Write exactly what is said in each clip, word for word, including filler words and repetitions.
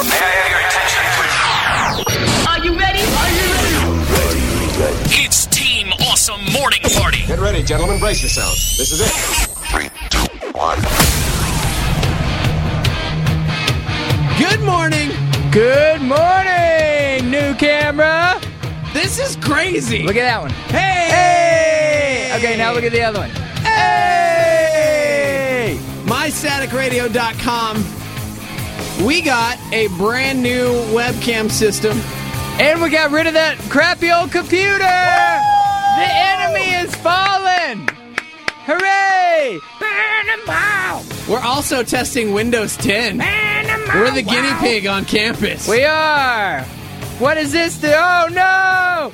May I have your attention, please? Are you ready? Are you ready? It's Team Awesome Morning Party. Get ready, gentlemen. Brace yourselves. This is it. Three, two, one. Good morning. Good morning, new camera. This is crazy. Look at that one. Hey. Hey. Okay, now look at the other one. Hey. my static radio dot com. We got a brand new webcam system. And we got rid of that crappy old computer. Woo! The enemy is fallen. Hooray. We're also testing Windows ten. We're the guinea pig on campus. We are. What is this? Do? Oh, no.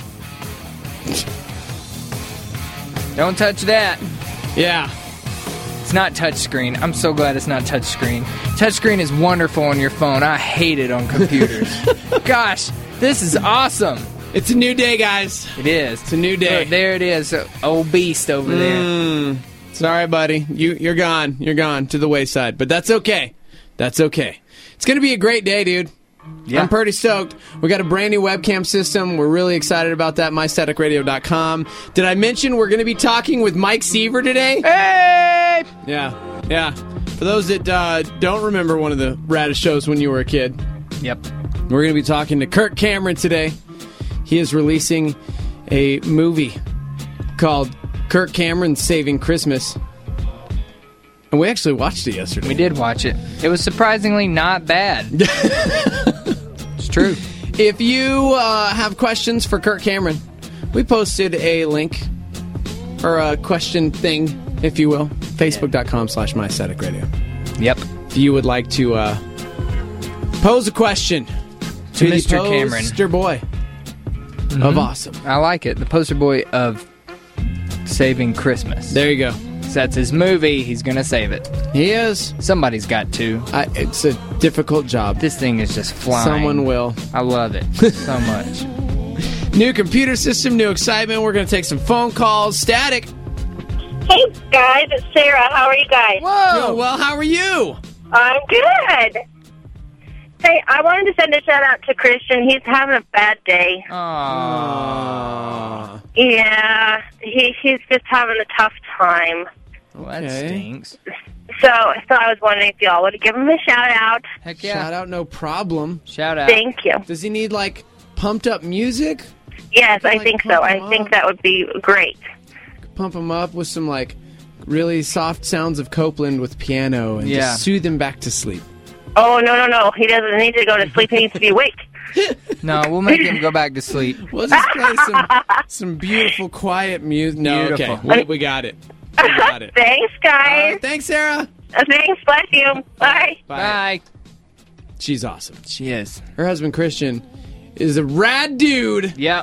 Don't touch that. Yeah. It's not touchscreen. I'm so glad it's not touchscreen. Touchscreen is wonderful on your phone. I hate it on computers. Gosh, this is awesome. It's a new day, guys. It is. It's a new day. Look, there it is. Old beast over there. Mm, sorry, buddy. You, you're gone. You're gone to the wayside. But that's okay. That's okay. It's going to be a great day, dude. Yeah. I'm pretty stoked. We got a brand new webcam system. We're really excited about that. my static radio dot com. Did I mention we're going to be talking with Mike Seaver today? Hey! Yeah. Yeah. For those that uh, don't remember one of the raddest shows when you were a kid. Yep. We're going to be talking to Kirk Cameron today. He is releasing a movie called Kirk Cameron Saving Christmas. And we actually watched it yesterday. We did watch it. It was surprisingly not bad. It's true. If you uh, have questions for Kirk Cameron, we posted a link or a question thing, if you will, facebook dot com slash my static radio. Yep. If you would like to uh, pose a question to to Mister the Cameron, poster boy mm-hmm. of awesome. I like it. The poster boy of Saving Christmas. There you go. That's his movie. He's going to save it. He is. Somebody's got to. I, it's a difficult job. This thing is just flying. Someone will. I love it so much. New computer system, new excitement. We're going to take some phone calls. Static. Hey, guys. It's Sarah. How are you guys? Whoa. Doing well. How are you? I'm good. Hey, I wanted to send a shout-out to Christian. He's having a bad day. Aww. Yeah, he, he's just having a tough time. Well, that Okay. stinks. So, so I was wondering if y'all would give him a shout-out. Heck yeah. Shout out, no problem. Shout out. Thank you. Does he need, like, pumped up music? Yes, I Like, think pump so. him I think up. that would be great. Pump him up with some, like, really soft sounds of Copeland with piano and Yeah. just soothe him back to sleep. Oh, no, no, no. He doesn't need to go to sleep. He needs to be awake. No, we'll make him go back to sleep. We'll just play some some beautiful, quiet music. No, Beautiful. okay. We, we got it. We got it. Thanks, All guys. right, thanks, Sarah. Uh, Thanks. Bless you. Bye. Bye. She's awesome. She is. Her husband, Christian, is a rad dude. Yep.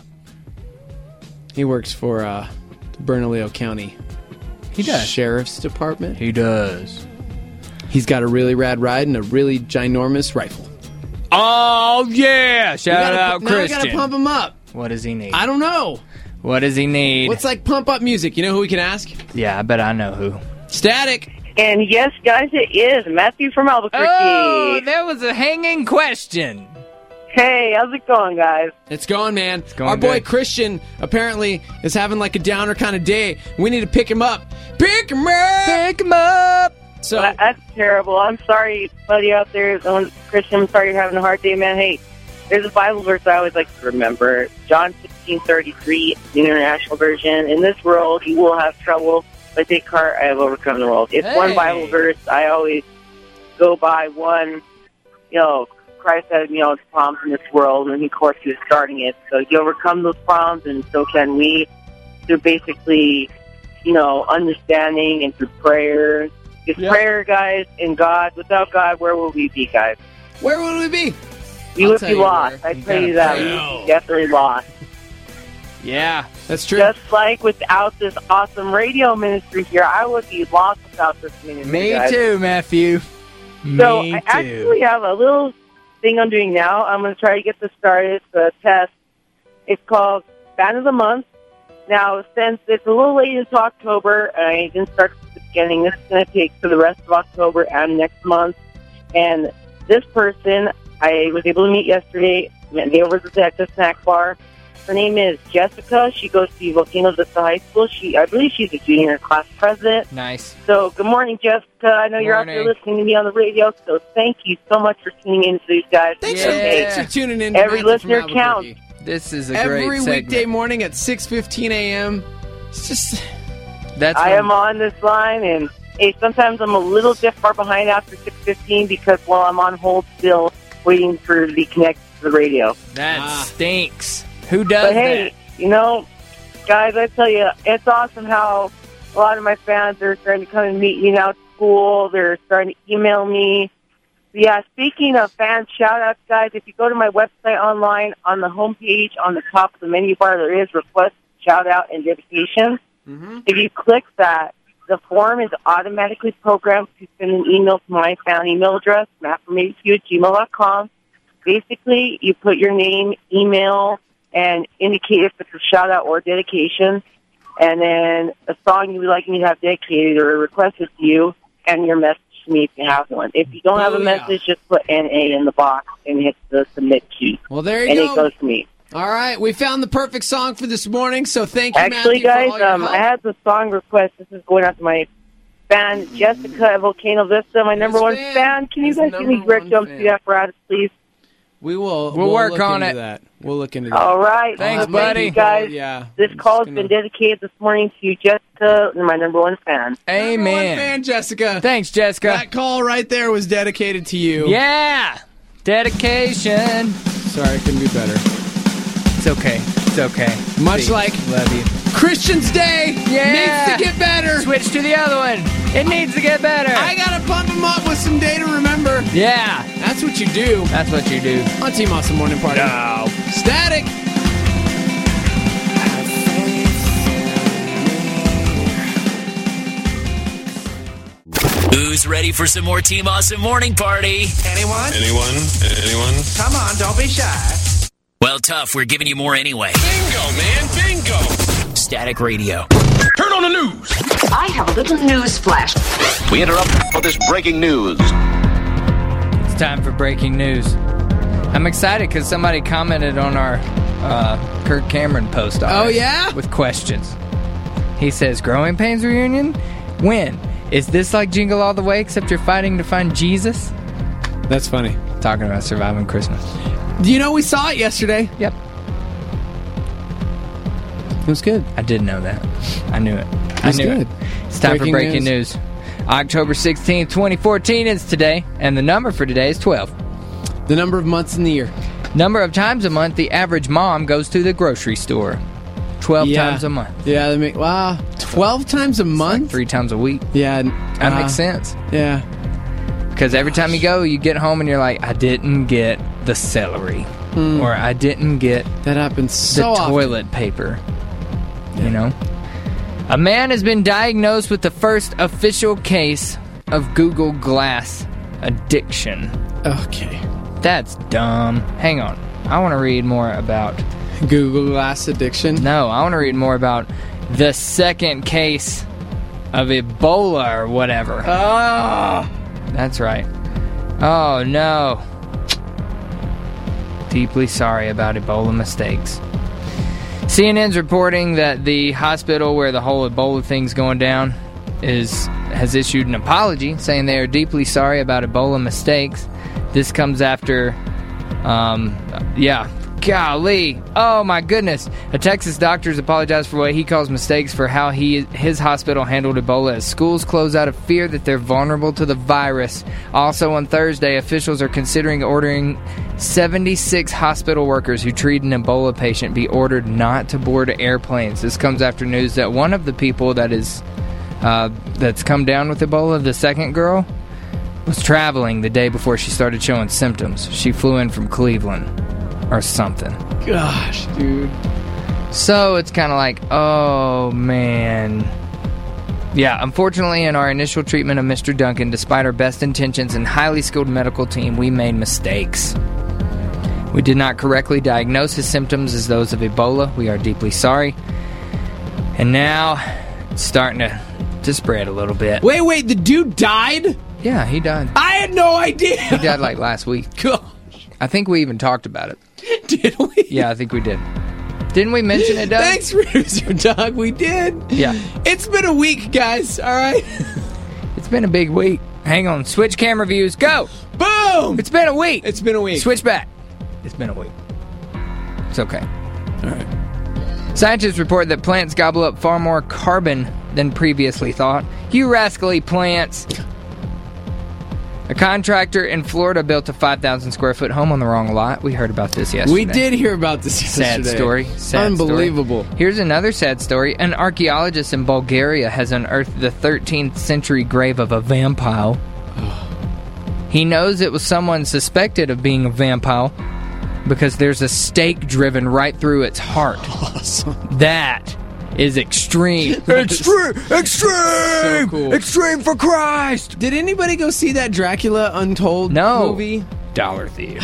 He works for uh, the Bernalillo County He does. Sheriff's Department. He does. He's got a really rad ride and a really ginormous rifle. Oh, yeah. Shout We gotta out, pu- now we Christian. gotta pump him up. What does he need? I don't know. What does he need? What's like pump up music? You know who we can ask? Yeah, I bet I know who. Static. And yes, guys, it is Matthew from Albuquerque. Oh, there was a hanging question. Hey, how's it going, guys? It's going, man. going Our boy good. Christian apparently is having like a downer kind of day. We need to pick him up. Pick him up. Pick him up. So Well, that's terrible. I'm sorry, buddy, out there. Um, Christian, I'm sorry you're having a hard day, man. Hey, there's a Bible verse I always like to remember. John sixteen thirty-three, the International Version. In this world, you will have trouble, but take heart, I have overcome the world. It's Hey. one Bible verse I always go by. One, you know, Christ had, you know, his problems in this world, and of course he was starting it. So he overcome those problems, and so can we, through basically, you know, understanding and through prayer. It's Yep. prayer, guys, and God. Without God, where will we be, guys? where would we be? We I'll would tell be you lost. where. I You tell you gotta that. pray. We would be definitely lost. Yeah. That's true. Just like without this awesome radio ministry here, I would be lost without this ministry, Me guys. too, Matthew. So Me I too. actually have a little thing I'm doing now. I'm going to try to get this started, the test. It's called Band of the Month. Now, since it's a little late into October, and I didn't start at the beginning, this is going to take for the rest of October and next month. And this person I was able to meet yesterday. Met me over at the snack bar. Her name is Jessica. She goes to Volcano Vista High School. She, I believe she's a junior class president. Nice. So, good morning, Jessica. I know you're out there Morning. listening to me on the radio, so thank you so much for tuning in to these guys. Thanks, Yeah. for, thanks for tuning in. to Every Matthew from listener counts. Albuquerque. This is a Every great segment. weekday morning at six fifteen a.m. It's just... That's I when- am on this line, and hey, sometimes I'm a little bit far behind after six fifteen because while I'm on hold still waiting for to be connected to the radio. That Ah. stinks. Who does But hey, that? you know, guys, I tell you, it's awesome how a lot of my fans are starting to come and meet me now at school. They're starting to email me. Yeah, speaking of fan shout-outs, guys, if you go to my website online, on the homepage, on the top of the menu bar, there is request, shout-out, and dedication. Mm-hmm. If you click that, the form is automatically programmed to send an email to my fan email address, matt from eighty-two at gmail dot com. Basically, you put your name, email, and indicate if it's a shout-out or dedication, and then a song you would like me to have dedicated or requested to you, and your message to me if you have one. If you don't have a Oh, yeah. message, just put N A in the box and hit the submit key, Well, there you and go. it goes to me. All right, we found the perfect song for this morning, so thank you, Actually, Matthew, for guys, all your um, help. I had the song request. This is going out to my fan, Jessica at Volcano Vista, my number His one fan. fan. Can you His guys give me number Greg one Jones fan. to the apparatus, please? We will. We'll work look on into it. That. We'll look into that. All right. Thanks, Well, buddy. Thank you, guys. Yeah. This I'm call has just been gonna- dedicated this morning to Jessica, my number one fan. Number one Amen. fan, Jessica. Thanks, Jessica. That call right there was dedicated to you. Yeah. Dedication. Sorry, couldn't be better. It's okay. It's okay. Much See, like love you. Christian's Day Yeah. needs to get better. Switch to the other one. It needs to get better. I gotta pump him up with some day to remember. yeah. That's what you do That's what you do. on Team Awesome Morning Party. No. Static. Who's ready for some more Team Awesome Morning Party? Anyone? Anyone? Anyone? Come on, don't be shy. Well, tough. We're giving you more anyway. Bingo, man, bingo! Static Radio. Turn on the news! I have a little news flash. We interrupt for this breaking news. It's time for breaking news. I'm excited because somebody commented on our uh, Kirk Cameron post. Oh, already yeah? With questions. He says, Growing Pains reunion? When? Is this like Jingle All the Way except you're fighting to find Jesus? That's funny. Talking about surviving Christmas. Do you know we saw it yesterday? Yep. It was good. I did know that. I knew it. I That's knew good. it. It's time Breaking for breaking news. news. October sixteenth, twenty fourteen is today, and the number for today is twelve. The number of months in the year. Number of times a month the average mom goes to the grocery store. twelve Yeah. times a month. Yeah, they make, wow. twelve times a month? Three times a week. Yeah. That uh, makes sense. Yeah. Because every time you go, you get home and you're like, I didn't get the celery. Or I didn't get That happens the so often. toilet paper. You know? A man has been diagnosed with the first official case of Google Glass addiction. Okay. That's dumb. Hang on. I want to read more about... Google Glass addiction. No, I want to read more about the second case of Ebola or whatever. Oh. That's right. Oh, no. Deeply sorry about Ebola mistakes. C N N's reporting that the hospital where the whole Ebola thing's going down is has issued an apology, saying they are deeply sorry about Ebola mistakes. This comes after, um, yeah, golly, oh my goodness. A Texas doctor has apologized for what he calls mistakes for how he his hospital handled Ebola as schools close out of fear that they're vulnerable to the virus. Also on Thursday, officials are considering ordering seventy-six hospital workers who treat an Ebola patient be ordered not to board airplanes. This comes after news that one of the people that is uh, that's come down with Ebola, the second girl, was traveling the day before she started showing symptoms. She flew in from Cleveland or something. Gosh, dude. So it's kind of like, oh man. Yeah, unfortunately, in our initial treatment of Mister Duncan, despite our best intentions and highly skilled medical team, we made mistakes. We did not correctly diagnose his symptoms as those of Ebola. We are deeply sorry. And now it's starting to, to spread a little bit. Wait, wait, the dude died? Yeah, he died. I had no idea. He died like last week. Gosh. I think we even talked about it. Did we? Yeah, I think we did. Didn't we mention it, Doug? Thanks, producer Doug. We did. Yeah. It's been a week, guys. All right. It's been a big week. Hang on. Switch camera views. Go. Boom. It's been a week. It's been a week. Switch back. It's been a week. It's okay. All right. Scientists report that plants gobble up far more carbon than previously thought. You rascally plants. A contractor in Florida built a five thousand square foot home on the wrong lot. We heard about this yesterday. We did hear about this yesterday. Sad story. Sad Unbelievable. Story. Here's another sad story. An archaeologist in Bulgaria has unearthed the thirteenth century grave of a vampire. He knows it was someone suspected of being a vampire because there's a stake driven right through its heart. Awesome. That is extreme. Extreme! Extreme! So cool. Extreme for Christ! Did anybody go see that Dracula Untold no. movie? Dollar Theater.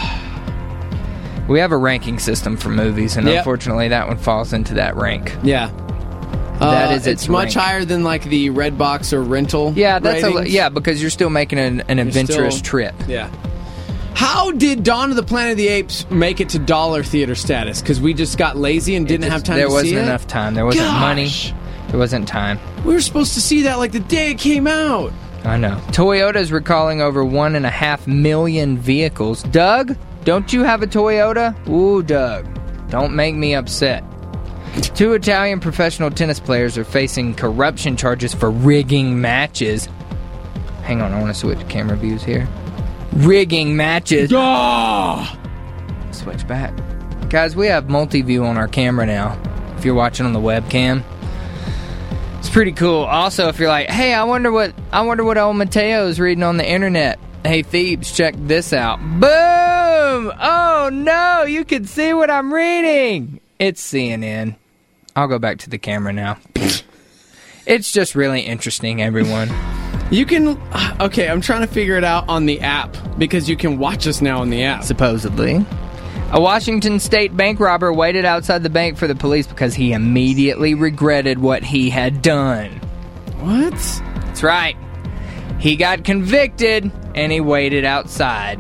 We have a ranking system for movies, and yep. unfortunately that one falls into that rank. Yeah. That uh, is its It's much rank. higher than like the Redbox or rental Yeah, that's a, ratings. yeah, because you're still making an, an adventurous still- trip. Yeah. How did Dawn of the Planet of the Apes make it to dollar theater status? Because we just got lazy and didn't It have just- time there to wasn't see it? enough time. There wasn't Gosh. money. There wasn't time. We were supposed to see that like the day it came out. I know. Toyota's recalling over one and a half million vehicles. Doug, don't you have a Toyota? Ooh, Doug, don't make me upset. Two Italian professional tennis players are facing corruption charges for rigging matches. Hang on, I want to switch camera views here. Rigging matches. Oh! Switch back. Guys, we have multi-view on our camera now. If you're watching on the webcam. It's pretty cool. Also, if you're like, hey, I wonder what I wonder what old Mateo's reading on the internet. Hey, Thebes, check this out. Boom! Oh, no, you can see what I'm reading. It's C N N. I'll go back to the camera now. It's just really interesting, everyone. You can... Okay, I'm trying to figure it out on the app, because you can watch us now on the app. Supposedly. A Washington State bank robber waited outside the bank for the police because he immediately regretted what he had done. What? That's right. He got convicted, and he waited outside.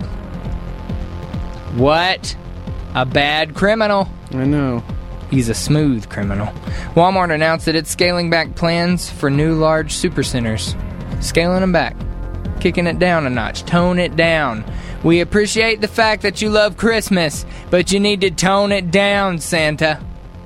What a bad criminal. I know. He's a smooth criminal. Walmart announced that it's scaling back plans for new large supercenters. Scaling them back. Kicking it down a notch. Tone it down. We appreciate the fact that you love Christmas, but you need to tone it down, Santa.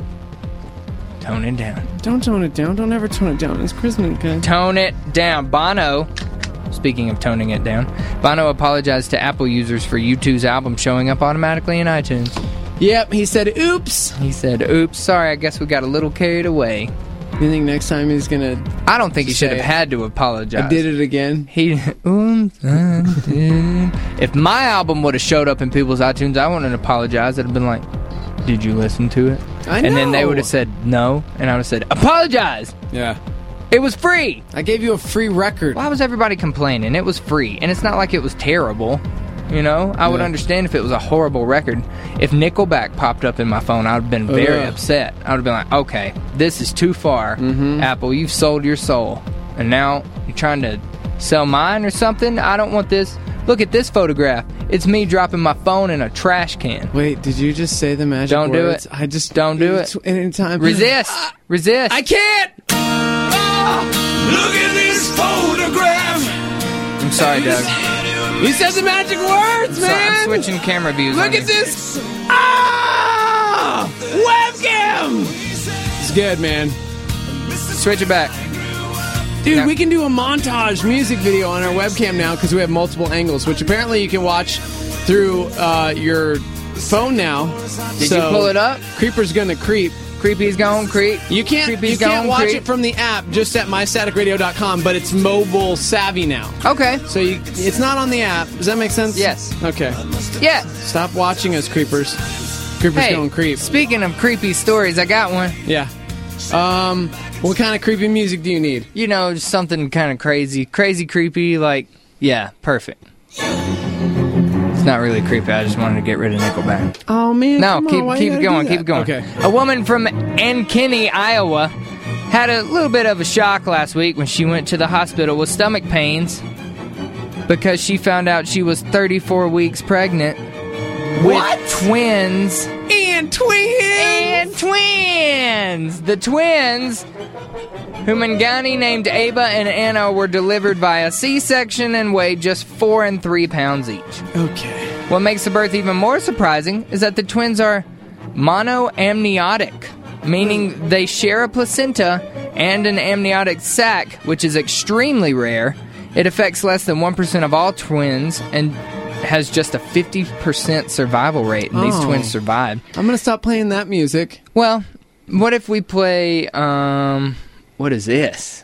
Tone it down. Don't tone it down. Don't ever tone it down. It's Christmas, guys. Tone it down. Bono, speaking of toning it down, Bono apologized to Apple users for U two's album showing up automatically in iTunes. Yep, he said, oops. He said, oops, sorry, I guess we got a little carried away. You think next time he's going to... I don't think he should have Say, had to apologize. I did it again. He, um, I did. If my album would have showed up in people's iTunes, I wouldn't apologize. I'd have been like, did you listen to it? I and know. then they would have said no, and I would have said, apologize! Yeah. It was free! I gave you a free record. Why was everybody complaining? It was free, and it's not like it was terrible. You know, I would Yeah. understand if it was a horrible record. If Nickelback popped up in my phone, I would have been very Ugh. upset. I would have been like, okay, this is too far. Mm-hmm. Apple, you've sold your soul. And now you're trying to sell mine or something? I don't want this. Look at this photograph. It's me dropping my phone in a trash can. Wait, did you just say the magic Don't do words? it. I just... Don't do it. Anytime. Resist. Resist. I can't! Look at this photograph. I'm sorry, Doug. You said the magic words, So man! I'm switching camera views. Look on at you. this! Ah! Webcam! It's good, man. Switch it back. Dude, Now- we can do a montage music video on our webcam now because we have multiple angles, which apparently you can watch through uh, your phone now. Did So, you pull it up? Creeper's gonna creep. Creepy's gone, creep. You can't Creepy's you can't gone, watch creep. it from the app just at my static radio dot com, but it's mobile savvy now. Okay. So you, it's not on the app. Does that make sense? Yes. Okay. Yeah. Stop watching us, creepers. Creepers Hey, going creep. speaking of creepy stories, I got one. Yeah. Um, what kind of creepy music do you need? You know, just something kind of crazy. Crazy creepy, like, yeah, perfect. It's not really creepy. I just wanted to get rid of Nickelback. Oh man. No, come on, keep why you keep it gotta going, do keep it going. that? Okay. A woman from Ankeny, Iowa, had a little bit of a shock last week when she went to the hospital with stomach pains because she found out she was thirty-four weeks pregnant with What? twins. And twins! And twins! The twins, who Mangani named Ava and Anna, were delivered via C-section and weighed just four and three pounds each. Okay. What makes the birth even more surprising is that the twins are monoamniotic, meaning they share a placenta and an amniotic sac, which is extremely rare. It affects less than one percent of all twins and has just a fifty percent survival rate, and these Oh. twins survived. I'm going to stop playing that music. Well, what if we play, um, what is this?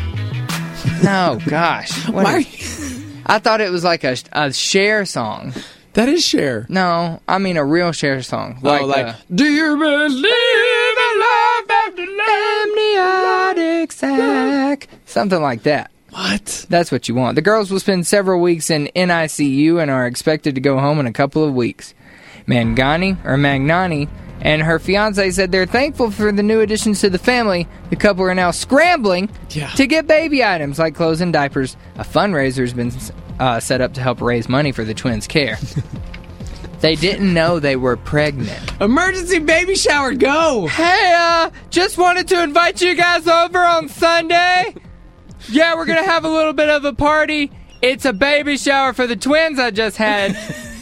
No, gosh. What Why? is- I thought it was like a, a Cher song. That is Cher. No, I mean a real Cher song. Like, Like, oh, like uh, do you believe in love after amniotic sac. Something like that. What? That's what you want. The girls will spend several weeks in N I C U and are expected to go home in a couple of weeks. Mangani, or Magnani, and her fiance said they're thankful for the new additions to the family. The couple are now scrambling Yeah. to get baby items like clothes and diapers. A fundraiser has been uh, set up to help raise money for the twins' care. They didn't know they were pregnant. Emergency baby shower, go! Hey, uh, just wanted to invite you guys over on Sunday. Yeah, we're gonna have a little bit of a party. It's a baby shower for the twins I just had.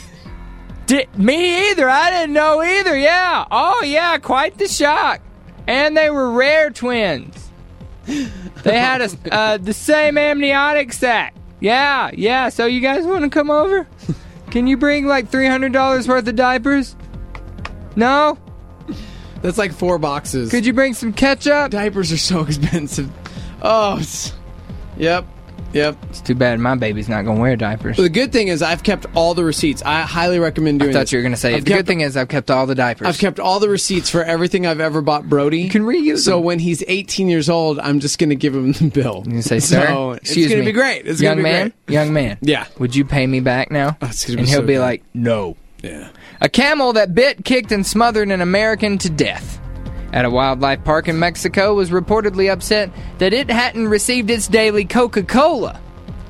Di- me either. I didn't know either. Yeah. Oh, yeah. Quite the shock. And they were rare twins. They had a, uh, the same amniotic sac. Yeah, yeah. So you guys want to come over? Can you bring like three hundred dollars worth of diapers? No? That's like four boxes. Could you bring some ketchup? Diapers are so expensive. Oh, it's, yep, yep. It's too bad my baby's not going to wear diapers. Well, the good thing is I've kept all the receipts. I highly recommend doing I thought this. you were going to say, I've the kept- good thing is I've kept all the diapers. I've kept all the receipts for everything I've ever bought Brody. You can reuse So them. when he's eighteen years old, I'm just going to give him the bill. You say, sir, So excuse it's going to me. be great. It's young going to be man, great. young man. Yeah. Would you pay me back now? Oh, it's gonna and be he'll so be good. like, no. Yeah. A camel that bit, kicked, and smothered an American to death at a wildlife park in Mexico was reportedly upset that it hadn't received its daily Coca-Cola.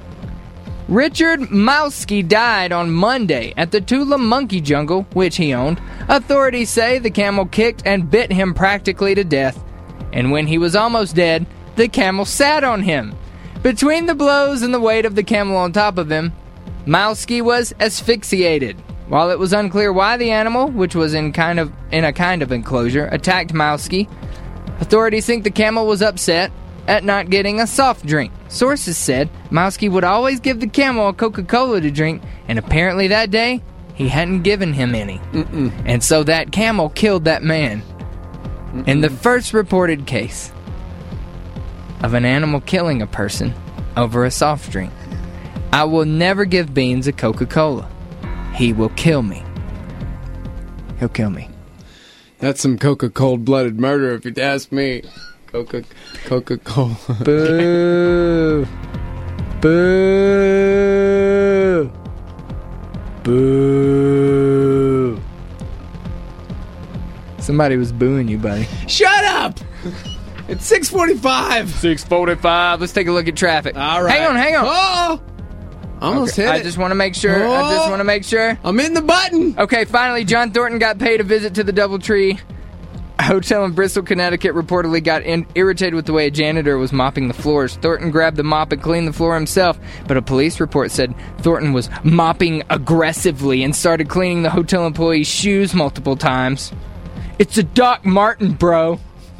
Richard Mowski died on Monday at the Tula Monkey Jungle, which he owned. Authorities say the camel kicked and bit him practically to death, and when he was almost dead, the camel sat on him. Between the blows and the weight of the camel on top of him, Mowski was asphyxiated. While it was unclear why the animal, which was in kind of in a kind of enclosure, attacked Mowski, authorities think the camel was upset at not getting a soft drink. Sources said Mowski would always give the camel a Coca-Cola to drink, and apparently that day, he hadn't given him any. Mm-mm. And so that camel killed that man. Mm-mm. In the first reported case of an animal killing a person over a soft drink. I will never give Beans a Coca-Cola. He will kill me. He'll kill me. That's some Coca cold-blooded murder, if you'd ask me. Coca, Coca-Cola. Boo! Boo! Boo! Somebody was booing you, buddy. Shut up! It's six forty-five. six forty-five. Let's take a look at traffic. All right. Hang on, hang on. Oh! Almost Okay, hit I it. just want to make sure. Oh. I just want to make sure. I'm in the button. Okay, finally, John Thornton got paid a visit to the Doubletree Hotel in Bristol, Connecticut. Reportedly got in- irritated with the way a janitor was mopping the floors. Thornton grabbed the mop and cleaned the floor himself, but a police report said Thornton was mopping aggressively and started cleaning the hotel employee's shoes multiple times. It's a Doc Martin, bro.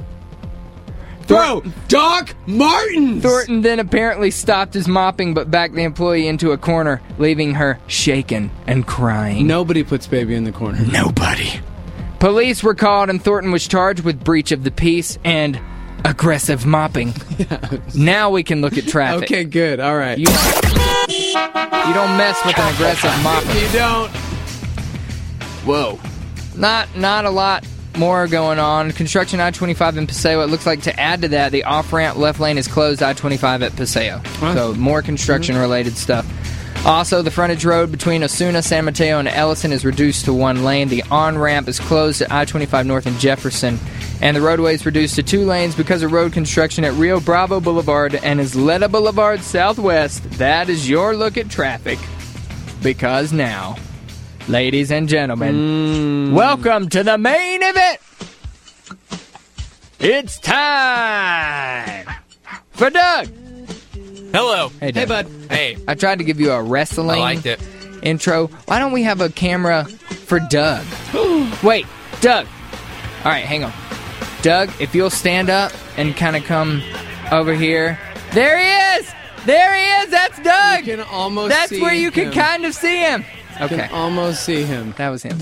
Bro, Doc Martens! Thornton then apparently stopped his mopping but backed the employee into a corner, leaving her shaken and crying. Nobody puts baby in the corner. Nobody. Police were called and Thornton was charged with breach of the peace and aggressive mopping. Yeah. Now we can look at traffic. Okay, good. All right. You, you don't mess with an aggressive mopping. You don't. Whoa. Not not a lot more going on. Construction I twenty-five in Paseo. It looks like to add to that, the off-ramp left lane is closed I twenty-five at Paseo. Huh. So more construction-related stuff. Also, the frontage road between Osuna, San Mateo, and Ellison is reduced to one lane. The on-ramp is closed at I twenty-five North and Jefferson. And the roadway is reduced to two lanes because of road construction at Rio Bravo Boulevard and Isleta Boulevard Southwest. That is your look at traffic. Because now, Ladies and gentlemen, Mm. welcome to the main event. It's time for Doug. Hello. Hey, Doug. Hey, bud. Hey. I tried to give you a I wrestling liked it. intro. Why don't we have a camera for Doug? Wait, Doug. All right, hang on. Doug, if you'll stand up and kind of come over here. There he is. There he is. That's Doug. You can almost That's see where you can him. kind of see him. You Okay, can almost see him. that was him.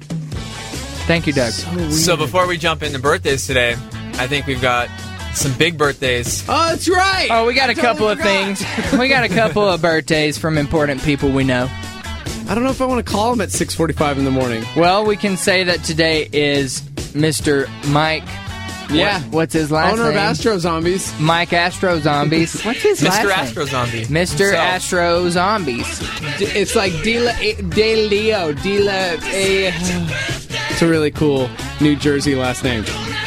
Thank you, Doug. So before we jump into birthdays today, I think we've got some big birthdays. Oh, that's right. Oh, we got I a couple totally of forgot. things. We got a couple of birthdays from important people we know. I don't know if I want to call him at six forty-five in the morning. Well, we can say that today is Mister Mike. Yeah. What- what's his last Owner name? of Astro Zombies. Mike Astro Zombies. What's his last Mister name? Astro Zombie. Mister So, Astro Zombies. D- It's like Dila De Leo. Dila A. It's a really cool New Jersey last name.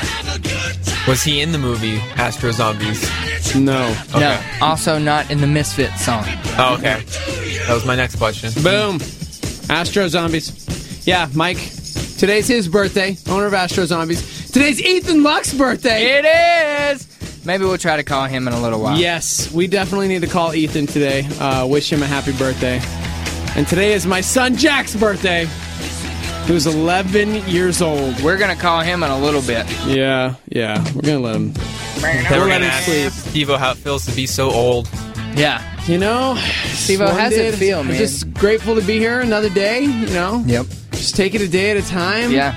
Was he in the movie Astro Zombies? No. No, Okay. also not in the Misfits song. Oh, okay. That was my next question. Boom. Astro Zombies. Yeah, Mike. Today's his birthday. Owner of Astro Zombies. Today's Ethan Luck's birthday. It is! Maybe we'll try to call him in a little while. Yes, we definitely need to call Ethan today. Uh, wish him a happy birthday. And today is my son Jack's birthday, who's eleven years old. We're going to call him in a little bit. Yeah, yeah. We're going to let him. Then We'll we're let gonna him ask sleep. Steve-O how it feels to be so old. Yeah. You know, Steve-O, how's it splendid. feel, I'm man? just grateful to be here another day, you know? Yep. Just take it a day at a time. Yeah.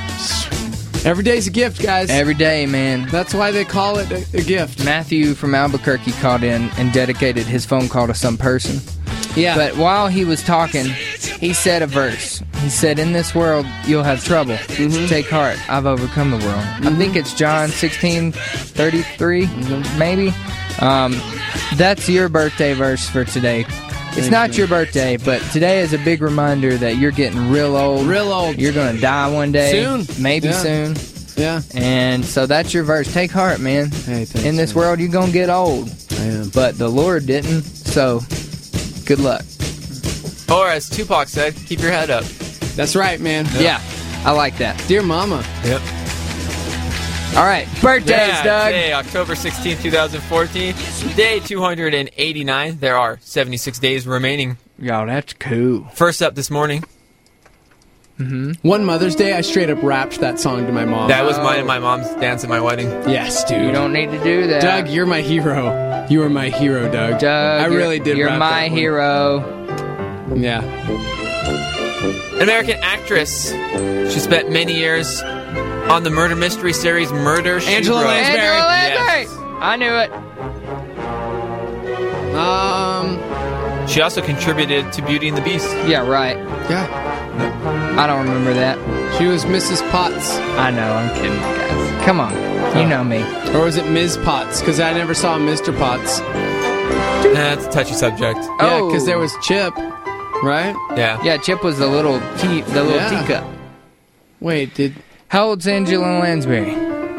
Every day's a gift, guys. Every day, man. That's why they call it a, a gift. Matthew from Albuquerque called in and dedicated his phone call to some person. Yeah. But while he was talking, he said a verse. He said, "In this world, you'll have trouble. Mm-hmm. Take heart. I've overcome the world." I think it's John sixteen thirty-three, Mm-hmm. maybe. Um, that's your birthday verse for today. It's not your birthday, but today is a big reminder that you're getting real old. Real old. You're going to die one day. Soon. Maybe Yeah. soon. Yeah. And so that's your verse. Take heart, man. Hey, thanks, In this man. world, you're going to get old. I am. But the Lord didn't, so good luck. Or as Tupac said, keep your head up. That's right, man. Yeah, I like that. Dear Mama. Yep. All right, birthdays, Yeah, Doug. today, October sixteenth, twenty fourteen, day two hundred eighty-nine. There are seventy-six days remaining. Yo, that's cool. First up this morning, One Mother's Day, I straight up rapped that song to my mom. that was mine and my mom's dance at my wedding. Yes, dude. You don't need to do that. Doug, you're my hero. You are my hero, Doug. Doug, I you're- really did You're rap my that one. hero. Yeah. An American actress. She spent many years on the murder mystery series Murder, She Angela Wrote. Lansbury. Angela Lansbury. Yes. I knew it. Um, She also contributed to Beauty and the Beast. Yeah, right. yeah. I don't remember that. She was Missus Potts. I know, I'm kidding, guys. Come on. You know me. Or was it Miz Potts? Because I never saw Mister Potts. That's a touchy subject. Yeah, Oh. because there was Chip, right? Yeah. Yeah, Chip was the little tea, the little Yeah. teacup. Wait, did... How old's Angela Lansbury?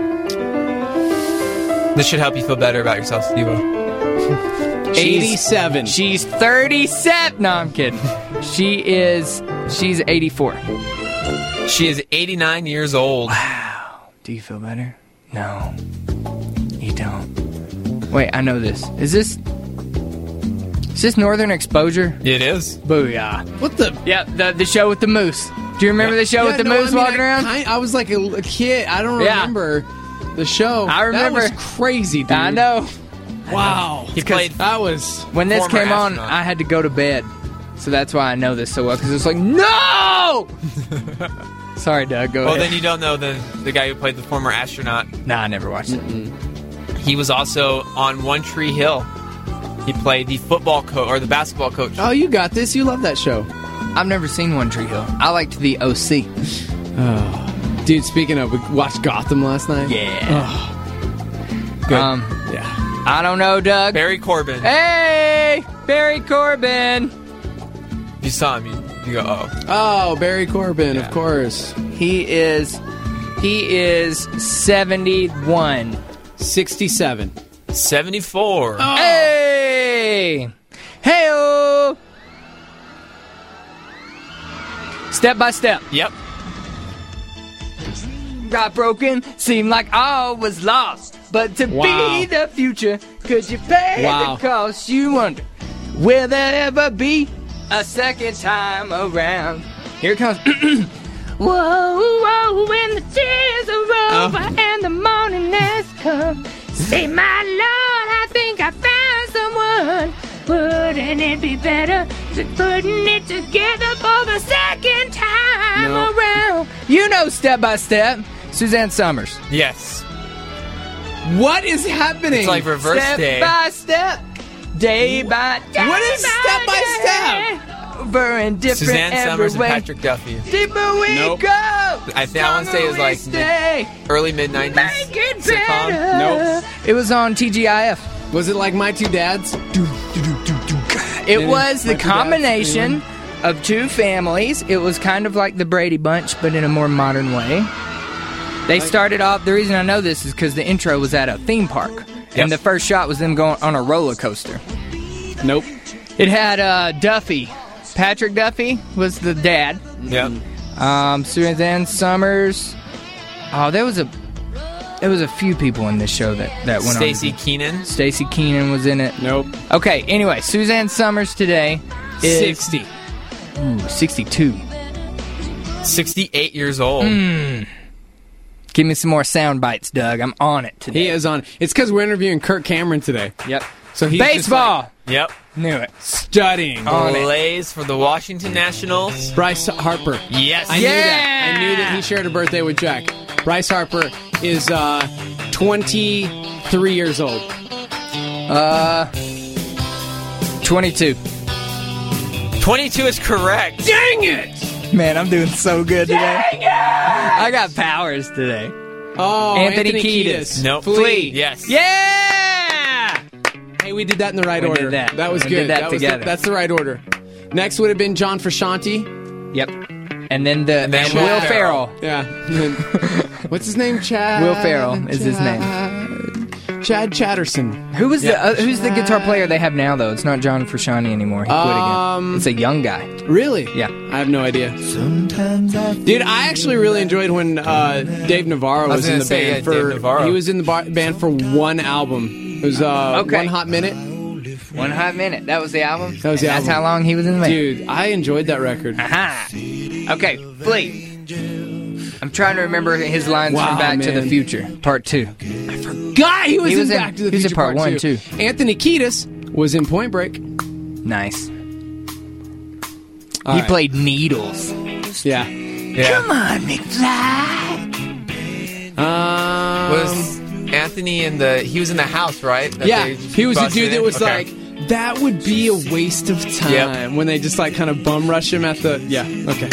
This should help you feel better about yourself, Steve-O. eighty-seven. She's thirty-seven. No, I'm kidding. She is. She's eighty-four. She is eighty-nine years old. Do you feel better? No, you don't. Wait, I know this. Is this? Is this Northern Exposure? It is. Booyah! What the... Yeah, the the show with the moose. Do you remember the show Yeah, with the no, moose I mean, walking I, around? I, I was like a, a kid. I don't Yeah. remember the show. I remember. That was crazy, dude. I know. Wow. He played. That was... When this Former came on, astronaut. I had to go to bed, so that's why I know this so well. Because it's like, no. Sorry, Doug. Go Well, ahead. then you don't know the the guy who played the former astronaut. Nah, I never watched it. He was also on One Tree Hill. He played the football coach or the basketball coach. Oh, you got this. You love that show. I've never seen One Tree Hill. I liked the O C. Dude, speaking of, we watched Gotham last night. Yeah. Good. Um, Yeah. I don't know, Doug. Barry Corbin. Hey, Barry Corbin. If you saw him, you, you go, oh. Oh, Barry Corbin, Yeah. of course. He is. He is seventy-one. sixty-seven. seventy-four. Oh. Hey! Hey-o! Step by Step. Yep. Got broken, seemed like all was lost. But to Wow. be the future, could you pay Wow. the cost? You wonder, will there ever be a second time around? Here it comes. Whoa, whoa, when the tears are over Oh. and the morning has come. Say, my Lord, I think I found someone. Wouldn't it be better to putting it together for the second time No. around? You know Step by Step. Suzanne Summers. Yes. What is happening? It's like reverse Step day. by step, day by day. What is step by step? Over and different Suzanne every Summers and way. Patrick Duffy. Deeper we Nope. go. I think I want to say it was like stay. mid, early mid nineties Make it sitcom. better. Nope. It was on T G I F. Was it like My Two Dads? It Any- was the My Two Dads? combination Anyone? of two families. It was kind of like the Brady Bunch, but in a more modern way. They started off, the reason I know this is because the intro was at a theme park. Yep. And the first shot was them going on a roller coaster. Nope. It had uh, Duffy. Patrick Duffy was the dad. Yep. Um, Suzanne Summers. Oh, there was a there was a few people in this show that, that went Stacey on. Keenan. Stacey Keenan was in it. Nope. Okay, anyway, Suzanne Summers today is sixty. Ooh, sixty-two. sixty-eight years old. Mm. Give me some more sound bites, Doug. I'm on it today. He is on. It's because we're interviewing Kirk Cameron today. Yep. So he's Baseball. just Yep. Knew it. like studying. On it. Blaze for the Washington Nationals. Bryce Harper. Yes. I knew that. I knew that he shared a birthday with Jack. Bryce Harper is uh, twenty-three years old. Uh, twenty-two. twenty-two is correct. Dang it! Man, I'm doing so good today. I got powers today. Oh, Anthony Anthony, Kiedis. Kiedis. Nope. Flea. Yes. Yeah! Hey, we did that in the right We order. did that. That was We good. did that was together. The, that's the right order. Next would have been John Frusciante. Yep. And then the And then and Will Will Ferrell. Ferrell. Yeah. What's his name? Chad. Will Ferrell is his name. Chad Chatterson. Who was Yeah. the uh, who's the guitar player they have now though? It's not John Frusciante anymore. He quit Um, again. It's a young guy. Really? Yeah. I have no idea. Dude, I actually really enjoyed when uh, Dave Navarro I was, was in gonna the say, band yeah, for. Dave Navarro. He was in the bar- band for one album. It was uh, Okay. One Hot Minute. One Hot Minute. That was the album. That was the And That's album. how long he was in the band. Dude, I enjoyed that record. Aha. Okay, Flea. I'm trying to remember his lines Wow, from Back to the man. Future, Part Two. God, he was, He was in in- Back to the he was in Future part one, two. too. Anthony Kiedis was in Point Break. Nice. All he right. played Needles. Yeah. Yeah. Come on, McFly. Um, Was Anthony in the? He was in the house, right? That yeah, they he was a busted dude that in? was Okay. like, that would be a waste of time Yep. when they just like kind of bum rush him at the. Yeah, okay.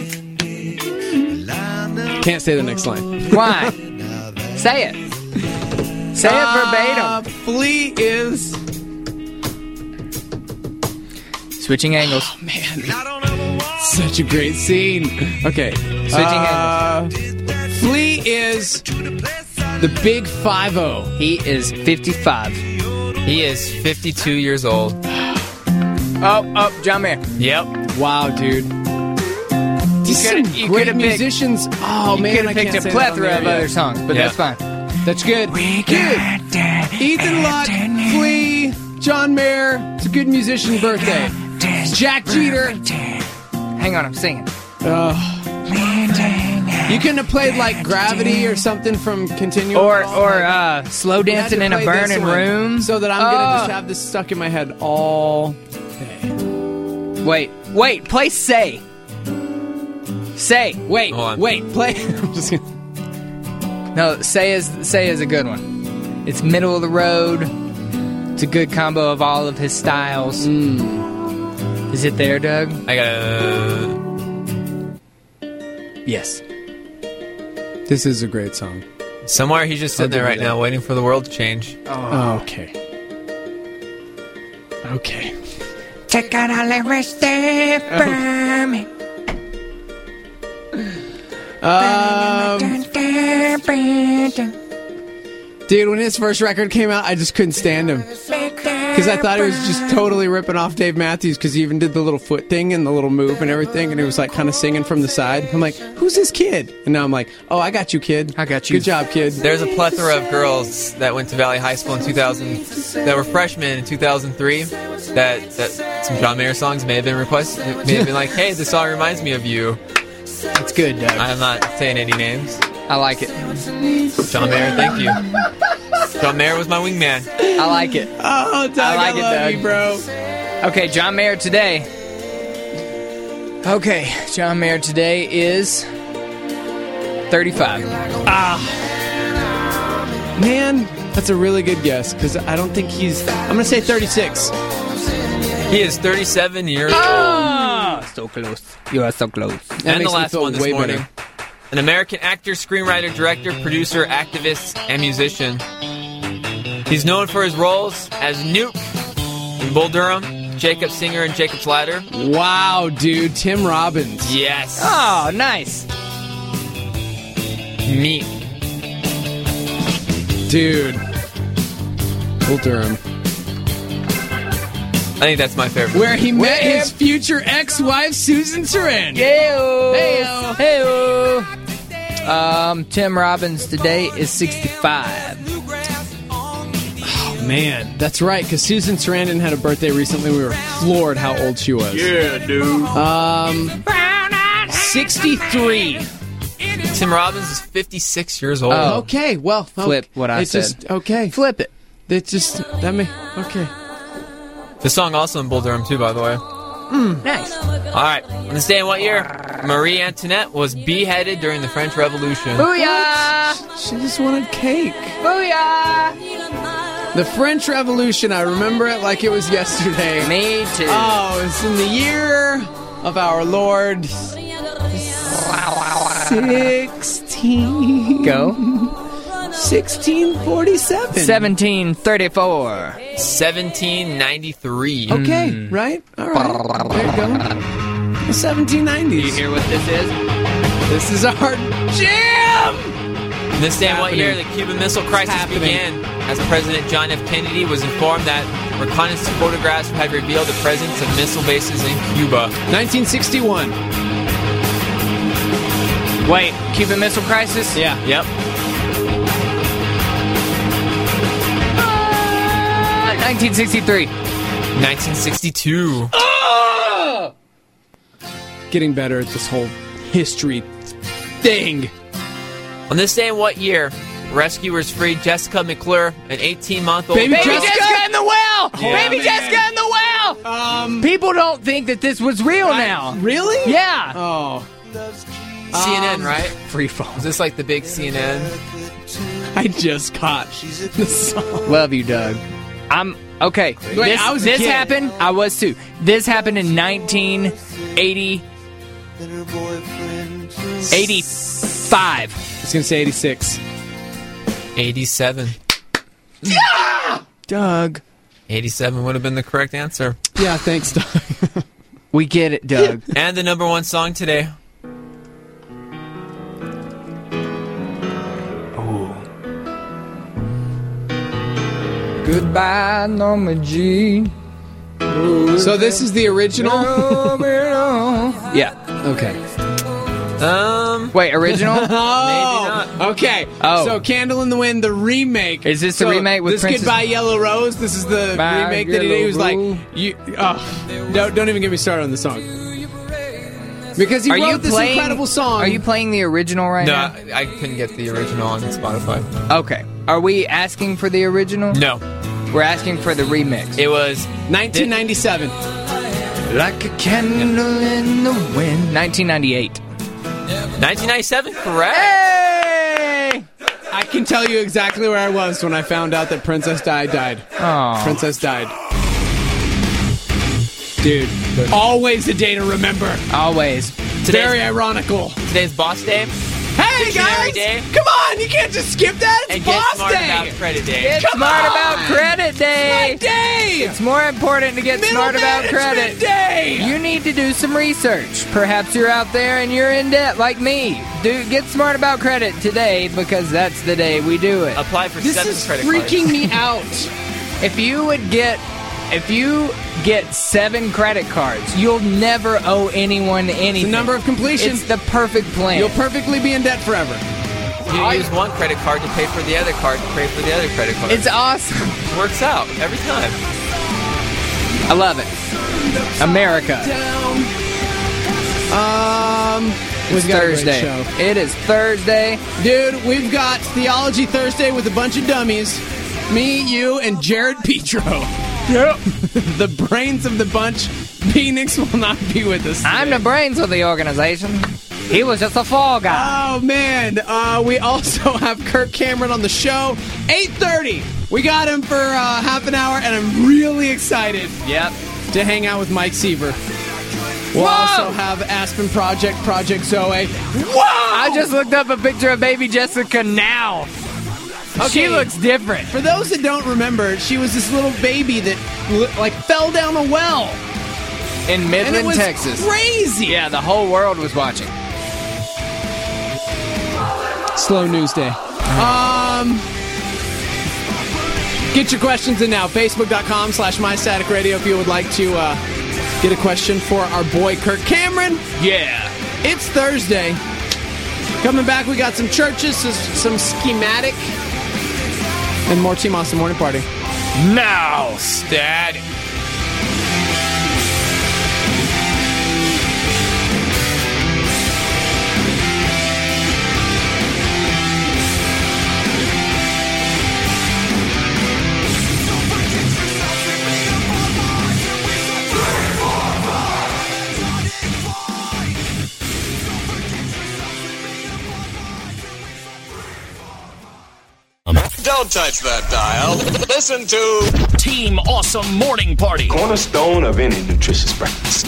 Can't say the next line. Why? Say it. Say it Uh, verbatim. Flea is. Switching angles. Oh, man. Such a great scene. Okay. Switching uh, Flea is the big five oh. He is fifty-five. He is fifty-two years old. Oh, oh, John Mayer. Yep. Wow, dude. These coulda- some you great coulda picked- musicians. Oh, You man, could I have picked can't a say that on plethora there of yet. other songs, but Yeah. that's fine. That's good. Good. Ethan Luck, Flea, John Mayer. It's a good musician birthday. Jack Jeter. Hang on, I'm singing. Ugh. You couldn't have played like Gravity or something from Continuum. Or or uh, slow You had to dancing in a play this burning one room. so that I'm gonna Oh. just have this stuck in my head all day. Wait, wait, play Say. Say. Wait, Hold on. wait, play. I'm just gonna. No, Say is Say is a good one. It's middle of the road. It's a good combo of all of his styles. Is it there, Doug? I gotta. Yes. This is a great song. Somewhere he's just sitting I'll there give right you that. now, waiting for the world to change. Oh, okay. Okay. Take out all the rest for me. Um, dude, when his first record came out, I just couldn't stand him. Because I thought he was just totally ripping off Dave Matthews because he even did the little foot thing and the little move and everything, and he was like kind of singing from the side. I'm like, who's this kid? And now I'm like, oh, I got you, kid. I got you. Good job, kid. There's a plethora of girls that went to Valley High School in two thousand that were freshmen in two thousand three that, that some John Mayer songs may have been requested. May have been like, hey, this song reminds me of you. That's good, Doug. I'm not saying any names. I like it. John Mayer, thank you. John Mayer was my wingman. I like it. Oh, Doug, I, like I it, love Doug. you, bro. Okay, John Mayer today. Okay, John Mayer today is thirty-five. Ah. Man, that's a really good guess because I don't think he's... I'm going to say thirty-six. He is thirty-seven years old. Oh, so close. You are so close. That And the makes me last feel one this way morning. better. An American actor, screenwriter, director, producer, activist, and musician. He's known for his roles as Newt in Bull Durham, Jacob Singer in Jacob's Ladder. Wow, dude. Tim Robbins. Yes. Oh, nice. Me. Dude. Bull Durham. I think that's my favorite. Where he met Where- his future ex-wife, Susan Sarandon. Hey-o. Hey-o. Hey-o. Um, Tim Robbins today is sixty-five. Oh, man. That's right, because Susan Sarandon had a birthday recently. We were floored how old she was. Yeah, dude. Um, sixty-three. Tim Robbins is fifty-six years old. Oh. Okay, well. Flip okay. what I it's said. Just, okay. Flip it. It just, that may, okay. The song also in Bull Durham, too, by the way. Nice. All right. On this day in what year? Marie Antoinette was beheaded during the French Revolution. Booyah! She just wanted cake. Booyah! The French Revolution, I remember it like it was yesterday. Me too. Oh, it's in the year of our Lord. Sixteen. Go. Sixteen forty-seven. seventeen thirty-four. seventeen ninety-three. Okay, right? All right. There you go. The seventeen nineties. Do you hear what this is? This is our jam! This day in what happening. year the Cuban Missile Crisis happening. began, as President John F. Kennedy was informed that reconnaissance photographs had revealed the presence of missile bases in Cuba. nineteen sixty-one. Wait, Cuban Missile Crisis? Yeah. Yep. Uh, nineteen sixty-three. nineteen sixty-two. Getting better at this whole history thing. On this day in what year, rescuers freed Jessica McClure, an eighteen-month-old... Baby Baby Jessica? Jessica in the well! Yeah. Baby Jessica in the well! Um, People don't think that this was real now. really? Yeah. Oh. C N N, Um, right? Free fall. Is this like the big C N N? I just caught the song. Love you, Doug. I'm okay. Wait, this I was a this kid. happened. I was too. This happened in nineteen eighty, eighty-five. I was going to say eighty-six. eighty-seven. Doug, eighty-seven would have been the correct answer. Yeah, thanks, Doug. we get it, Doug. And the number one song today. Goodbye, Norma G. So this is the original? Yeah. Okay. Um, Wait, original? Oh, okay. Oh. So Candle in the Wind, the remake. Is this the So remake with this Princess- Goodbye Yellow Rose? This is the Bye, remake that he did. He was Yellow like, you, oh, don't, don't even get me started on the song. Because he Are wrote you this playing? incredible song. Are you playing the original right no, now? I, I couldn't get the original on Spotify. Okay. Are we asking for the original? No. We're asking for the remix. It was... nineteen ninety-seven. Like a candle in the wind. nineteen ninety-eight. nineteen ninety-seven, correct? Hey! I can tell you exactly where I was when I found out that Princess Di died. Oh. Princess died. Dude, always a day to remember. Always. Today's, Very ironical. today's Boss Day. Hey, Dictionary guys! Day. Come on, you can't just skip that. It's And Get Boss Smart Day. About Credit Day. Get Come smart on! about credit day. My day. It's more important to get Middle smart about management credit. Day. You need to do some research. Perhaps you're out there and you're in debt like me. Do get smart about credit today because that's the day we do it. Apply for This seven is credit freaking cards. me out. If you would get if you get seven credit cards, you'll never owe anyone anything. It's the number of completion. It's the perfect plan. You'll perfectly be in debt forever. You use one credit card to pay for the other card to pay for the other credit card. It's awesome. Works out every time. I love it. America. Um, It's we've got Thursday. A great show. It is Thursday. Dude, we've got Theology Thursday with a bunch of dummies. Me, you, and Jared Petro. Yep. The brains of the bunch. Phoenix will not be with us today. I'm the brains of the organization. He was just a fall guy. Oh, man. Uh, we also have Kirk Cameron on the show. eight thirty. We got him for uh, half an hour, and I'm really excited Yep. to hang out with Mike Seaver. We'll Whoa! also have Aspen Project, Project Zoe. Whoa! I just looked up a picture of baby Jessica now. Okay. She looks different. For those that don't remember, she was this little baby that like fell down a well. In And Midland, it was Texas. crazy. Yeah, the whole world was watching. Slow news day. Um, get your questions in now. Facebook.com slash MyStaticRadio if you would like to uh, get a question for our boy Kirk Cameron. Yeah. It's Thursday. Coming back, we got some churches, some schematic, and more Team Austin Morning Party. Now, Static. Don't touch that dial. Listen to Team Awesome Morning Party. Cornerstone of any nutritious breakfast.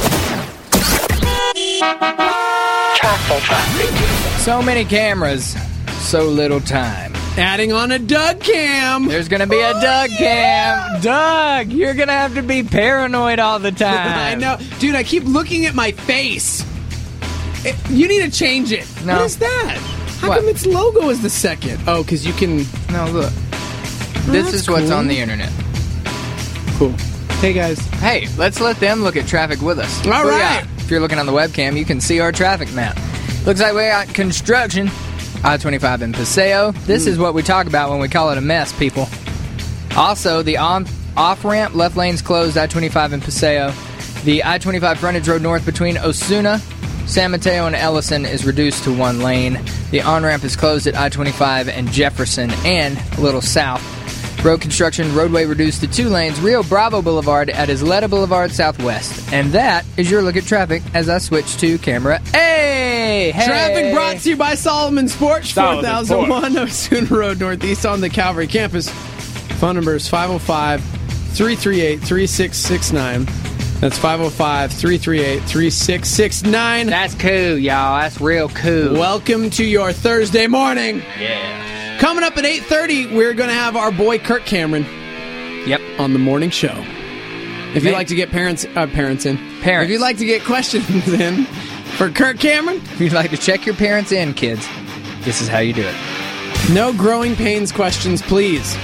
So many cameras, so little time. Adding on a Doug cam. There's gonna be a Doug cam. Doug, you're gonna have to be paranoid all the time. I know. Dude, I keep looking at my face. It, you need to change it. No. What is that? How What? come its logo is the second? Oh, because you can... No, look. This that's is what's cool. on the internet. Cool. Hey, guys. Hey, let's let them look at traffic with us. All What we right. got? If you're looking on the webcam, you can see our traffic map. Looks like we got construction. I twenty-five in Paseo. This Mm. is what we talk about when we call it a mess, people. Also, the on, off-ramp left lane's closed, I twenty-five in Paseo. The I twenty-five frontage road north between Osuna, San Mateo, and Ellison is reduced to one lane. The on-ramp is closed at I twenty-five and Jefferson and a little south. Road construction, roadway reduced to two lanes. Rio Bravo Boulevard at Isleta Boulevard Southwest. And that is your look at traffic as I switch to camera. Hey! Hey! Traffic brought to you by Solomon Sports, Solomon four thousand one Osuna Road Northeast on the Calvary campus. Phone number is five oh five, three three eight, three six six nine. That's five oh five, three three eight, three six six nine. That's cool, y'all. That's real cool. Welcome to your Thursday morning. Yeah. Coming up at eight thirty, we're going to have our boy Kirk Cameron Yep. on the morning show. If you'd Man. like to get parents uh, parents in. Parents. If you'd like to get questions in for Kirk Cameron, If you'd like to check your parents in, kids, this is how you do it. no growing pains questions, please.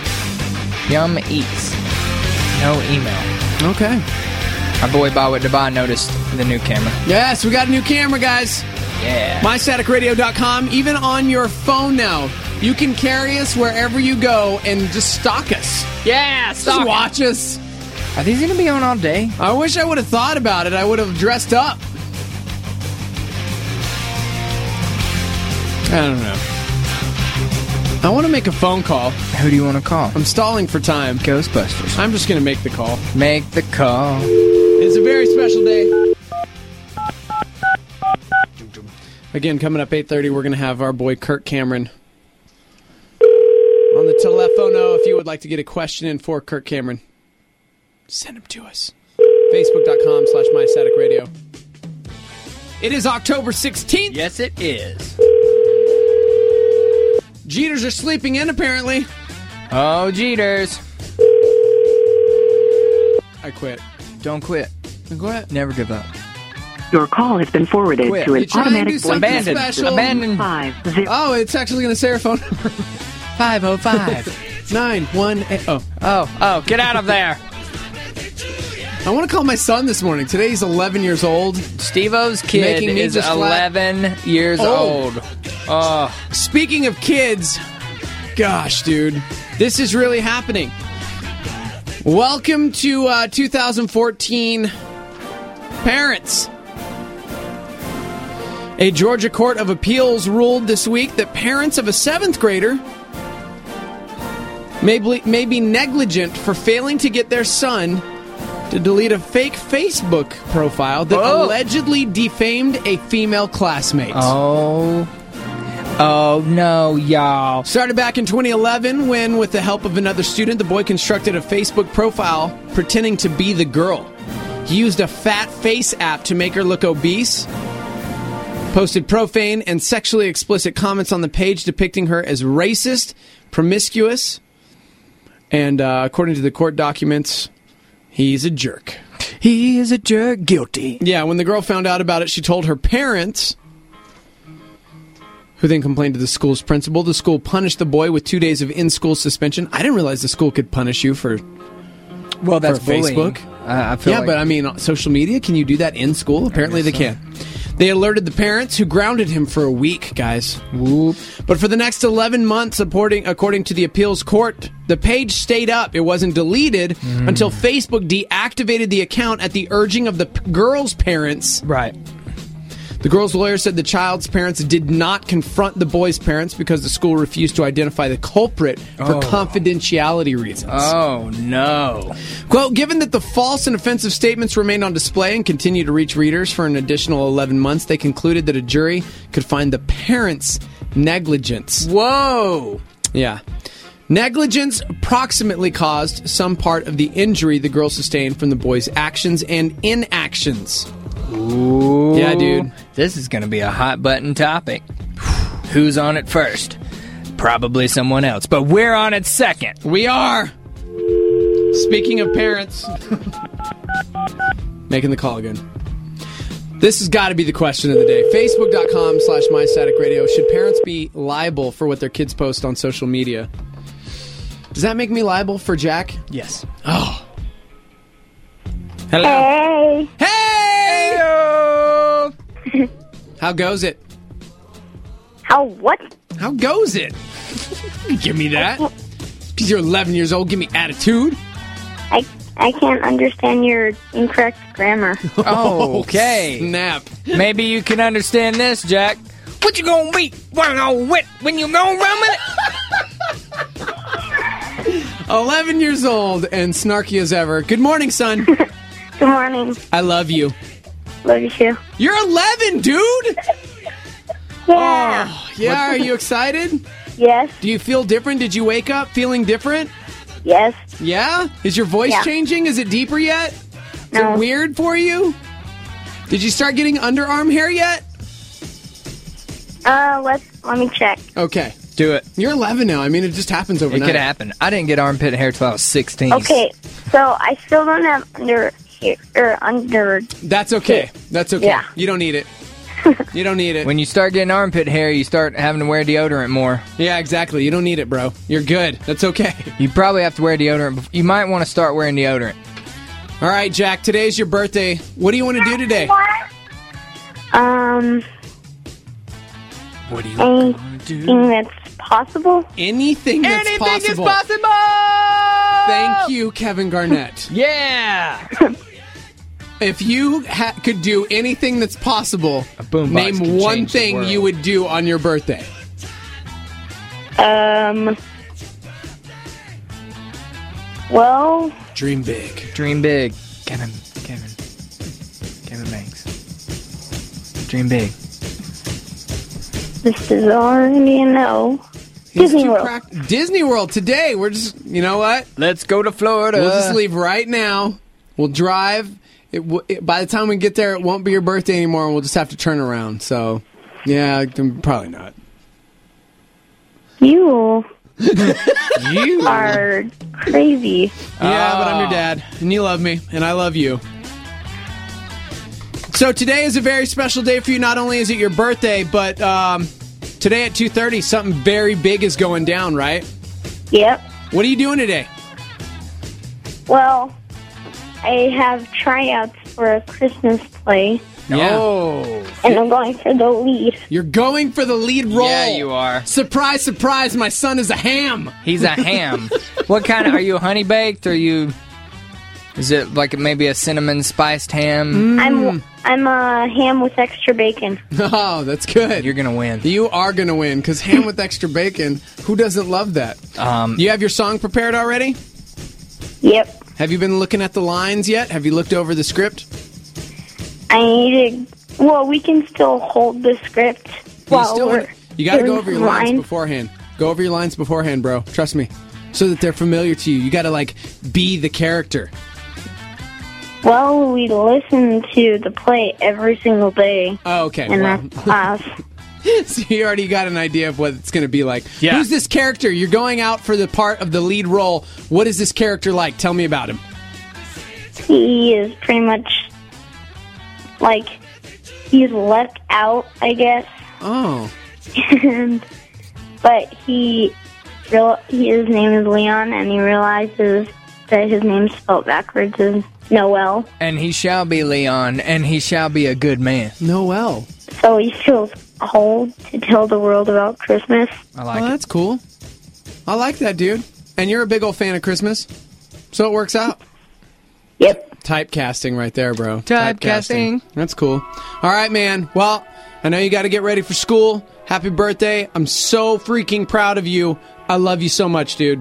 Yum Eats. No email. Okay. Our boy Bawit Daba noticed the new camera. Yes, we got a new camera, guys. Yeah. my static radio dot com. Even on your phone now, you can carry us wherever you go and just stalk us. Yeah, Just stop. watch us. Are these going to be on all day? I wish I would have thought about it. I would have dressed up. I don't know. I want to make a phone call. Who do you want to call? I'm stalling for time. Ghostbusters. I'm just going to make the call. Make the call. It's a very special day. Again, coming up eight thirty, we're going to have our boy Kirk Cameron on the telephono. If you would like to get a question in for Kirk Cameron, send them to us. Facebook.com slash MyStaticRadio. It is October sixteenth. Yes, it is. Jeters are sleeping in, apparently. Oh, Jeters. I quit. Don't quit. I quit. Never give up. Your call has been forwarded Quit. to an You try and do automatic voice something Abandoned. message special. Abandoned. five zero. Oh, it's actually going to say our phone number. five oh five. nine one eight. Oh. Oh, oh, get out of there. I want to call my son this morning. Today he's eleven years old. Steve-O's kid Making me is just eleven laugh. years Oh. old. Oh. Speaking of kids, gosh, dude, this is really happening. Welcome to uh, two thousand fourteen Parents. A Georgia Court of Appeals ruled this week that parents of a seventh grader may be, may be negligent for failing to get their son to delete a fake Facebook profile that Oh. allegedly defamed a female classmate. Oh. Oh, no, y'all. Started back in twenty eleven when, with the help of another student, the boy constructed a Facebook profile pretending to be the girl. He used a fat face app to make her look obese, posted profane and sexually explicit comments on the page depicting her as racist, promiscuous, and uh, according to the court documents, he's a jerk. He is a jerk. Guilty. Yeah, when the girl found out about it, she told her parents, who then complained to the school's principal. The school punished the boy with two days of in-school suspension. I didn't realize the school could punish you for, Well, that's for bullying. Facebook. Uh, I feel Yeah, like but I mean, on social media, can you do that in school? Apparently they can. They alerted the parents, who grounded him for a week, guys. Whoop. But for the next eleven months, according, according to the appeals court, the page stayed up. It wasn't deleted Mm. until Facebook deactivated the account at the urging of the p- girl's parents. Right. The girl's lawyer said the child's parents did not confront the boy's parents because the school refused to identify the culprit for Oh. confidentiality reasons. Oh, no. Quote, given that the false and offensive statements remained on display and continue to reach readers for an additional eleven months, they concluded that a jury could find the parents' negligence. Whoa. Yeah. Negligence approximately caused some part of the injury the girl sustained from the boy's actions and inactions. Ooh. Yeah, dude. This is going to be a hot button topic. Who's on it first? Probably someone else, but we're on it second. We are. Speaking of parents, making the call again. This has got to be the question of the day. Facebook.com slash MyStaticRadio. Should parents be liable for what their kids post on social media? Does that make me liable for Jack? Yes. Oh. Hello. Hey. Hey! How goes it? How what? How goes it? Give me that. Because you're eleven years old, give me attitude. I I can't understand your incorrect grammar. Oh, okay. Snap. Maybe you can understand this, Jack. What you gonna be? What gonna wit when you gonna run with it? eleven years old and snarky as ever. Good morning, son. Good morning. I love you. Love you too. You're eleven, dude. Yeah. Oh, yeah, are you excited? Yes. Do you feel different? Did you wake up feeling different? Yes. Yeah? Is your voice Yeah. changing? Is it deeper yet? Is No. it weird for you? Did you start getting underarm hair yet? Uh, let's let me check. Okay. Do it. You're eleven now. I mean, it just happens It overnight. could happen. I didn't get armpit hair till I was sixteen. Okay, so I still don't have under here or under. That's okay. That's okay. Yeah. You don't need it. You don't need it. When you start getting armpit hair, you start having to wear deodorant more. Yeah, exactly. You don't need it, bro. You're good. That's okay. You probably have to wear deodorant. bef- You might want to start wearing deodorant. All right, Jack, today's your birthday. What do you want to do today? Um, What do you anything that's possible. Anything that's Anything possible. is possible! Thank you, Kevin Garnett. Yeah! If you ha- could do anything that's possible, boombox name can one change the thing world. you would do on your birthday. Um, well, Dream big. Dream big. Kevin, Kevin. Kevin Banks. Dream big. this is already a no. He's Disney too World. crack- Disney World today. We're just, you know what? Let's go to Florida. We'll just leave right now. We'll drive. It, w- it, by the time we get there, it won't be your birthday anymore, and we'll just have to turn around. So, yeah, probably not. You You are crazy. Yeah, but I'm your Oh. dad, and you love me, and I love you. So today is a very special day for you. Not only is it your birthday, but um, today at two thirty, something very big is going down, right? Yep. What are you doing today? Well, I have tryouts for a Christmas play, Yeah. Oh. and I'm going for the lead. You're going for the lead role. Yeah, you are. Surprise, surprise, my son is a ham. He's a ham. What kind of, are you honey baked or you, is it like maybe a cinnamon spiced ham? I'm I'm a ham with extra bacon. Oh, that's good. You're going to win. You are going to win, because ham with extra bacon, who doesn't love that? Um, You have your song prepared already? Yep. Have you been looking at the lines yet? Have you looked over the script? I need to. Well, we can still hold the script You while still we're. wanna- You got to doing go over your some lines lines. beforehand. Go over your lines beforehand, bro. Trust me. So that they're familiar to you. You got to, like, be the character. Well, we listen to the play every single day Oh, okay. in Well, our class. so you already got an idea of what it's going to be like. Yeah. Who's this character? You're going out for the part of the lead role. What is this character like? Tell me about him. He is pretty much like he's left out, I guess. Oh. And, but he, real, he, his name is Leon, and he realizes that his name's spelled backwards as Noel. And he shall be Leon, and he shall be a good man. Noel. So he feels cold to tell the world about Christmas. I like Well, it. that's cool. I like that, dude. And you're a big old fan of Christmas, so it works out. Yep. Typecasting right there, bro. Typecasting. That's cool. All right, man. Well, I know you got to get ready for school. Happy birthday. I'm so freaking proud of you. I love you so much, dude.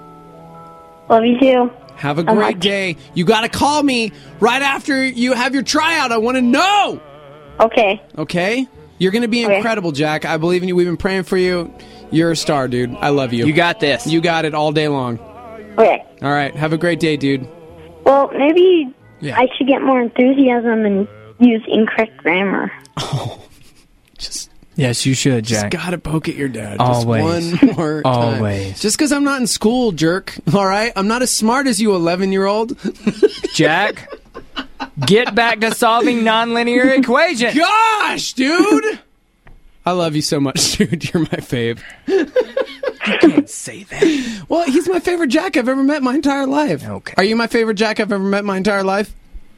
Love you too. Have a So great much. day. You got to call me right after you have your tryout. I want to know. Okay. Okay? You're going to be Okay. incredible, Jack. I believe in you. We've been praying for you. You're a star, dude. I love you. You got this. You got it all day long. Okay. All right. Have a great day, dude. Well, maybe Yeah. I should get more enthusiasm and use incorrect grammar. Just, Yes, you should, just Jack. gotta poke at your dad. Always. Just one more time. Always. Just because I'm not in school, jerk. All right? I'm not as smart as you eleven-year-old. Jack, get back to solving nonlinear equations. Gosh, dude! I love you so much, dude. You're my fave. You can't say that. Well, he's my favorite Jack I've ever met my entire life. Okay. Are you my favorite Jack I've ever met my entire life?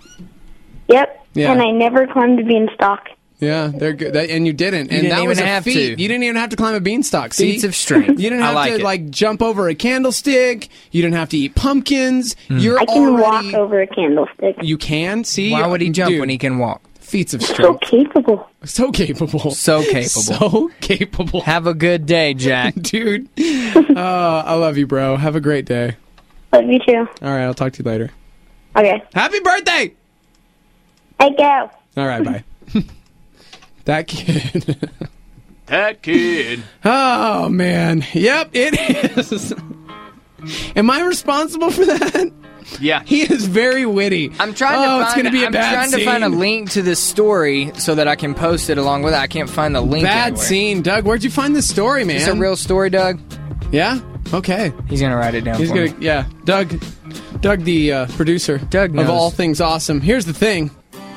Yep. Yeah. And I never climbed a beanstalk. Yeah, they're good. That, and you didn't. And didn't that even was a have feat. to. You didn't even have to climb a beanstalk. See? Feats of strength. You didn't I have like to it. like jump over a candlestick. You didn't have to eat pumpkins. You're I can already. walk over a candlestick. You can see. Why would he jump Dude, when he can walk? feats of So strength? capable. So capable. So capable. So capable. Have a good day, Jack. Dude. Uh, I love you, bro. Have a great day. Love you too. All right, I'll talk to you later. Okay. Happy birthday! I go. All right, bye. That kid. That kid. Oh, man. Yep, it is. Am I responsible for that? Yeah. He is very witty. I'm trying oh, to find. it's gonna be a I'm bad trying scene. to find a link to this story so that I can post it along with it. I can't find the link. Bad anywhere. scene. Doug, where'd you find this story, man? Is this a real story, Doug? Yeah? Okay. He's gonna write it down. He's for gonna, me. yeah. Doug, Doug, the uh, producer Doug of knows. All Things Awesome. Here's the thing.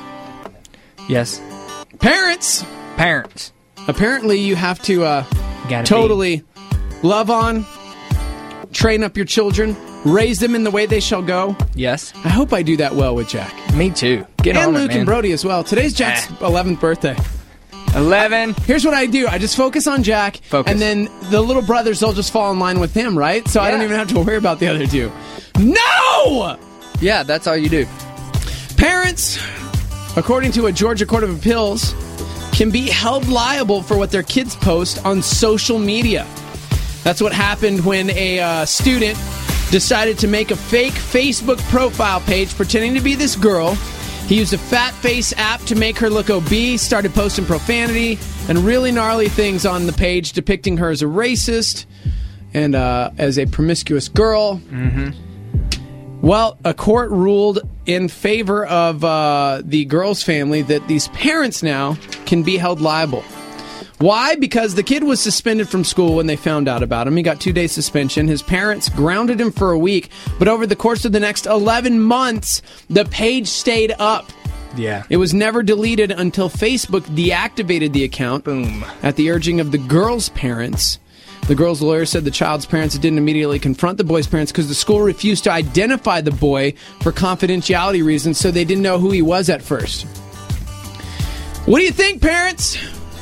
Yes. Parents, Parents. apparently you have to uh, Gotta totally love on, train up your children, raise them in the way they shall go. Be. Yes. I hope I do that well with Jack. Me too. Get and on Luke it, man. and Brody as well. Today's Jack's eleventh birthday. Eleven. Here's what I do. I just focus on Jack, Focus. and then the little brothers, they'll just fall in line with him, right? So I don't Yeah. even have to worry about the other two. No! Yeah, that's all you do. Parents, according to a Georgia Court of Appeals, can be held liable for what their kids post on social media. That's what happened when a uh, student decided to make a fake Facebook profile page pretending to be this girl. He used a fat face app to make her look obese, started posting profanity and really gnarly things on the page depicting her as a racist and uh, as a promiscuous girl. Mm-hmm. Well, a court ruled in favor of uh, the girl's family that these parents now can be held liable. Why? Because the kid was suspended from school when they found out about him. He got two days suspension. His parents grounded him for a week, but over the course of the next eleven months, the page stayed up. Yeah. It was never deleted until Facebook deactivated the account. Boom. At the urging of the girl's parents. The girl's lawyer said the child's parents didn't immediately confront the boy's parents because the school refused to identify the boy for confidentiality reasons, so they didn't know who he was at first. What do you think, parents?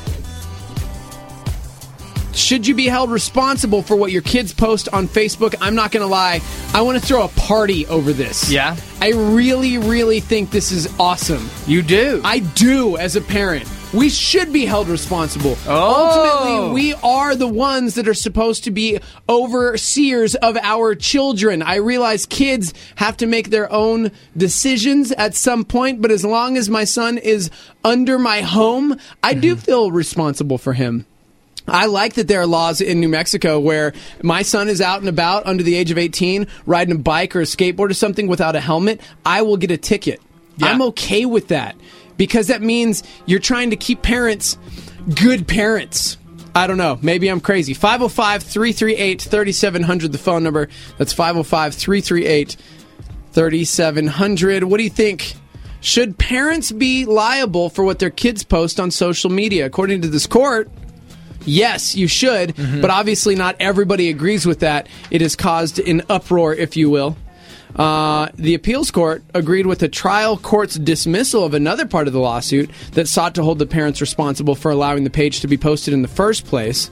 Should you be held responsible for what your kids post on Facebook? I'm not going to lie. I want to throw a party over this. Yeah? I really, really think this is awesome. You do? I do, as a parent. We should be held responsible. Oh. Ultimately, we are the ones that are supposed to be overseers of our children. I realize kids have to make their own decisions at some point, but as long as my son is under my home, I mm-hmm. do feel responsible for him. I like that there are laws in New Mexico where my son is out and about under the age of eighteen, riding a bike or a skateboard or something without a helmet. I will get a ticket. Yeah. I'm okay with that because that means you're trying to keep parents good parents. I don't know. Maybe I'm crazy. five oh five, three three eight, three seven zero zero, the phone number. That's five oh five, three three eight, three seven zero zero. What do you think? Should parents be liable for what their kids post on social media? According to this court, yes, you should, mm-hmm. but obviously not everybody agrees with that. It has caused an uproar, if you will. Uh, the appeals court agreed with the trial court's dismissal of another part of the lawsuit that sought to hold the parents responsible for allowing the page to be posted in the first place.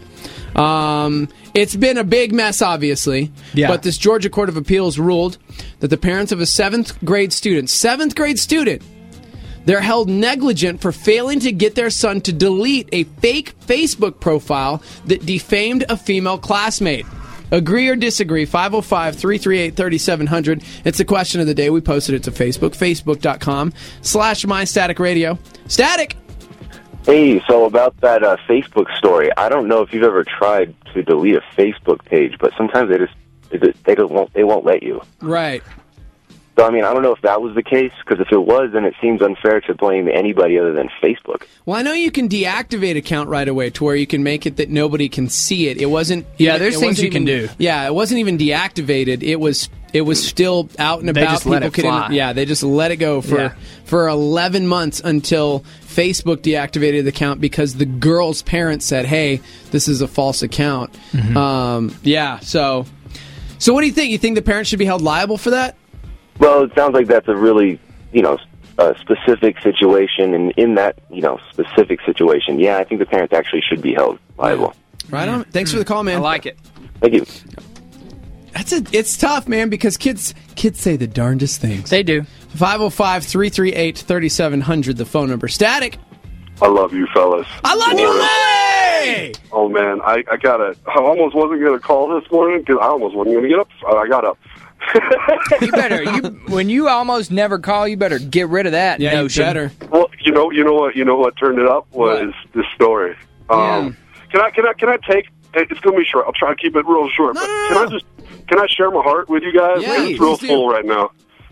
Um, it's been a big mess, obviously, yeah. but this Georgia Court of Appeals ruled that the parents of a seventh grade student, seventh grade student, they're held negligent for failing to get their son to delete a fake Facebook profile that defamed a female classmate. Agree or disagree? five oh five, three three eight, three seven zero zero. It's the question of the day. We posted it to Facebook, facebook.com slash mystaticradio. Static! Hey, so about that uh, Facebook story, I don't know if you've ever tried to delete a Facebook page, but sometimes they just they don't won't, they won't let you. Right. So, I mean, I don't know if that was the case, because if it was, then it seems unfair to blame anybody other than Facebook. Well, I know you can deactivate an account right away to where you can make it that nobody can see it. It wasn't... Yeah, there's it things you even, can do. Yeah, it wasn't even deactivated. It was it was still out and about. They just let People it couldn't- fly. Yeah, they just let it go for, Yeah. for eleven months until Facebook deactivated the account because the girl's parents said, hey, this is a false account. Mm-hmm. Um, yeah, so... So what do you think? You think the parents should be held liable for that? Well, it sounds like that's a really, you know, uh, specific situation, and in that, you know, specific situation, yeah, I think the parents actually should be held liable. Right on. Thanks for the call, man. I like it. Thank you. That's a, it's tough, man, because kids kids say the darndest things. They do. five oh five, three three eight, three seven zero zero, the phone number. Static. I love you, fellas. I love you, Larry! Oh, man, I, I got to I almost wasn't going to call this morning because I almost wasn't going to get up. I got up. You better, you, when you almost never call, you better get rid of that Yeah, you notion. better. Well, you know, you know what, you know what turned it up was What? this story. Um, Yeah. Can I, can I, can I take? It's going to be short. I'll try to keep it real short. No, but no, no, can no. I just, can I share my heart with you guys? Yeah, it's real please do. full right now.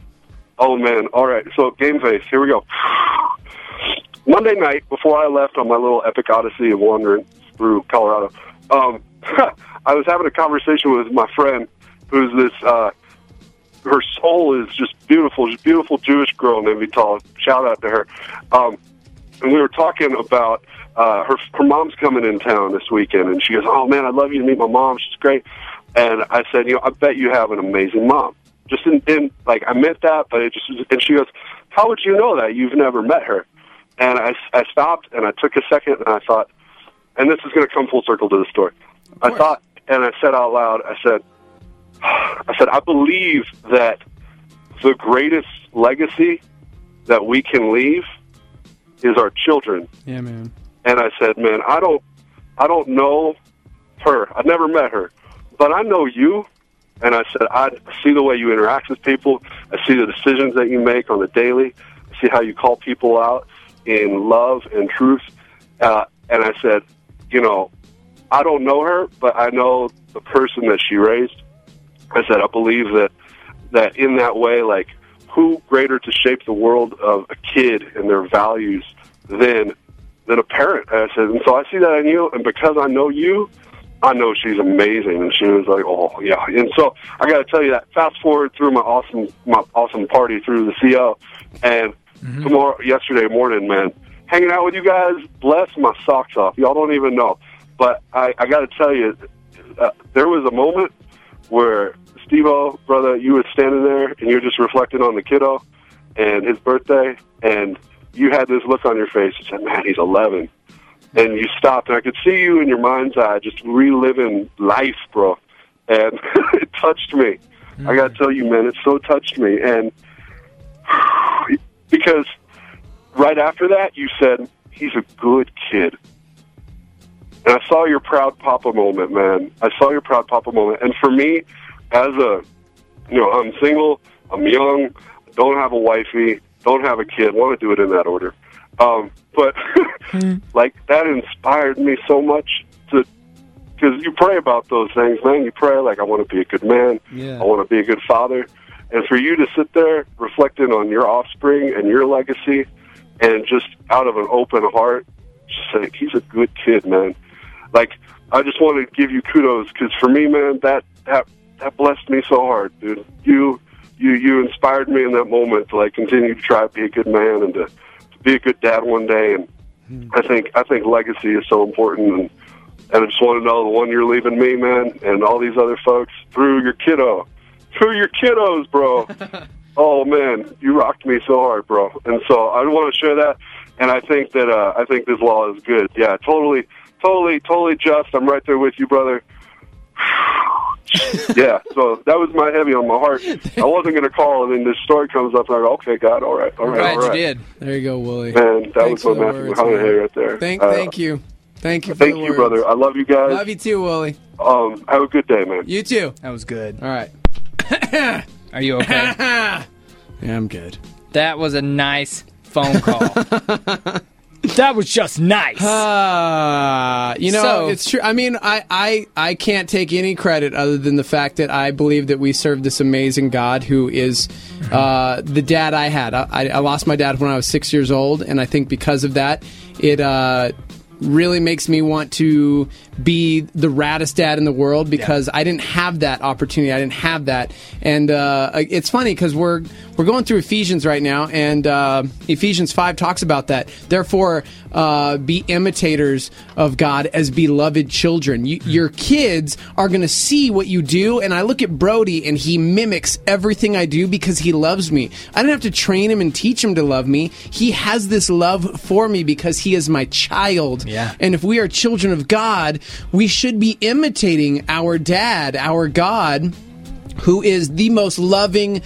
Oh man! All right, so game face. Here we go. Monday night, before I left on my little epic odyssey of wandering through Colorado, um, I was having a conversation with my friend, who's this. Uh, her soul is just beautiful. She's a beautiful Jewish girl named Vital. Shout out to her. Um, and we were talking about uh, her. Her mom's coming in town this weekend, and she goes, "Oh man, I'd love you to meet my mom. She's great." And I said, "You know, I bet you have an amazing mom." Just in, in like I meant that, but it just. And she goes, "How would you know that? You've never met her." And I, I stopped and I took a second and I thought, and this is going to come full circle to the story. I thought, and I said out loud, I said, I said, I believe that the greatest legacy that we can leave is our children. Yeah, man. And I said, man, I don't, I don't know her. I've never met her, but I know you. And I said, I see the way you interact with people. I see the decisions that you make on the daily. I see how you call people out in love and truth. Uh, and I said, you know, I don't know her, but I know the person that she raised. I said, I believe that, that in that way, like, who greater to shape the world of a kid and their values than, than a parent? And I said, and so I see that in you, and because I know you, I know she's amazing. And she was like, oh, yeah. And so I got to tell you that, fast forward through my awesome, my awesome party through the C O, and Mm-hmm. tomorrow, yesterday morning, man, hanging out with you guys, bless my socks off. Y'all don't even know. But I, I got to tell you, uh, there was a moment where Steve-O, brother, you were standing there and you were just reflecting on the kiddo and his birthday, and you had this look on your face. You said, man, he's eleven. And you stopped, and I could see you in your mind's eye just reliving life, bro. And it touched me. Mm. I got to tell you, man, it so touched me. And because right after that, you said, he's a good kid. And I saw your proud papa moment, man. I saw your proud papa moment. And for me, as a, you know, I'm single, I'm young, don't have a wifey, don't have a kid, want to do it in that order. Um, but, mm. like, that inspired me so much to, because you pray about those things, man. You pray, like, I want to be a good man. Yeah. I want to be a good father. And for you to sit there reflecting on your offspring and your legacy and just out of an open heart, just say, he's a good kid, man. Like, I just want to give you kudos, because for me, man, that, that, that blessed me so hard, dude. You, you, you inspired me in that moment to, like, continue to try to be a good man and to, to be a good dad one day. And hmm. I think, I think legacy is so important. And, and I just want to know the one you're leaving me, man, and all these other folks through your kiddo, through your kiddos, bro. Oh man, you rocked me so hard, bro. And so I want to share that. And I think that, uh, I think this law is good. Yeah, totally. Totally, totally just. I'm right there with you, brother. Yeah, so that was my heavy on my heart. I wasn't going to call, and then this story comes up, and I go, okay, God, all right, all right, Glad all right. you did. There you go, Willie. Man, that Thanks was my Matthew McConaughey right there. Thank, uh, thank you. Thank you for Thank the you, words. brother. I love you guys. Love you too, Willie. Um, have a good day, man. You too. That was good. All right. Are you okay? Yeah, I'm good. That was a nice phone call. That was just nice. Uh, you know, So- it's true. I mean, I, I, I can't take any credit other than the fact that I believe that we serve this amazing God who is uh, the dad I had. I, I lost my dad when I was six years old, and I think because of that, it uh, really makes me want to be the raddest dad in the world, because I didn't have that opportunity. I didn't have that. And uh, it's funny because we're we're going through Ephesians right now, and uh, Ephesians five talks about that. Therefore, uh, be imitators of God as beloved children. You, your kids are going to see what you do, and I look at Brody, and he mimics everything I do because he loves me. I didn't have to train him and teach him to love me. He has this love for me because he is my child. Yeah. And if we are children of God, we should be imitating our dad, our God, who is the most loving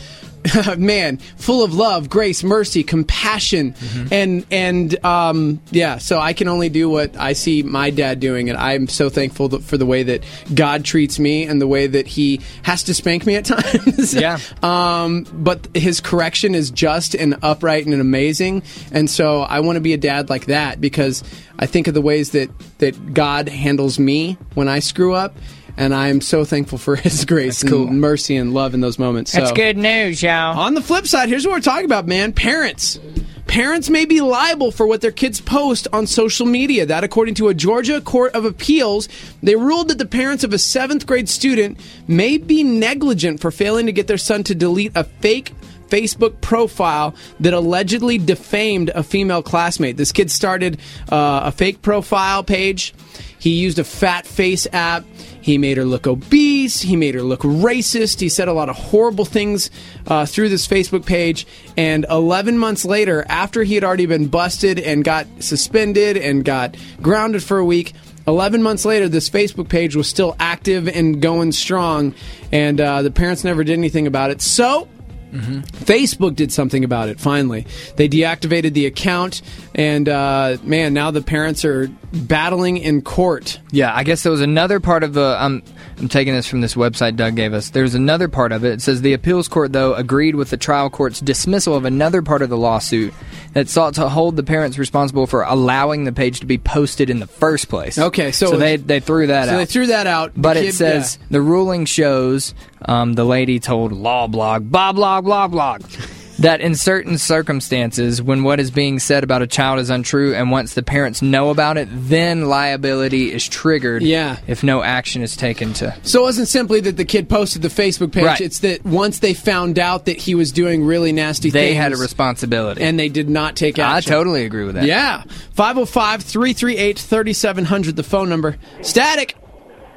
man, full of love, grace, mercy, compassion, mm-hmm. and and um, yeah. So I can only do what I see my dad doing, and I'm so thankful that, for the way that God treats me and the way that He has to spank me at times. Yeah. um, but His correction is just and upright and amazing, and so I want to be a dad like that, because I think of the ways that that God handles me when I screw up. And I'm so thankful for His grace That's cool. and mercy and love in those moments. That's so. good news, y'all. On the flip side, here's what we're talking about, man. Parents. Parents may be liable for what their kids post on social media. That, according to a Georgia Court of Appeals, they ruled that the parents of a seventh grade student may be negligent for failing to get their son to delete a fake Facebook profile that allegedly defamed a female classmate. This kid started uh, a fake profile page. He used a fat face app. He made her look obese. He made her look racist. He said a lot of horrible things uh, through this Facebook page. And eleven months later, after he had already been busted and got suspended and got grounded for a week, eleven months later, this Facebook page was still active and going strong. And uh, the parents never did anything about it. So Mm-hmm. Facebook did something about it, finally. They deactivated the account, and uh, man, now the parents are battling in court. Yeah, I guess there was another part of the... Um, I'm taking this from this website Doug gave us. There's another part of it. It says the appeals court, though, agreed with the trial court's dismissal of another part of the lawsuit that sought to hold the parents responsible for allowing the page to be posted in the first place. Okay, so... So they, they threw that so out. they threw that out. But The it kid- says yeah. the ruling shows um, the lady told Law Blog, blah, blah, blah, blah, that in certain circumstances, when what is being said about a child is untrue, and once the parents know about it, then liability is triggered Yeah. if no action is taken to... So it wasn't simply that the kid posted the Facebook page. Right. It's that once they found out that he was doing really nasty They things... had a responsibility. And they did not take I action. totally agree with that. Yeah. five oh five, three three eight, three seven zero zero, the phone number. Static!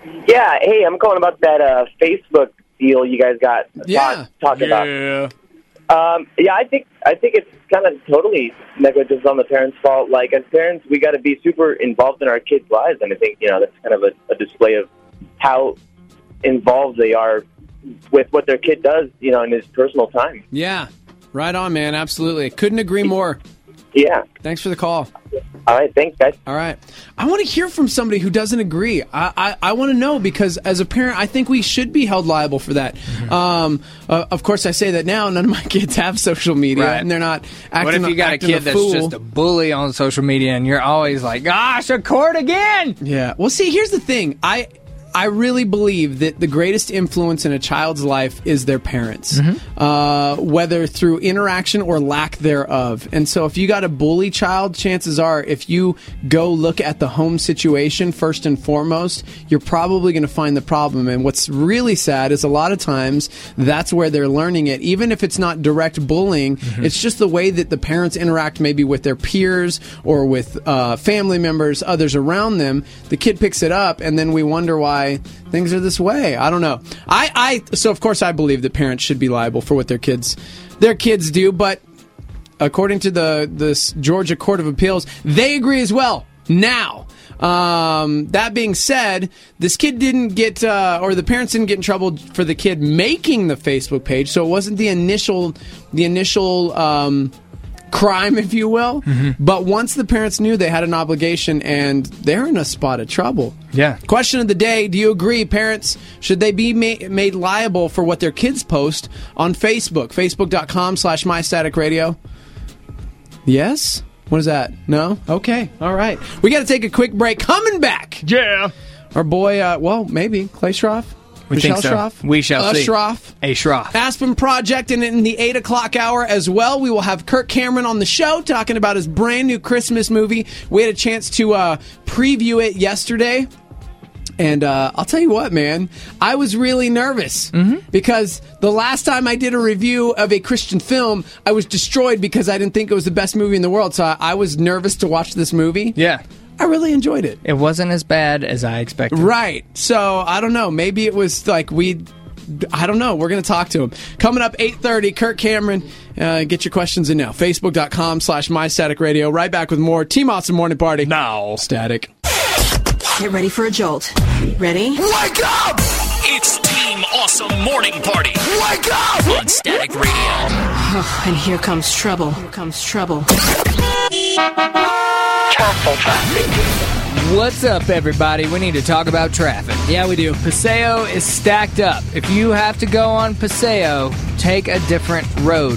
Yeah, hey, I'm calling about that uh, Facebook deal you guys got Yeah. talk, talk Yeah. about. Um, yeah, I think I think it's kind of totally negligence on the parents' fault. Like, as parents, we got to be super involved in our kids' lives, and I think, you know, that's kind of a, a display of how involved they are with what their kid does, you know, in his personal time. Yeah. Right on, man. Absolutely. Couldn't agree more. Yeah. Thanks for the call. All right. Thanks, guys. All right. I want to hear from somebody who doesn't agree. I, I, I want to know, because as a parent, I think we should be held liable for that. Mm-hmm. Um, uh, of course, I say that now. None of my kids have social media, Right. and they're not acting. What if you got a acting kid that's fool. just a bully on social media and you're always like, gosh, a court again? Yeah. Well, see, here's the thing. I I really believe that the greatest influence in a child's life is their parents, Mm-hmm. uh, whether through interaction or lack thereof. And so if you got a bully child, chances are if you go look at the home situation first and foremost, you're probably going to find the problem. And what's really sad is a lot of times that's where they're learning it. Even if it's not direct bullying, Mm-hmm. it's just the way that the parents interact maybe with their peers or with uh, family members, others around them. The kid picks it up, and then we wonder why things are this way. I don't know. I, I so of course I believe that parents should be liable for what their kids their kids do, but according to the the Georgia Court of Appeals, they agree as well. Now, um, that being said, this kid didn't get, uh, or the parents didn't get in trouble for the kid making the Facebook page, so it wasn't the initial the initial. Um, crime, if you will. Mm-hmm. But once the parents knew, they had an obligation, and they're in a spot of trouble. Yeah. Question of the day, do you agree, parents, should they be ma- made liable for what their kids post on Facebook? Facebook.com slash MyStaticRadio. Yes? What is that? No? Okay. All right. We got to take a quick break. Coming back. Yeah. Our boy, uh, well, maybe, Clay Schroff? We Michelle think so. Schroff? We shall uh, see. Schroff. A Schroff. Aspen Project, and in the eight o'clock hour as well, we will have Kirk Cameron on the show talking about his brand new Christmas movie. We had a chance to uh, preview it yesterday. And uh, I'll tell you what, man, I was really nervous mm-hmm. because the last time I did a review of a Christian film, I was destroyed because I didn't think it was the best movie in the world. So I, I was nervous to watch this movie. Yeah. I really enjoyed it. It wasn't as bad as I expected. Right. So I don't know. Maybe it was like we... I don't know. We're going to talk to him. Coming up eight thirty, Kirk Cameron. Uh, get your questions in now. Facebook.com slash MyStaticRadio. Right back with more Team Awesome Morning Party. Now. Static. Get ready for a jolt. Ready? Wake up! It's Team Awesome Morning Party. Wake up! On Static Radio. Oh, and here comes trouble. Here comes trouble. What's up, everybody? We need to talk about traffic. Yeah, we do. Paseo is stacked up. If you have to go on Paseo, take a different road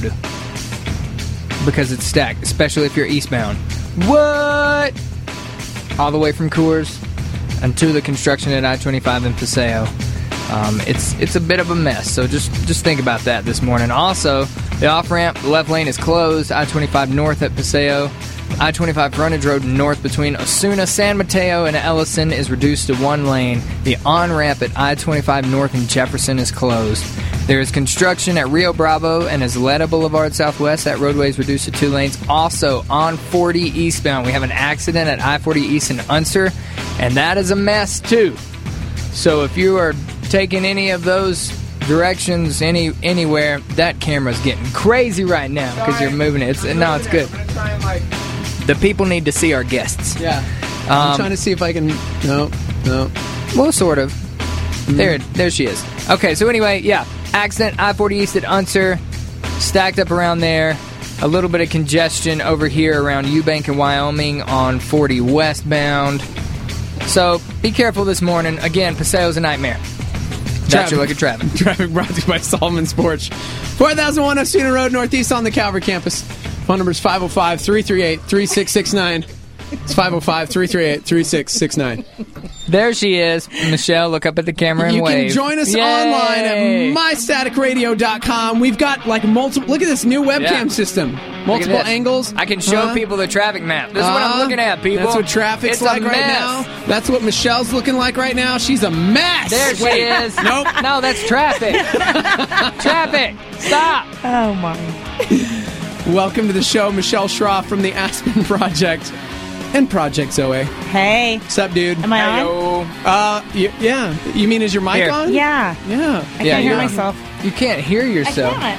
because it's stacked, especially if you're eastbound. What? All the way from Coors and to the construction at I twenty-five in Paseo. Um, it's it's a bit of a mess, so just, just think about that this morning. Also, the off-ramp, the left lane is closed. I twenty-five north at Paseo. I twenty-five frontage road north between Osuna, San Mateo, and Ellison is reduced to one lane. The on-ramp at I twenty-five north and Jefferson is closed. There is construction at Rio Bravo and Isleta Boulevard Southwest. That roadway is reduced to two lanes. Also, on forty eastbound, we have an accident at I forty East in Unser, and that is a mess, too. So if you are taking any of those directions any anywhere, that camera's getting crazy right now because you're moving it. It's, no, it's good. The people need to see our guests. Yeah. Um, I'm trying to see if I can... No, no. Well, sort of. Mm. There there she is. Okay, so anyway, yeah. Accident, I forty East at Unser. Stacked up around there. A little bit of congestion over here around Eubank and Wyoming on forty westbound. So, be careful this morning. Again, Paseo's a nightmare. That's your look at traffic. Traffic brought to you by Solomon's Porch. four thousand one Osuna Road, Northeast on the Calvary campus. Phone number is five oh five, three three eight, three six six nine. It's five oh five, three three eight, three six six nine. There she is. Michelle, look up at the camera and you wave. You can join us Yay! online at my static radio dot com. We've got like multiple... Look at this new webcam yeah. system. Multiple angles. I can show uh, people the traffic map. This is what uh, I'm looking at, people. That's what traffic's it's like a right mess. now. That's what Michelle's looking like right now. She's a mess. There she Wait. is. Nope. No, that's traffic. Traffic. Stop. Oh, my. Welcome to the show, Michelle Schroff from the Aspen Project. and Project Zoe. Hey. What's up, dude? Am I on? Uh, y- yeah. You mean is your mic Here. on? Yeah. Yeah. I Yeah, can't hear you're on. myself. You can't hear yourself. I can't.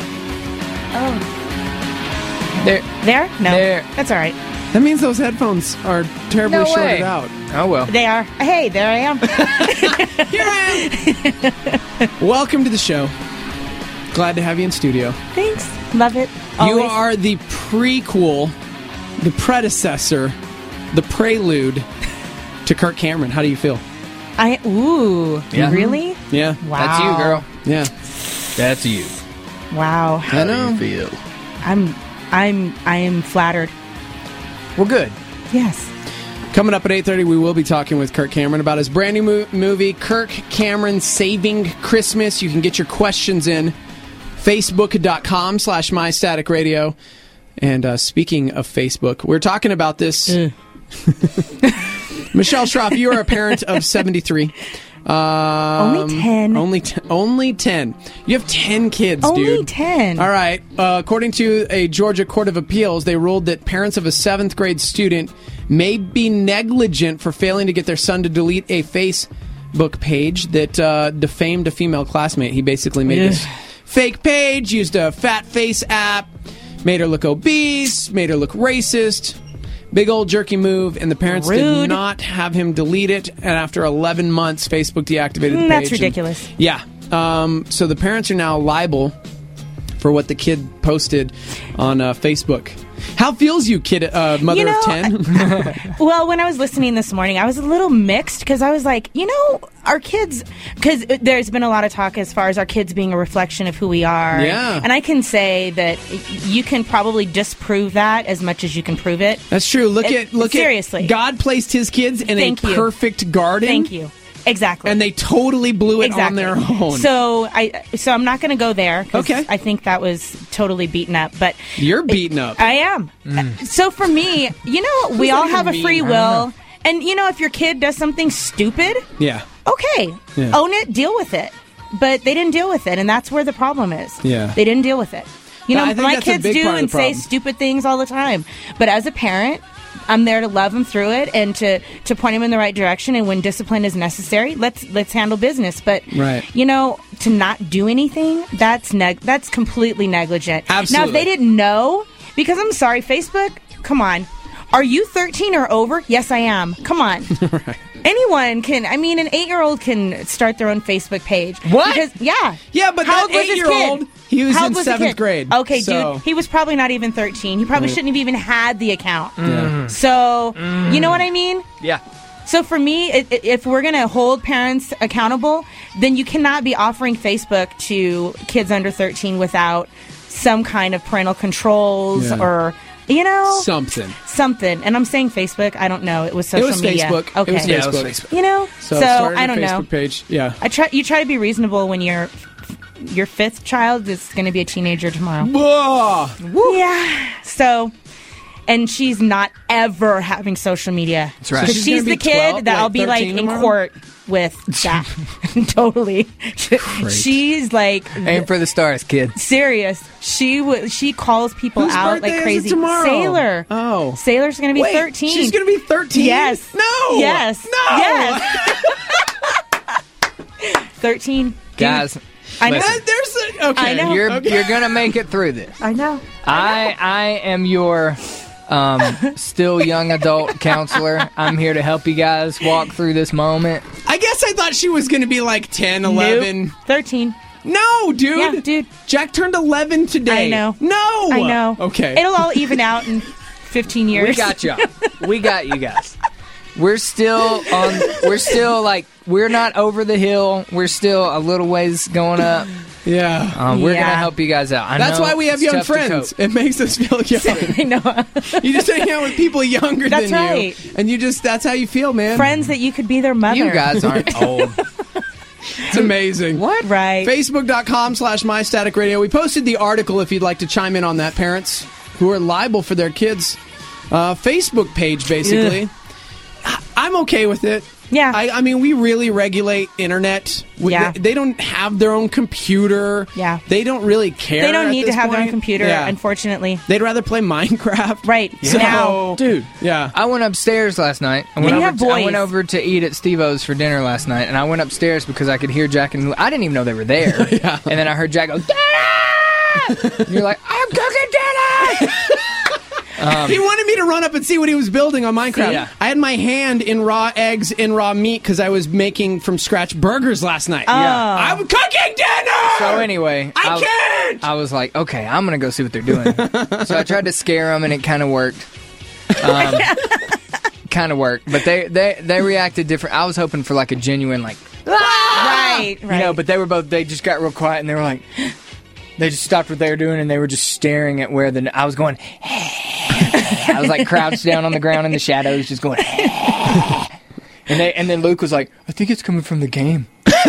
Oh. There. There? No. There. That's all right. That means those headphones are terribly No shorted way. out. Oh, well. They are. Hey, there I am. Here I am. Welcome to the show. Glad to have you in studio. Thanks. Love it. You Always. are the prequel, the predecessor, the prelude to Kirk Cameron. How do you feel? I ooh. Yeah. Really? Yeah. Wow. That's you, girl. Yeah. That's you. Wow. I know. do you feel? I'm I'm I am flattered. Well, good. Yes. Coming up at eight thirty, we will be talking with Kirk Cameron about his brand new mo- movie, Kirk Cameron Saving Christmas. You can get your questions in. Facebook.com slash MyStaticRadio. And uh, speaking of Facebook, we're talking about this. Mm. Michelle Schroff, you are a parent of seventy-three. Um, Only ten. Only, t- only ten. You have ten kids, Only dude. ten. All right. Uh, according to a Georgia Court of Appeals, they ruled that parents of a seventh grade student may be negligent for failing to get their son to delete a Facebook page that uh, defamed a female classmate. He basically made this fake page, used a fat face app, made her look obese, made her look racist. Big old jerky move, and the parents Rude. did not have him delete it. And after eleven months, Facebook deactivated the Mm, page. that's and- ridiculous. yeah. Um, so the parents are now liable for what the kid posted on uh, Facebook. How feels you, kid, uh, mother You know, of ten? Well, when I was listening this morning, I was a little mixed because I was like, you know, our kids, because there's been a lot of talk as far as our kids being a reflection of who we are. Yeah. And I can say that you can probably disprove that as much as you can prove it. That's true. Look It- at look seriously. at God placed His kids in Thank a you. perfect garden. Thank you. Exactly. And they totally blew it exactly. on their own. So I, so I'm not going to go there. 'Cause Okay. I think that was totally beaten up. But You're beaten up. I am. So for me, you know, we does all that have a even free mean? I don't will. And, you know, if your kid does something stupid, yeah. okay, Yeah. own it, deal with it. But they didn't deal with it, and that's where the problem is. Yeah. They didn't deal with it. You But know, I think my that's a kids big do part of and the say problem. stupid things all the time. But as a parent, I'm there to love them through it and to, to point them in the right direction. And when discipline is necessary, let's let's handle business. But Right. you know, to not do anything, that's neg- that's completely negligent. Now, Absolutely. if they didn't know, because I'm sorry, Facebook, come on. Are you thirteen or over? Yes, I am. Come on. Right. Anyone can. I mean, an eight-year-old can start their own Facebook page. What? Because, yeah. Yeah, but How that old was his eight-year-old, kid? he was How in old was the seventh kid? grade. Okay, so- dude. He was probably not even thirteen. He probably Right. shouldn't have even had the account. Yeah. So, you know what I mean? Yeah. So for me, i- i- if we're going to hold parents accountable, then you cannot be offering Facebook to kids under thirteen without some kind of parental controls Yeah. or, you know, Something. something. And I'm saying Facebook. I don't know. It was social It was media. Facebook. Okay. It was Yeah, it Facebook. was Facebook. You know, So, so, started I a don't Facebook know. page. Yeah. I try. You try to be reasonable when your your fifth child is going to be a teenager tomorrow. Whoa. Yeah. So, and she's not ever having social media. That's right. Because She's she's, gonna be the kid twelve, that like I'll be like thirteen in tomorrow? court with. That totally. She's like Aim for the stars, kid. serious. She w- She calls people Whose out birthday is like it crazy. tomorrow? Sailor. Oh. Sailor's going to be Wait, thirteen. she's going to be thirteen? Yes. No. Yes. No. Yes. thirteen. Dude, Guys, I know. listen. Uh, there's a, okay. I know. You're Okay. you're gonna make it through this. I know. I I am your um, still young adult counselor. I'm here to help you guys walk through this moment. I guess I thought she was going to be like ten, eleven. Nope. thirteen. No, dude. Yeah, dude. Jack turned eleven today. I know. No. I know. Okay. It'll all even out in fifteen years. We got you. We got you guys. We're still on. We're still like we're not over the hill. We're still a little ways going up. Yeah. Um, we're Yeah. gonna help you guys out. I That's know why we have it's young tough to friends. cope. It makes us feel young. I know. You just hang out with people younger That's than right. you. And you just, that's how you feel, man. Friends that you could be their mother. You guys aren't old. It's amazing. What? Right. Facebook.com slash MyStaticRadio. We posted the article if you'd like to chime in on that. Parents who are liable for their kids' uh, Facebook page, basically. I- I'm okay with it. Yeah. I, I mean, we really regulate internet. We, Yeah. They, they don't have their own computer. Yeah. They don't really care. They don't at need to this have their own point. computer, Yeah. unfortunately. They'd rather play Minecraft. Right. So, Now. dude, yeah. I went upstairs last night. I When went, you over have to, I boys. went over to eat at Steve-O's for dinner last night, and I went upstairs because I could hear Jack and Lou. I didn't even know they were there. And then I heard Jack go, Dad! And you're like, I'm cooking dinner! Um, he wanted me to run up and see what he was building on Minecraft. Yeah. I had my hand in raw eggs and raw meat because I was making from scratch burgers last night. Oh. Yeah. I'm cooking dinner! So anyway, I I, can't! I was like, okay, I'm going to go see what they're doing. So I tried to scare them, and it kind of worked. Um, kind of worked. But they, they, they reacted different. I was hoping for like a genuine, like, Right, right. you know, but they were both, they just got real quiet, and they were like, they just stopped what they were doing, and they were just staring at where the, I was going, I was like crouched down on the ground in the shadows, just going, and they, and then Luke was like, I think it's coming from the game.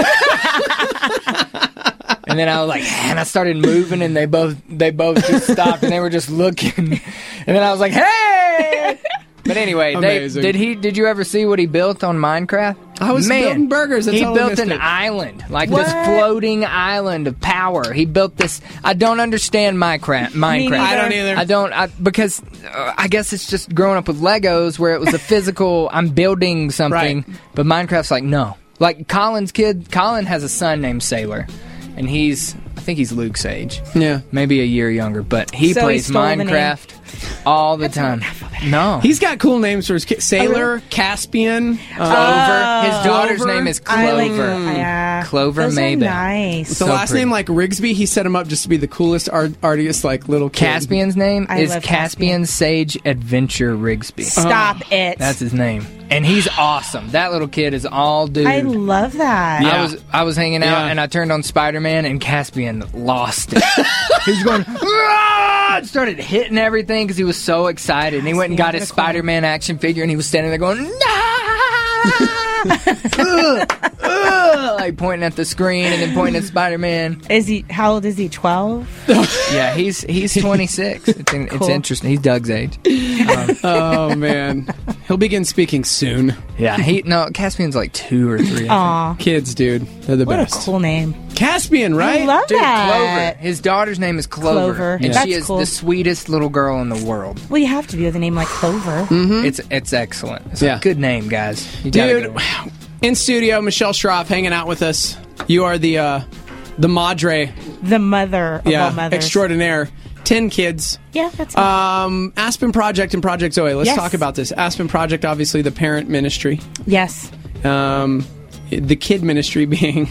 And then I was like, and I started moving, and they both, they both just stopped, and they were just looking. And then I was like, hey! But anyway, they, Amazing. did he? Did you ever see what he built on Minecraft? I was Man, building burgers. That's he how I built missed an it. island, like What? this floating island of power. He built this. I don't understand Minecraft. Minecraft. neither. I don't either. I don't I, because uh, I guess it's just growing up with Legos where it was a physical. I'm building something, Right. but Minecraft's like no. Like Colin's kid. Colin has a son named Sailor, and he's I think he's Luke's age. Yeah. Maybe a year younger, but he So he plays stole the name. Minecraft all the time. No. He's got cool names for his kids. Sailor, Caspian, Clover. uh, His daughter's Clover. name is I like, Clover. yeah. Clover Those Maybell. Are nice. the So last pretty. name like Rigsby. He set him up just to be the coolest, art- artiest, like little kid. Caspian's name I is love Caspian Caspian. Sage Adventure Rigsby. Stop it. That's his name, and he's awesome. That little kid is all dude. I love that. Yeah. I was I was hanging out Yeah. and I turned on Spider Man and Caspian lost it. He was going "Rah!" and started hitting everything because he was so excited. And he went and got his Spider Man action figure and he was standing there going "Nah!" Ugh, ugh, like pointing at the screen and then pointing at Spider Man. Is he? How old is he? Twelve. Yeah, he's he's twenty-six. It's, in, it's Cool. interesting. He's Doug's age. Um, Oh man, he'll begin speaking soon. yeah, he no Caspian's like two or three. I Aw, Kids, dude, they're the what best. a cool name. Caspian, right? I love Dude, that. Clover. His daughter's name is Clover, Clover. and That's she is cool. the sweetest little girl in the world. Well, you have to be with a name like Clover. It's it's excellent. It's Yeah. a good name, guys. You gotta Dude, go. in studio, Michelle Schroff hanging out with us. You are the uh, the madre, The mother of all yeah, mothers. extraordinaire. Ten kids. Yeah, that's Um, Aspen Project and Project Zoe. Let's Yes. talk about this. Aspen Project, obviously the parent ministry. yes. Um, the kid ministry being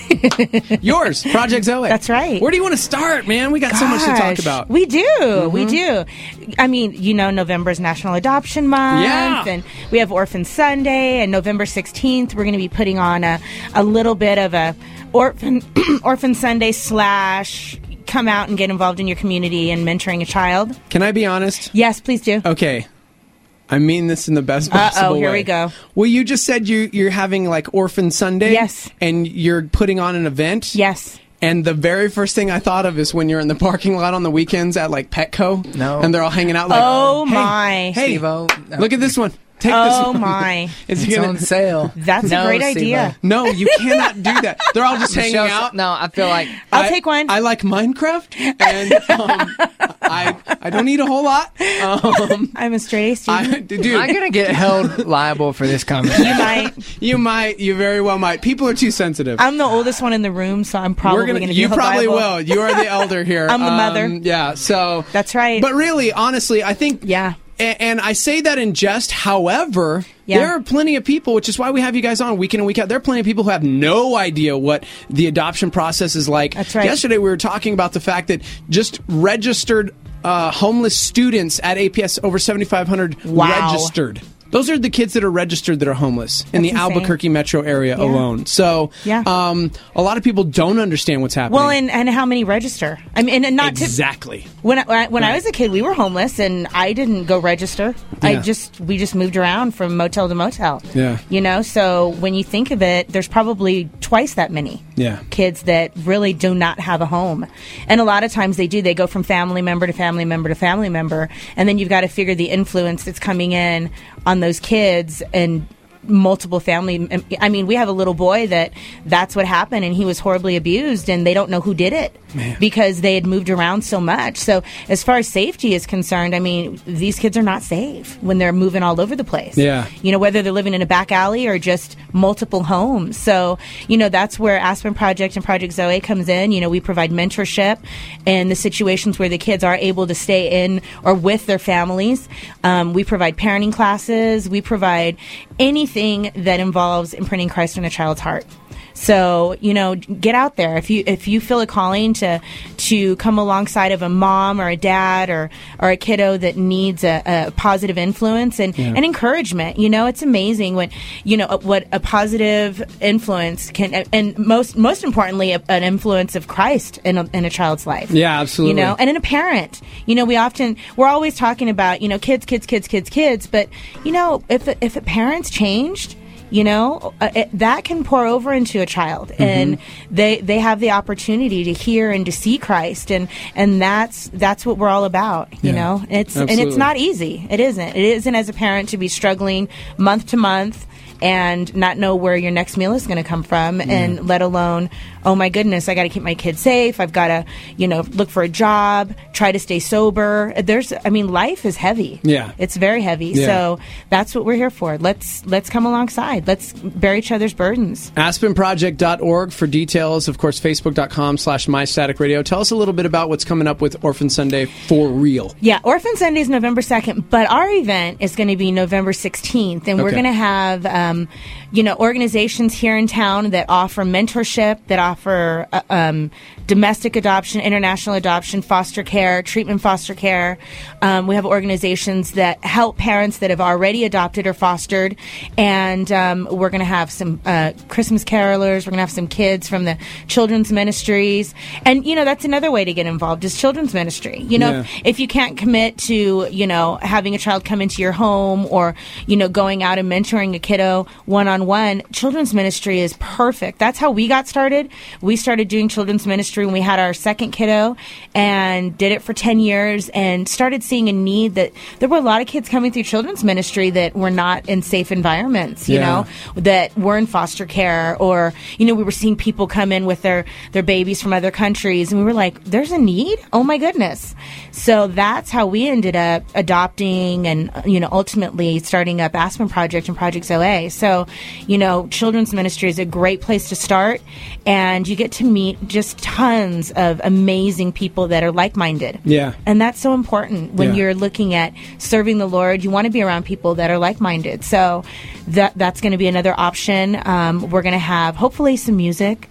yours, Project Zoe. That's right. Where do you want to start, man? We got so much to talk Gosh, about. We do. We Mhm. do. I mean, you know, November's National Adoption Month. Yeah. And we have Orphan Sunday. And November sixteenth, we're going to be putting on a, a little bit of a Orphan, Orphan Sunday slash come out and get involved in your community and mentoring a child. Can I be honest? Yes, please do. Okay. I mean this in the best possible Uh-oh, way. here we go. Well, you just said you, you're having like Orphan Sunday. Yes. And you're putting on an event. Yes. And the very first thing I thought of is when you're in the parking lot on the weekends at like Petco. No. And they're all hanging out like, Oh, hey, my. Hey, Steve-O, no. look at this one. Take this Oh, one. my. Is It's he gonna- on sale. That's No, a great Steve-O. idea. No, you cannot do that. They're all just hanging Michelle's- out. No, I feel like I'll I- take one. I like Minecraft, and um, I I don't eat a whole lot. Um, I'm a straight A student. I, dude, am I gonna get held liable for this conversation? You might. you might, you very well might. People are too sensitive. I'm the oldest one in the room, so I'm probably We're gonna, going to you be probably liable. will. You are the elder here. I'm the mother. Yeah. So That's right. But really, honestly, I think. Yeah. And, and I say that in jest. However, Yeah. there are plenty of people, which is why we have you guys on week in and week out. There are plenty of people who have no idea what the adoption process is like. That's right. Yesterday, we were talking about the fact that just registered uh, homeless students at A P S, over seventy-five hundred Wow. registered. Those are the kids that are registered that are homeless in the That's insane. Albuquerque metro area Yeah. alone. So, Yeah. um, a lot of people don't understand what's happening. Well, and, and how many register? I mean, and not to, exactly. when I, when I Right. was a kid, we were homeless, and I didn't go register. I Yeah. just we just moved around from motel to motel. Yeah. You know, so when you think of it, there's probably twice that many Yeah. kids that really do not have a home, and a lot of times they do. They go from family member to family member to family member, and then you've got to figure the influence that's coming in on those kids and multiple family. I mean, we have a little boy that that's what happened, and he was horribly abused, and they don't know who did it Man. because they had moved around so much. So as far as safety is concerned, I mean, these kids are not safe when they're moving all over the place. Yeah. You know, whether they're living in a back alley or just multiple homes. So, you know, that's where Aspen Project and Project Zoe comes in. You know, we provide mentorship in the situations where the kids are able to stay in or with their families. Um, we provide parenting classes. We provide anything that involves imprinting Christ in a child's heart. So, you know, get out there. If you if you feel a calling to to come alongside of a mom or a dad or, or a kiddo that needs a, a positive influence and, Yeah. and encouragement, you know, it's amazing when, you know, what a positive influence can, and most most importantly, a, an influence of Christ in a, in a child's life. Yeah, absolutely. You know, and in a parent, you know, we often, we're always talking about, you know, kids, kids, kids, kids, kids, but, you know, if, if a parent's changed, you know, uh, it, that can pour over into a child, Mm-hmm. and they they have the opportunity to hear and to see Christ, and and that's that's what we're all about. You Yeah, know, it's and absolutely. it's not easy. It isn't. It isn't as a parent to be struggling month to month and not know where your next meal is going to come from, and let alone, oh my goodness, I got to keep my kids safe. I've got to, you know, look for a job, try to stay sober. There's, I mean, life is heavy. Yeah. It's very heavy. Yeah. So that's what we're here for. Let's let's come alongside. Let's bear each other's burdens. aspen project dot org for details. Of course, facebook dot com slash my static radio. Tell us a little bit about what's coming up with Orphan Sunday for real. Yeah, Orphan Sunday is November second, but our event is going to be November sixteenth, and we're Okay. going to have, um, you know, organizations here in town that offer mentorship, that offer uh, um, domestic adoption, international adoption, foster care, treatment foster care. Um, we have organizations that help parents that have already adopted or fostered, and um, we're going to have some uh, Christmas carolers. We're going to have some kids from the children's ministries, and you know, that's another way to get involved is children's ministry. You know, Yeah. if you can't commit to, you know, having a child come into your home or, you know, going out and mentoring a kiddo one-on-one, children's ministry is perfect. That's how we got started. We started doing children's ministry when we had our second kiddo and did it for ten years and started seeing a need that there were a lot of kids coming through children's ministry that were not in safe environments, you Yeah. know, that were in foster care, or, you know, we were seeing people come in with their, their babies from other countries, and we were like, there's a need? Oh my goodness. So that's how we ended up adopting and, you know, ultimately starting up Aspen Project and Project Zoe. So, you know, children's ministry is a great place to start, and you get to meet just tons of amazing people that are like-minded. Yeah. And that's so important when Yeah. you're looking at serving the Lord. You want to be around people that are like-minded. So that that's going to be another option. Um, we're going to have hopefully some music,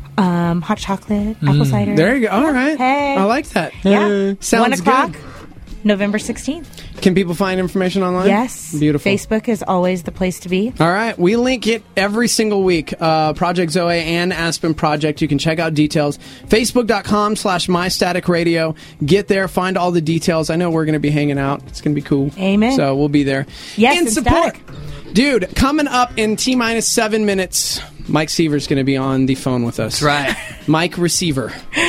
um, hot chocolate, apple cider. There you go. All right. Hey. I like that. Yeah. Uh, sounds One o'clock, good. November sixteenth. Can people find information online? Yes. Beautiful. Facebook is always the place to be. All right, we link it every single week. Uh, Project Zoe and Aspen Project. You can check out details. Facebook dot com slash My Static Radio. Get there, find all the details. I know we're going to be hanging out. It's going to be cool. Amen. So we'll be there. Yes, in and support. static. Dude, coming up in T minus seven minutes, Mike Seaver's going to be on the phone with us. That's right. Mike Receiver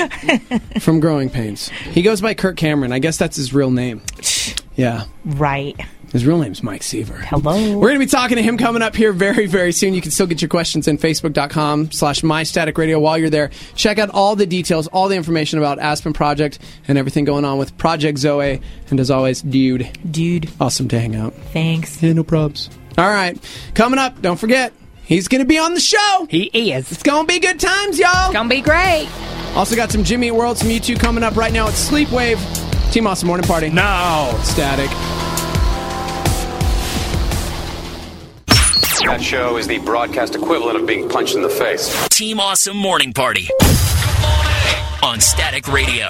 from Growing Pains. He goes by Kirk Cameron. I guess that's his real name. Yeah. Right. His real name's Mike Seaver. Hello. We're going to be talking to him coming up here very, very soon. You can still get your questions in Facebook dot com slash My Static Radio while you're there. Check out all the details, all the information about Aspen Project and everything going on with Project Zoe. And as always, dude. Dude. Awesome to hang out. Thanks. Yeah, no probs. All right. Coming up, don't forget, he's going to be on the show. He is. It's going to be good times, y'all. It's gonna be great. Also got some Jimmy Eat World, some U two coming up right now. It's Sleepwave. Team Awesome Morning Party. No. Static. That show is the broadcast equivalent of being punched in the face. Team Awesome Morning Party on Static Radio.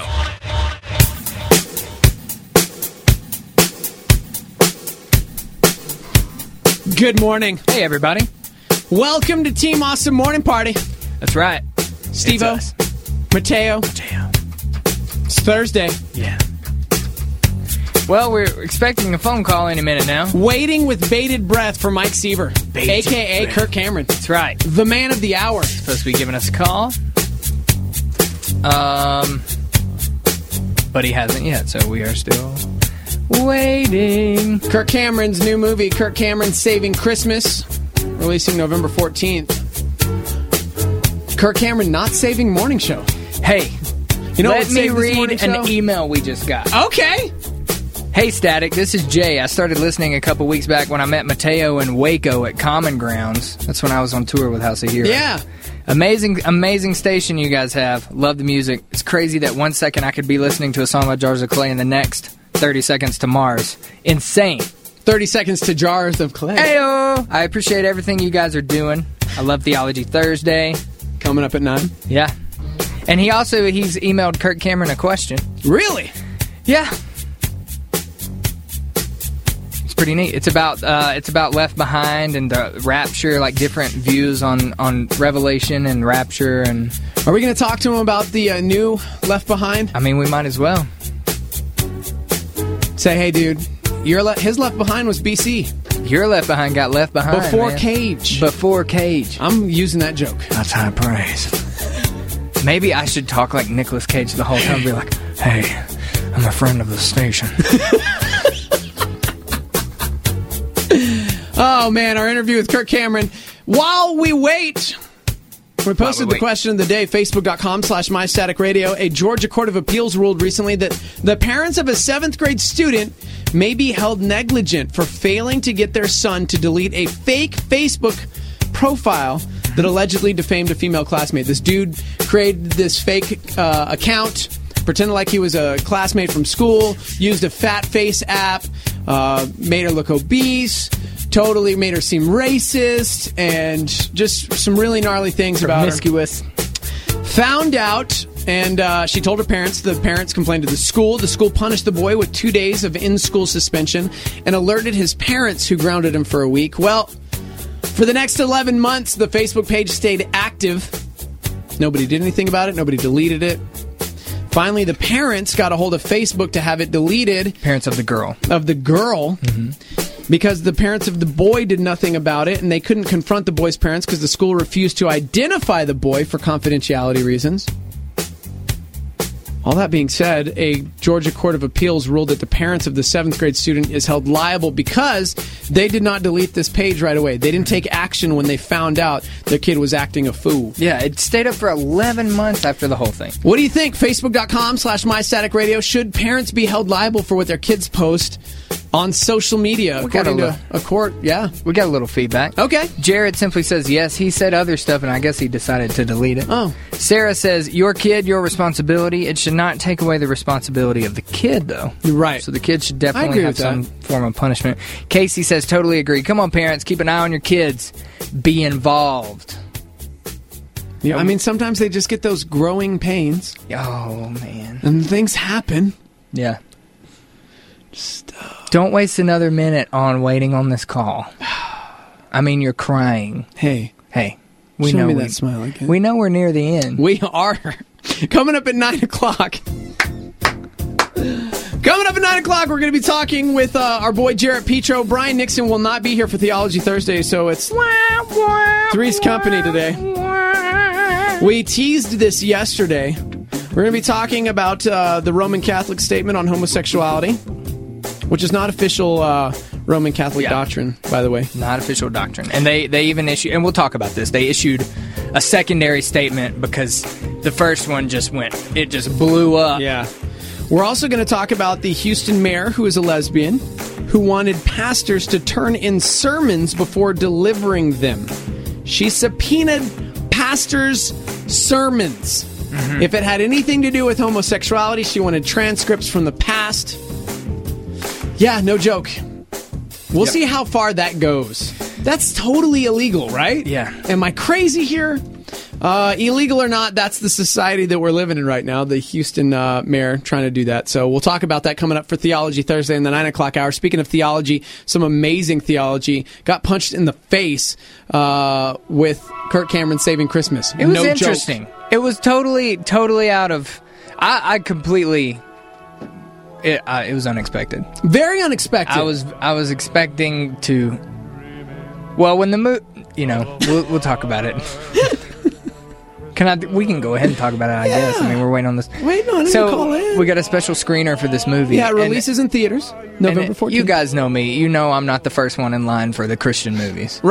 Good morning. Hey, everybody. Welcome to Team Awesome Morning Party. That's right. Steve-O, It's Mateo. Mateo. It's Thursday. Yeah. Well, we're expecting a phone call any minute now. Waiting with bated breath for Mike Seaver, Bated a k a. breath. Kirk Cameron. That's right. The man of the hour. Supposed to be giving us a call. Um, but he hasn't yet, so we are still waiting. Kirk Cameron's new movie, Kirk Cameron Saving Christmas. releasing November fourteenth. Kirk Cameron not saving morning show. Hey, you know let what me saved this read morning an show? email we just got. Okay. Hey, Static, this is Jay. I started listening a couple weeks back when I met Mateo in Waco at Common Grounds. That's when I was on tour with House of Heroes. Yeah. Amazing, amazing station you guys have. Love the music. It's crazy that one second I could be listening to a song by Jars of Clay and the next thirty seconds to Mars. Insane. thirty seconds to Jars of Clay. Heyo! I appreciate everything you guys are doing. I love Theology Thursday. Coming up at nine. Yeah. And he also, he's emailed Kirk Cameron a question. Really? Yeah. Pretty neat. It's about uh, it's about Left Behind and the Rapture, like different views on, on Revelation and Rapture. And are we going to talk to him about the uh, new Left Behind? I mean, we might as well. Say, hey, dude, your le- his Left Behind was B C. Your Left Behind got left behind before man. Cage. Before Cage. I'm using that joke. That's high praise. Maybe I should talk like Nicolas Cage the whole time. And be like, hey, I'm a friend of the station. Oh, man, our interview with Kirk Cameron. While we wait, we posted the question of the day, facebook.com slash mystaticradio. A Georgia Court of Appeals ruled recently that the parents of a seventh grade student may be held negligent for failing to get their son to delete a fake Facebook profile that allegedly defamed a female classmate. This dude created this fake uh, account, pretended like he was a classmate from school, used a fat face app, uh, made her look obese, totally made her seem racist, and just some really gnarly things about her. Promiscuous. Found out, and uh, she told her parents. The parents complained to the school. The school punished the boy with two days of in-school suspension and alerted his parents, who grounded him for a week. Well, for the next eleven months, the Facebook page stayed active. Nobody did anything about it. Nobody deleted it. Finally, the parents got a hold of Facebook to have it deleted. Parents of the girl. Of the girl. Mm-hmm. Because the parents of the boy did nothing about it, and they couldn't confront the boy's parents because the school refused to identify the boy for confidentiality reasons. All that being said, a Georgia Court of Appeals ruled that the parents of the seventh grade student is held liable because they did not delete this page right away. They didn't take action when they found out their kid was acting a fool. Yeah, it stayed up for eleven months after the whole thing. What do you think? Facebook.com slash MyStaticRadio. Should parents be held liable for what their kids post on social media, We got according a to a court? Yeah. We got a little feedback. Okay. Jared simply says yes. He said other stuff, and I guess he decided to delete it. Oh. Sarah says, your kid, your responsibility. It should not take away the responsibility of the kid, though. You're right. So the kid should I definitely agree have with some that. form of punishment. Casey says, totally agree. Come on, parents. Keep an eye on your kids. Be involved. Yeah, I mean, sometimes they just get those growing pains. Oh, man. And things happen. Yeah. Just, uh, Don't waste another minute on waiting on this call. I mean, you're crying. Hey. Hey. We Show know me we, that smile again. We know we're near the end. We are. Coming up at nine o'clock. Coming up at nine o'clock, we're going to be talking with uh, our boy Jarrett Petro. Brian Nixon will not be here for Theology Thursday, so it's Three's Company today. We teased this yesterday. We're going to be talking about uh, the Roman Catholic statement on homosexuality, which is not official uh, Roman Catholic Yeah. doctrine, by the way. Not official doctrine. And they, they even issued, and we'll talk about this, they issued a secondary statement because the first one just went, it just blew up. Yeah. We're also going to talk about the Houston mayor, who is a lesbian, who wanted pastors to turn in sermons before delivering them. She subpoenaed pastors' sermons. Mm-hmm. If it had anything to do with homosexuality, she wanted transcripts from the past. Yeah, no joke. We'll Yep. see how far that goes. That's totally illegal, right? Yeah. Am I crazy here? Uh, illegal or not, that's the society that we're living in right now. The Houston uh, mayor trying to do that. So we'll talk about that coming up for Theology Thursday in the nine o'clock hour. Speaking of theology, some amazing theology. Got punched in the face uh, with Kirk Cameron Saving Christmas. It was no interesting. Joke. It was totally, totally out of, I, I completely, it, uh, it was unexpected. Very unexpected. I was, I was expecting to, well, when the mo, you know, we'll, we'll talk about it. Can I? We can go ahead and talk about it, I Yeah. guess. I mean, we're waiting on this. Waiting on it So, to call in. we got a special screener for this movie. Yeah, it and- releases in theaters November and fourteenth. You guys know me. You know I'm not the first one in line for the Christian movies. Right.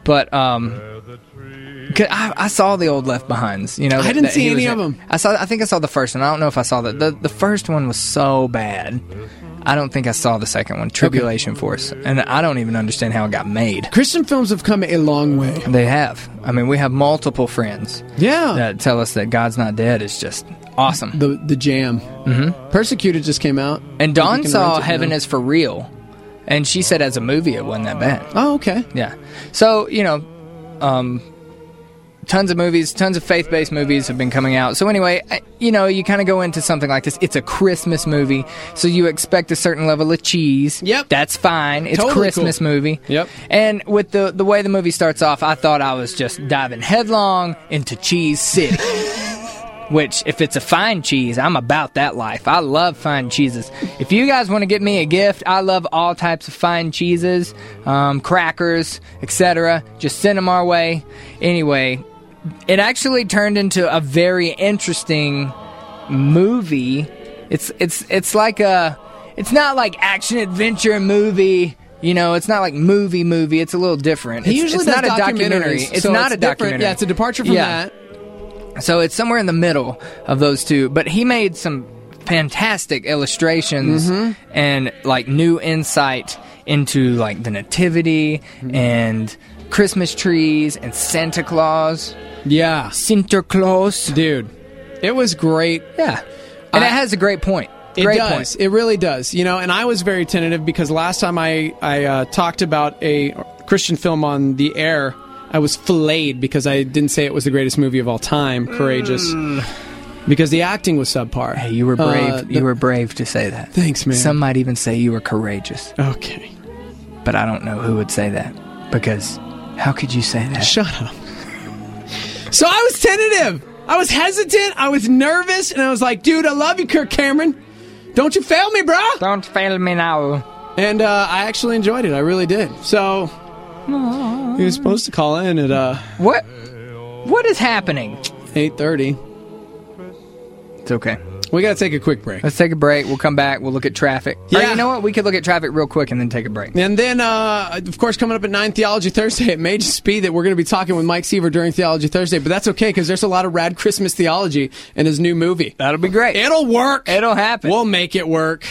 But um, 'cause I, I saw the old Left Behinds. You know, I that- didn't that see he was any in. of them. I saw. I think I saw the first one. I don't know if I saw the the, the first one was so bad. I don't think I saw the second one, Tribulation Force, and I don't even understand how it got made. Christian films have come a long way. They have. I mean, we have multiple friends. Yeah. That tell us that God's Not Dead is just awesome. The the jam. Mm-hmm. Persecuted just came out. And Dawn You can saw rent it Heaven now. is for Real, and she said as a movie it wasn't that bad. Oh, okay. Yeah. So, you know, um, tons of movies, tons of faith-based movies have been coming out. So anyway, I, you know, you kind of go into something like this. It's a Christmas movie, so you expect a certain level of cheese. Yep. That's fine. It's a Totally Christmas cool. movie. Yep. And with the, the way the movie starts off, I thought I was just diving headlong into Cheese City. Which, if it's a fine cheese, I'm about that life. I love fine cheeses. If you guys want to get me a gift, I love all types of fine cheeses, um, crackers, et cetera. Just send them our way. Anyway, it actually turned into a very interesting movie. It's it's it's like a, it's not like action adventure movie. You know, it's not like movie movie. It's a little different. He It's, usually it's does not a documentary. documentaries, It's so not it's a different. documentary. Yeah, it's a departure from Yeah. that. So it's somewhere in the middle of those two. But he made some fantastic illustrations Mm-hmm. and like new insight into like the nativity Mm-hmm. and Christmas trees and Santa Claus. Yeah. Santa Claus. Dude, it was great. Yeah. And I- it has a great point. It Great does. point. It really does. You know, and I was very tentative because last time I, I uh, talked about a Christian film on the air, I was filleted because I didn't say it was the greatest movie of all time, Courageous. Because the acting was subpar. Hey, you were brave. Uh, the- you were brave to say that. Thanks, man. Some might even say you were courageous. Okay. But I don't know who would say that. Because how could you say that? Shut up. So I was tentative. I was hesitant. I was nervous. And I was like, dude, I love you, Kirk Cameron. Don't you fail me, bro. Don't fail me now. And uh, I actually enjoyed it. I really did. So he was supposed to call in at uh, What? What is happening? eight thirty. It's okay. We got to take a quick break. Let's take a break. We'll come back. We'll look at traffic. Or, Yeah. you know what? We could look at traffic real quick and then take a break. And then, uh, of course, coming up at nine Theology Thursday, it may just be that we're going to be talking with Mike Seaver during Theology Thursday, but that's okay because there's a lot of rad Christmas theology in his new movie. That'll be great. It'll work. It'll happen. We'll make it work.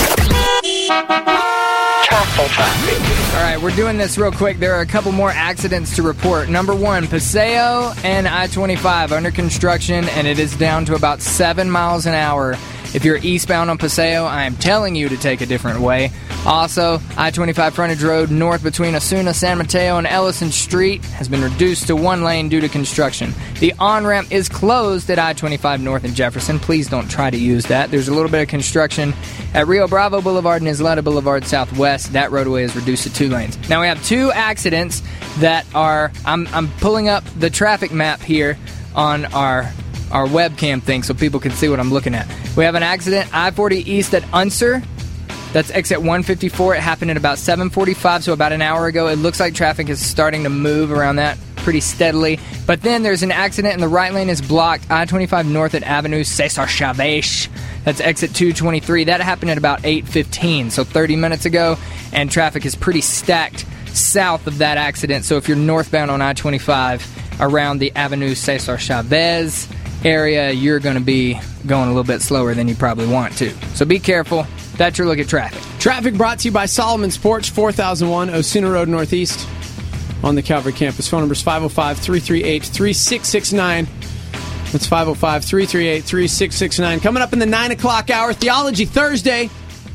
All right, we're doing this real quick. There are a couple more accidents to report. Number one, Paseo and I twenty-five under construction, and it is down to about seven miles an hour. If you're eastbound on Paseo, I am telling you to take a different way. Also, I twenty-five frontage road north between Osuna, San Mateo, and Ellison Street has been reduced to one lane due to construction. The on-ramp is closed at I twenty-five north in Jefferson. Please don't try to use that. There's a little bit of construction at Rio Bravo Boulevard and Isleta Boulevard Southwest. That roadway is reduced to two lanes. Now we have two accidents that are... I'm, I'm pulling up the traffic map here on our... our webcam thing so people can see what I'm looking at. We have an accident, I forty east at Unser. That's exit one fifty-four. It happened at about seven forty-five, so about an hour ago. It looks like traffic is starting to move around that pretty steadily. But then there's an accident and the right lane is blocked. I twenty-five north at Avenue Cesar Chavez. That's exit two twenty-three. That happened at about eight fifteen, so thirty minutes ago. And traffic is pretty stacked south of that accident. So if you're northbound on I twenty-five around the Avenue Cesar Chavez area, you're going to be going a little bit slower than you probably want to. So be careful. That's your look at traffic. Traffic brought to you by Solomon's Porch, four thousand one Osuna Road Northeast on the Calvary campus. Phone number is five oh five, three three eight, three six six nine. That's five oh five, three three eight, three six six nine. Coming up in the nine o'clock hour, Theology Thursday.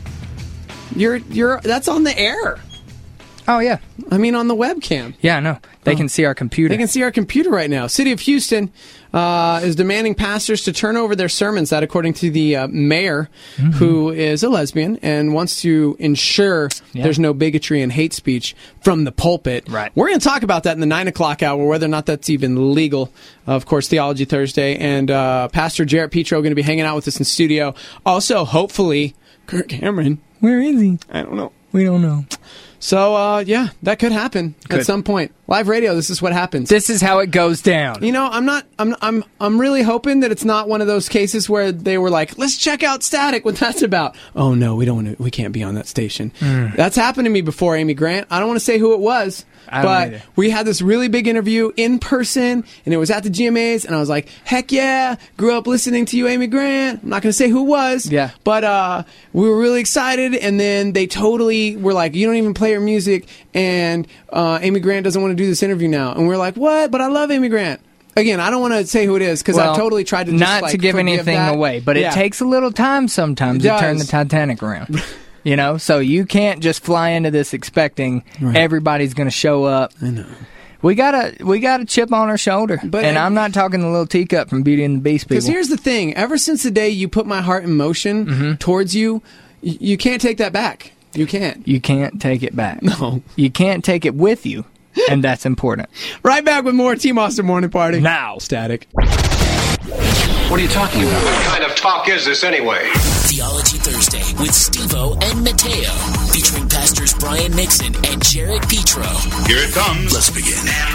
You're you're that's on the air. Oh, yeah. I mean, on the webcam. Yeah, I know. They oh. can see our computer. They can see our computer right now. City of Houston uh, is demanding pastors to turn over their sermons. That, according to the uh, mayor, mm-hmm. who is a lesbian and wants to ensure yeah. there's no bigotry and hate speech from the pulpit. Right. We're going to talk about that in the nine o'clock hour, whether or not that's even legal. Uh, of course, Theology Thursday. And uh, Pastor Jarrett Petro going to be hanging out with us in studio. Also, hopefully, Kirk Cameron. Where is he? I don't know. We don't know. So, uh, yeah, that could happen could. at some point. Live radio, this is what happens. This is how it goes down. You know, I'm not, I'm, I'm, I'm really hoping that it's not one of those cases where they were like, let's check out Static, what that's about. Oh, no, we don't want to, we can't be on that station. Mm. That's happened to me before, Amy Grant. I don't want to say who it was, I don't but either. we had this really big interview in person, and it was at the G M As, and I was like, heck yeah, grew up listening to you, Amy Grant. I'm not going to say who it was, Yeah. but uh, we were really excited, and then they totally were like, you don't even play your music, and uh, Amy Grant doesn't want to do this interview now. And we're like, what? But I love Amy Grant. Again, I don't want to say who it is because Well, I totally tried to just, not like, to give forgive anything that. away, but Yeah. it takes a little time sometimes It to turn the does. Titanic around. You know, so you can't just fly into this expecting Right. everybody's going to show up. I know. We got a we got a chip on our shoulder, But and I- I'm not talking the little teacup from Beauty and the Beast people. Because here's the thing: ever since the day you put my heart in motion Mm-hmm. towards you, y- you can't take that back. You can't. You can't take it back. No. You can't take it with you, and that's important. Right back with more Team Austin Morning Party. Now. Static. What are you talking about? What kind of talk is this anyway? Theology Thursday with Steve-O and Mateo, featuring pastors Brian Nixon and Jared Petro. Here it comes. Let's begin.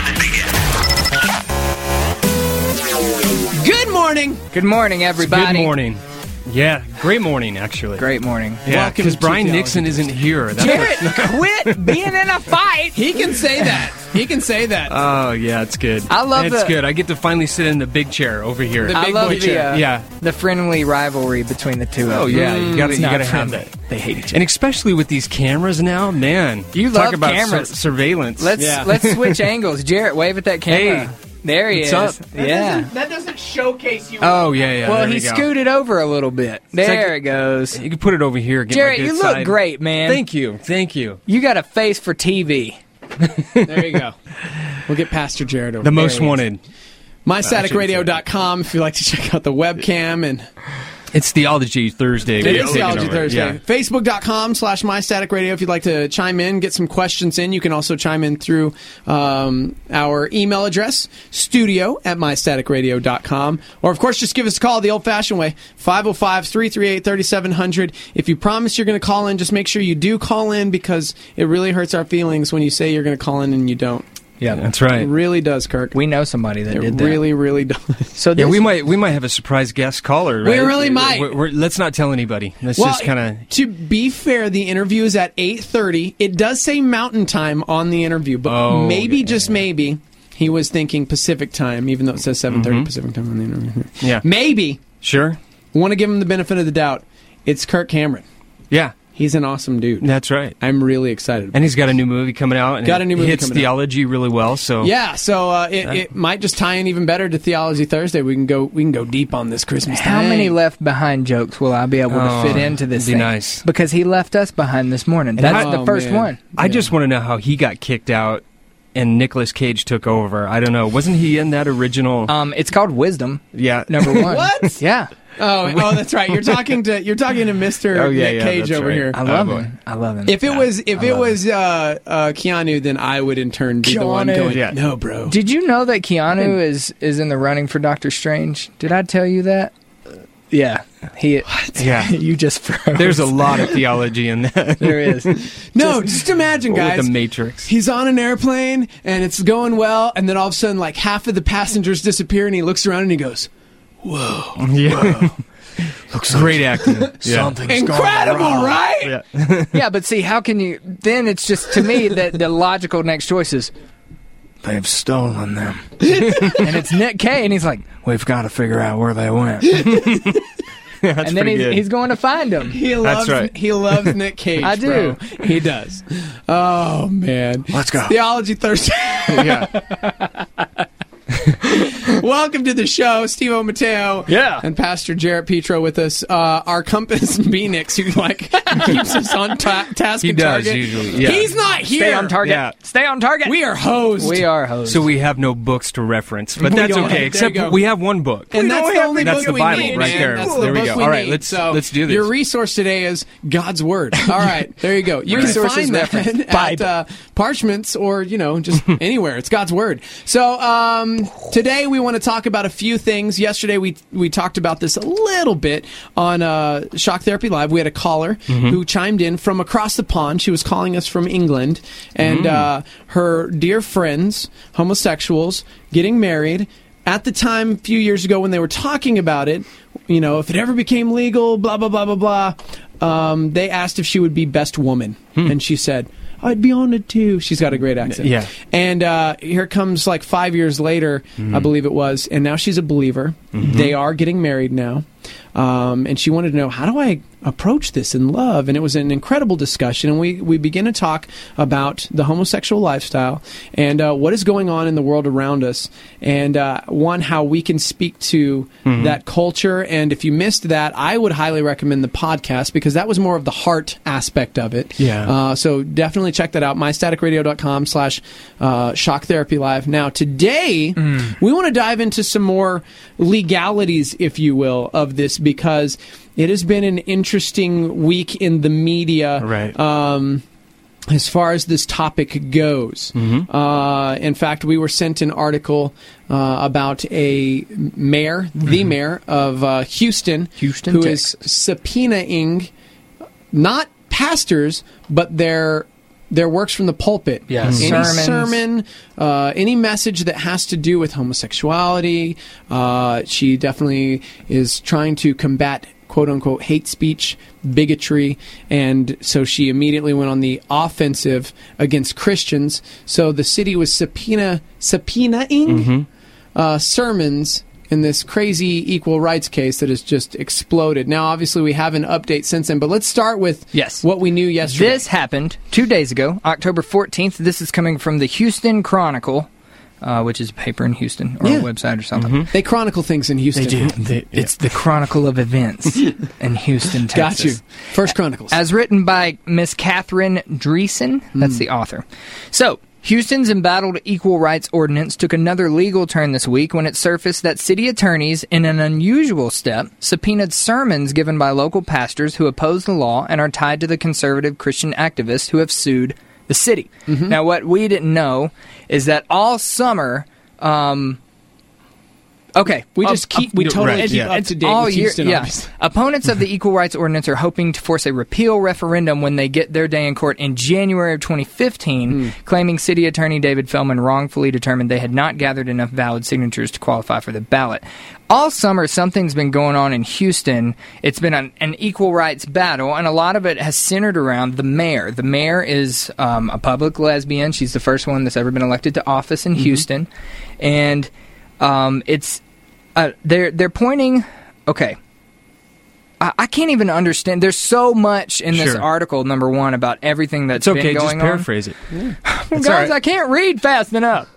Good morning. Good morning, everybody. Good morning. Yeah, great morning, actually. Great morning. Yeah, Welcome because to Brian Theology Nixon isn't here. That's Jared, quit being in a fight. He can say that. He can say that. Oh, yeah, it's good. I love It's the- good. I get to finally sit in the big chair over here. The I big love boy the chair. uh, Yeah. the friendly rivalry between the two of Oh them. yeah, you gotta It's you not gotta have friendly. that. They hate each other. And especially with these cameras now, man. You talk love about cameras. sur- surveillance. Let's Yeah. let's switch angles. Jarrett, wave at that camera. Hey, there he what's is. up? Yeah. That doesn't showcase you. Oh yeah, yeah. Well, there he we go. scooted over a little bit. There like- it goes. You can put it over here. Get Jarrett, my good you look side. great, man. Thank you, thank you. You got a face for T V. There you go. We'll get Pastor Jared over The there. most wanted. my static radio dot com if you'd like to check out the webcam and It's Theology Thursday. It We're is taking Theology over. Thursday. Yeah. Facebook.com slash MyStaticRadio if you'd like to chime in, get some questions in. You can also chime in through um, our email address, studio at my static radio dot com. Or, of course, just give us a call the old-fashioned way, five oh five, three three eight, three seven zero zero. If you promise you're going to call in, just make sure you do call in because it really hurts our feelings when you say you're going to call in and you don't. Yeah, That's right. It really does, Kirk. We know somebody that It did that. really, really does. So Yeah, this, we might we might have a surprise guest caller. We Right? really might. We're, we're, let's not tell anybody. Let's Well, just kind of. to be fair, the interview is at eight thirty. It does say Mountain Time on the interview, but Oh, maybe, yeah. just maybe, he was thinking Pacific Time, even though it says seven thirty Mhm. Pacific Time on the interview. Yeah. Maybe. Sure. Want to give him the benefit of the doubt. It's Kirk Cameron. Yeah. He's an awesome dude. That's right. I'm really excited. And he's got a new movie coming out. And Got a new movie it hits coming out. theology really well. So Yeah, so uh, it, That- it might just tie in even better to Theology Thursday. We can go we can go deep on this Christmas. How thing. many left behind jokes will I be able to Oh, fit into this be thing? nice. Because he left us behind this morning. That's I- the Oh, first man. one. I just want to know how he got kicked out and Nicolas Cage took over. I don't know. Wasn't he in that original? Um, it's called Wisdom. yeah. Number one. What? Yeah. Oh, oh, that's right. You're talking to you're talking to Mister Oh, yeah, Nick yeah, Cage that's over right. here. I love boy. him. I love him. If it was if I it love was uh, uh, Keanu, then I would in turn be the one Keanu. going, Yeah. no, bro. Did you know that Keanu is is in the running for Doctor Strange? Did I tell you that? Yeah. He. Yeah. You just froze. There's a lot of theology in that. There is. No, just imagine, With guys. the Matrix. He's on an airplane and it's going well, and then all of a sudden, like half of the passengers disappear, and he looks around and he goes, "Whoa, Yeah. Looks great acting. Yeah. incredible, right?" Yeah. Yeah, but see, how can you? Then it's just to me that the logical next choice is they've stolen them, and it's Nick Cage, and he's like, we've got to figure out where they went, That's and then pretty he's, good. he's going to find them. He That's loves right. he loves Nick Cage. I do. bro. He does. Oh man, Let's go. Theology Thursday. yeah. Welcome to the show, Steve O. Mateo. Yeah. And Pastor Jarrett Petro with us. Uh, our compass Phoenix, who like keeps us on ta- task He and does target. usually, yeah. He's not here. Stay on target. Yeah. Stay on target. We are hosed. We are hosts. So we have no books to reference, but We that's don't have- there okay. you Except go. we have one book. And that's the only That's book the we Bible need, right man. there. That's the There we book go. we All right, need. let's- so let's do this. Your resource today is God's Word. All right, there you go. You can Resources find that reference, at Bible. uh, Parchments or you know just anywhere. It's God's Word. So um, today we want to talk about a few things. Yesterday we we talked about this a little bit on uh, Shock Therapy Live. We had a caller Mm-hmm. who chimed in from across the pond. She was calling us from England, and Mm. uh, her dear friends, homosexuals, getting married. At the time, a few years ago, when they were talking about it, you know, if it ever became legal, blah, blah, blah, blah, blah, um, they asked if she would be best woman. Hmm. And she said, I'd be honored to. She's got a great accent. Yeah. And uh, here comes like five years later, Mhm. I believe it was, and now she's a believer. Mhm. They are getting married now. Um, and she wanted to know, how do I approach this in love? And it was an incredible discussion. And we, we begin to talk about the homosexual lifestyle and uh, what is going on in the world around us. And uh, one, how we can speak to Mhm. that culture. And if you missed that, I would highly recommend the podcast because that was more of the heart aspect of it. Yeah. Uh, so definitely check that out. my static radio dot com slash shock therapy live. Now, today, we want to dive into some more legalities, if you will, of this because it has been an interesting week in the media. Right. Um, as far as this topic goes. Mhm. Uh, in fact, we were sent an article uh, about a mayor, the Mhm. mayor of uh, Houston, Houston, who Texas. is subpoenaing not pastors, but their their works from the pulpit. Yes. Any Sermons. sermon, uh, any message that has to do with homosexuality. Uh, she definitely is trying to combat quote-unquote hate speech, bigotry, and so she immediately went on the offensive against Christians. So the city was subpoena subpoenaing Mhm. uh, sermons in this crazy equal rights case that has just exploded. Now, obviously, we have an update since then, but let's start with Yes. what we knew yesterday. This happened two days ago, October fourteenth. This is coming from the Houston Chronicle, uh, which is a paper in Houston or Yeah. a website or something. They chronicle things in Houston. They do. They- It's the Chronicle of Events in Houston, Texas. Got you. First Chronicles. As written by Miss Catherine Dreesen. That's Hmm. the author. So, Houston's embattled equal rights ordinance took another legal turn this week when it surfaced that city attorneys, in an unusual step, subpoenaed sermons given by local pastors who oppose the law and are tied to the conservative Christian activists who have sued the city. Mm-hmm. Now, what we didn't know is that all summer... Um, Okay, We up- just keep- up- we totally it's- keep up it's to date all with year- Houston, Yeah, obviously. opponents of the Equal Rights Ordinance are hoping to force a repeal referendum when they get their day in court in January of twenty fifteen, claiming City Attorney David Feldman wrongfully determined they had not gathered enough valid signatures to qualify for the ballot. All summer, something's been going on in Houston. It's been an, an equal rights battle, and a lot of it has centered around the mayor. The mayor is um, a public lesbian. She's the first one that's ever been elected to office in Mhm. Houston, and um, it's Uh, they're they're pointing. Okay, I, I can't even understand. There's so much in this Sure. article. Number one, about everything that's It's okay, been just going paraphrase on. it. Well, It's guys, all right. I can't read fast enough.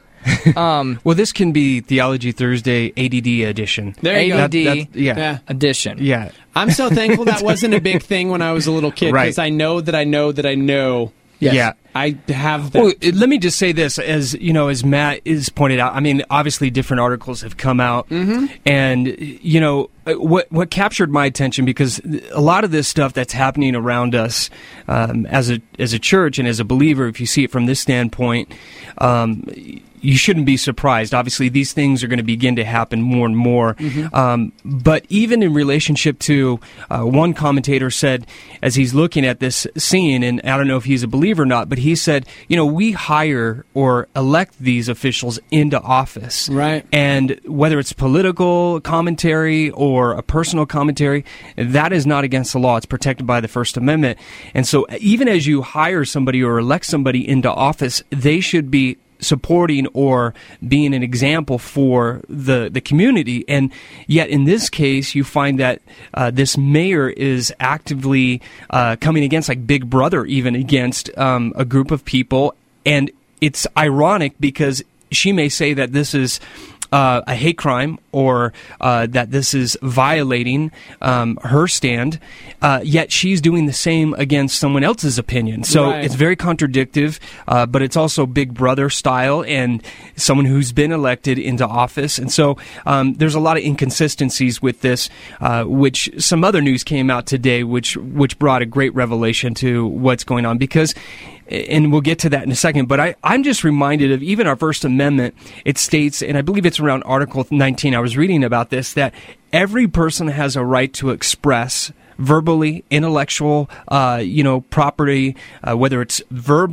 Um, well, this can be Theology Thursday A D D edition. There you go. A D D That- that's- yeah. Yeah. edition. Yeah. I'm so thankful that wasn't a big thing when I was a little kid Right. because I know that I know that I know. Yes. Yeah. I have that. Well, it- let me just say this, as you know, as Matt is pointed out. I mean, obviously, different articles have come out, Mm-hmm. and you know what what captured my attention, because a lot of this stuff that's happening around us um, as a as a church and as a believer, if you see it from this standpoint, um, you shouldn't be surprised. Obviously, these things are going to begin to happen more and more. Mhm. Um, but even in relationship to uh, one commentator said, as he's looking at this scene, and I don't know if he's a believer or not, but he said, you know, we hire or elect these officials into office. Right. And whether it's political commentary or a personal commentary, that is not against the law. It's protected by the First Amendment. And so even as you hire somebody or elect somebody into office, they should be supporting or being an example for the, the community. And yet in this case, you find that uh, this mayor is actively uh, coming against, like Big Brother, even against um, a group of people. And it's ironic because she may say that this is Uh, a hate crime, or uh, that this is violating um, her stand, uh, yet she's doing the same against someone else's opinion. So Right. it's very contradictive, uh, but it's also Big Brother style, and someone who's been elected into office. And so um, there's a lot of inconsistencies with this, uh, which some other news came out today, which which brought a great revelation to what's going on, because, and we'll get to that in a second, but I, I'm just reminded of even our First Amendment. It states, and I believe it's around Article nineteen, I was reading about this, that every person has a right to express verbally, intellectual, uh, you know, property, uh, whether it's verbal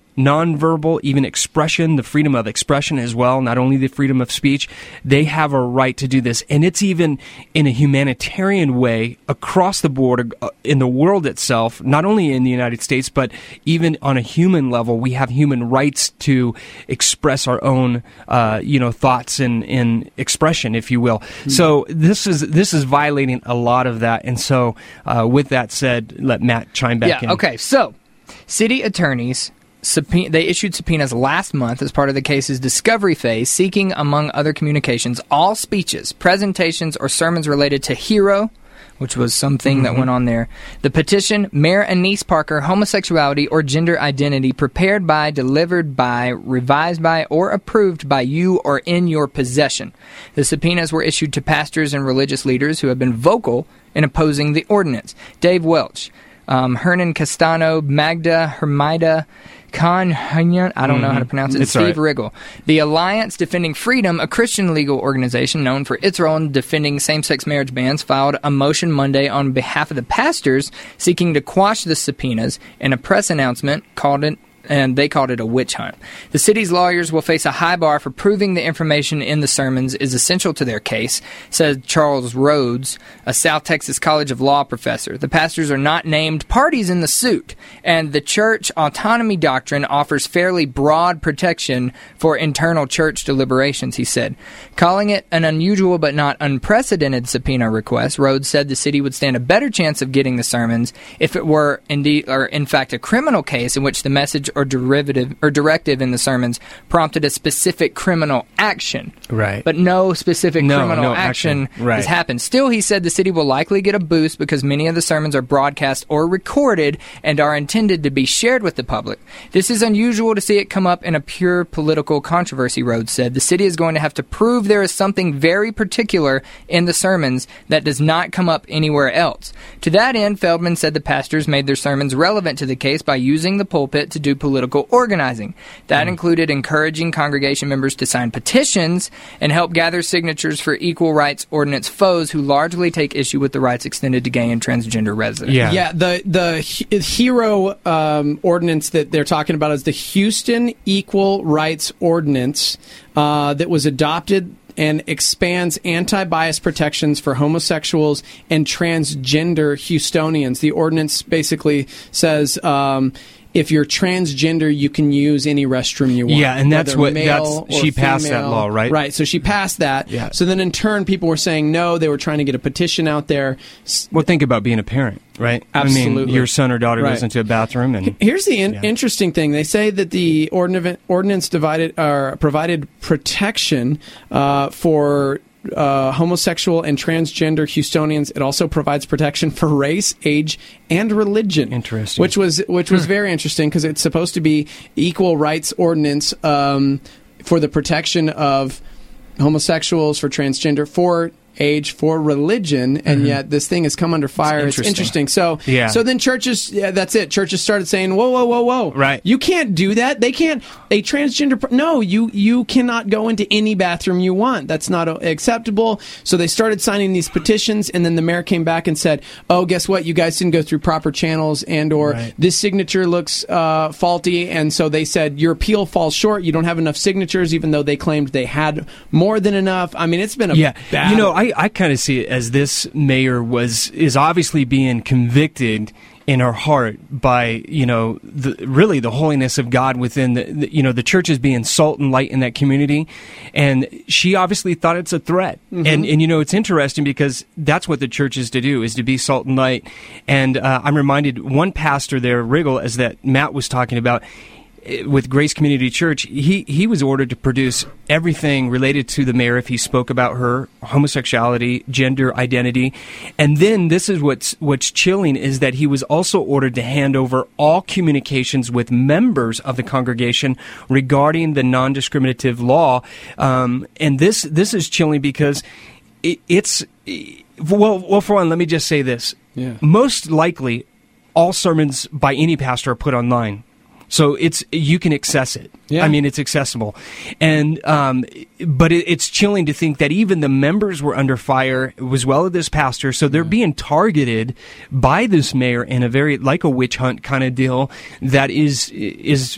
nonverbal, even expression, the freedom of expression as well, not only the freedom of speech. They have a right to do this. And it's even in a humanitarian way across the board uh, in the world itself, not only in the United States, but even on a human level, we have human rights to express our own, uh, you know, thoughts and, and expression, if you will. Mm-hmm. So this is this is violating a lot of that. And so uh, with that said, let Matt chime back yeah, in. Okay, so city attorneys, subpoena, they issued subpoenas last month as part of the case's discovery phase, seeking, among other communications, all speeches, presentations, or sermons related to Hero, which was something mm-hmm. that went on there. The petition, Mayor Anise Parker, homosexuality or gender identity, prepared by, delivered by, revised by, or approved by you or in your possession. The subpoenas were issued to pastors and religious leaders who have been vocal in opposing the ordinance. Dave Welch, um, Hernan Castano, Magda Hermida, Khan Hanyan, I don't mm-hmm. know how to pronounce it, it's Steve right. Riggle. The Alliance Defending Freedom, a Christian legal organization known for its role in defending same-sex marriage bans, filed a motion Monday on behalf of the pastors seeking to quash the subpoenas. In a press announcement, called it and they called it a witch hunt. The city's lawyers will face a high bar for proving the information in the sermons is essential to their case, said Charles Rhodes, a South Texas College of Law professor. The pastors are not named parties in the suit, and the church autonomy doctrine offers fairly broad protection for internal church deliberations, he said. Calling it an unusual but not unprecedented subpoena request, Rhodes said the city would stand a better chance of getting the sermons if it were indeed, or in fact, a criminal case in which the message or derivative or directive in the sermons prompted a specific criminal action. Right. But no specific no, criminal no action, action. Right. has happened. Still, he said the city will likely get a boost because many of the sermons are broadcast or recorded and are intended to be shared with the public. This is unusual to see it come up in a pure political controversy, Rhodes said. The city is going to have to prove there is something very particular in the sermons that does not come up anywhere else. To that end, Feldman said the pastors made their sermons relevant to the case by using the pulpit to do political organizing. That mm. included encouraging congregation members to sign petitions and help gather signatures for equal rights ordinance foes who largely take issue with the rights extended to gay and transgender residents. Yeah, yeah the, the Hero um, ordinance that they're talking about is the Houston Equal Rights Ordinance uh, that was adopted and expands anti-bias protections for homosexuals and transgender Houstonians. The ordinance basically says um, if you're transgender, you can use any restroom you want. Yeah, and that's what that's, she passed female. that law, right? Right, so she passed that. Yeah. So then in turn, people were saying no, they were trying to get a petition out there. Well, think about being a parent, right? Absolutely. I mean, your son or daughter right. goes into a bathroom and... Here's the in- yeah. interesting thing. They say that the ordin- ordinance divided, uh, provided protection uh, for... Uh, homosexual and transgender Houstonians. It also provides protection for race, age, and religion. Interesting. Which was which was hmm. very interesting because it's supposed to be equal rights ordinance um, for the protection of homosexuals, for transgender, for age, for religion, and mm-hmm. yet this thing has come under fire. It's interesting. It's interesting. So, yeah. so then churches, yeah, that's it. Churches started saying, "Whoa, whoa, whoa, whoa! Right? You can't do that. They can't. A transgender. Per- no, you you cannot go into any bathroom you want. That's not uh, acceptable." So they started signing these petitions, and then the mayor came back and said, "Oh, guess what? You guys didn't go through proper channels, and or right. this signature looks uh, faulty." And so they said, "Your appeal falls short. You don't have enough signatures, even though they claimed they had more than enough." I mean, it's been a yeah. battle. You know, I I kind of see it as this mayor was is obviously being convicted in her heart by, you know, the, really the holiness of God within the, the, you know, the church is being salt and light in that community. And she obviously thought it's a threat. Mm-hmm. And, and, you know, it's interesting because that's what the church is to do, is to be salt and light. And uh, I'm reminded one pastor there, Riggle, as that Matt was talking about, with Grace Community Church, he, he was ordered to produce everything related to the mayor if he spoke about her homosexuality, gender identity. And then this is what's what's chilling is that he was also ordered to hand over all communications with members of the congregation regarding the non-discriminative law. Um, and this this is chilling because it, it's well well for one, let me just say this. Yeah. Most likely all sermons by any pastor are put online. So it's you can access it. Yeah. I mean, it's accessible, and um, but it, it's chilling to think that even the members were under fire as well as this pastor. So they're yeah. being targeted by this mayor in a very like a witch hunt kind of deal that is is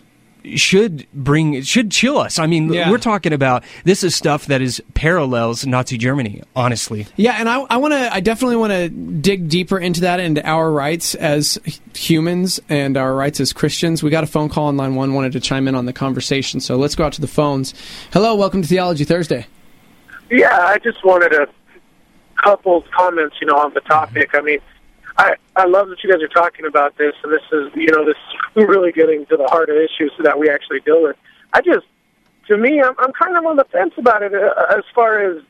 should bring should chill us. I mean, Yeah. we're talking about this is stuff that is parallels Nazi Germany, honestly. Yeah, and I, I want to. I definitely want to dig deeper into that, into our rights as humans and our rights as Christians. We got a phone call on line one. Wanted to chime in on the conversation, so let's go out to the phones. Hello, welcome to Theology Thursday. Yeah, I just wanted a couple comments, you know, on the topic. I mean, I I love that you guys are talking about this, and this is, you know, this is really getting to the heart of issues that we actually deal with. I just, to me, I'm, I'm kind of on the fence about it uh, as far as,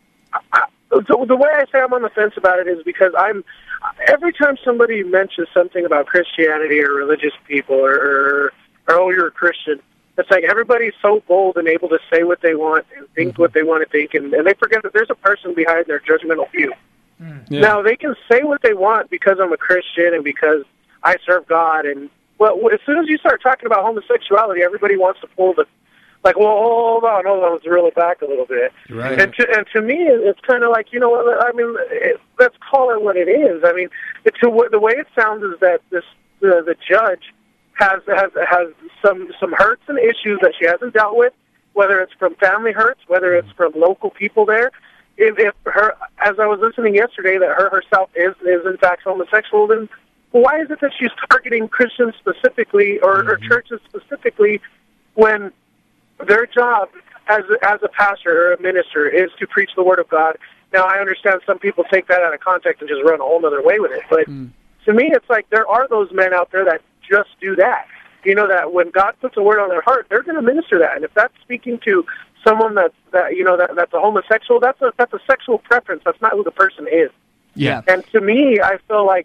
I, the, the way I say I'm on the fence about it is because I'm, every time somebody mentions something about Christianity or religious people or, or, or oh, you're a Christian, it's like everybody's so bold and able to say what they want and think what they want to think, and, and they forget that there's a person behind their judgmental view. Yeah. Now, they can say what they want because I'm a Christian and because I serve God. And, well, as soon as you start talking about homosexuality, everybody wants to pull the, like, well, hold on, hold on, let's reel it back a little bit. Right. And to, and to me, it's kind of like, you know, I mean, it, let's call it what it is. I mean, it, to, the way it sounds is that this the, the judge has, has, has some, some hurts and issues that she hasn't dealt with, whether it's from family hurts, whether it's from local people there. If, if her, as I was listening yesterday, that her herself is is in fact homosexual, then why is it that she's targeting Christians specifically or, mm-hmm. or churches specifically when their job as as a pastor or a minister is to preach the Word of God? Now, I understand some people take that out of context and just run a whole other way with it, but mm. to me, it's like there are those men out there that just do that. You know, that when God puts a word on their heart, they're going to minister that, and if that's speaking to someone that's that you know that that's a homosexual, that's a that's a sexual preference. That's not who the person is. Yeah. And to me, I feel like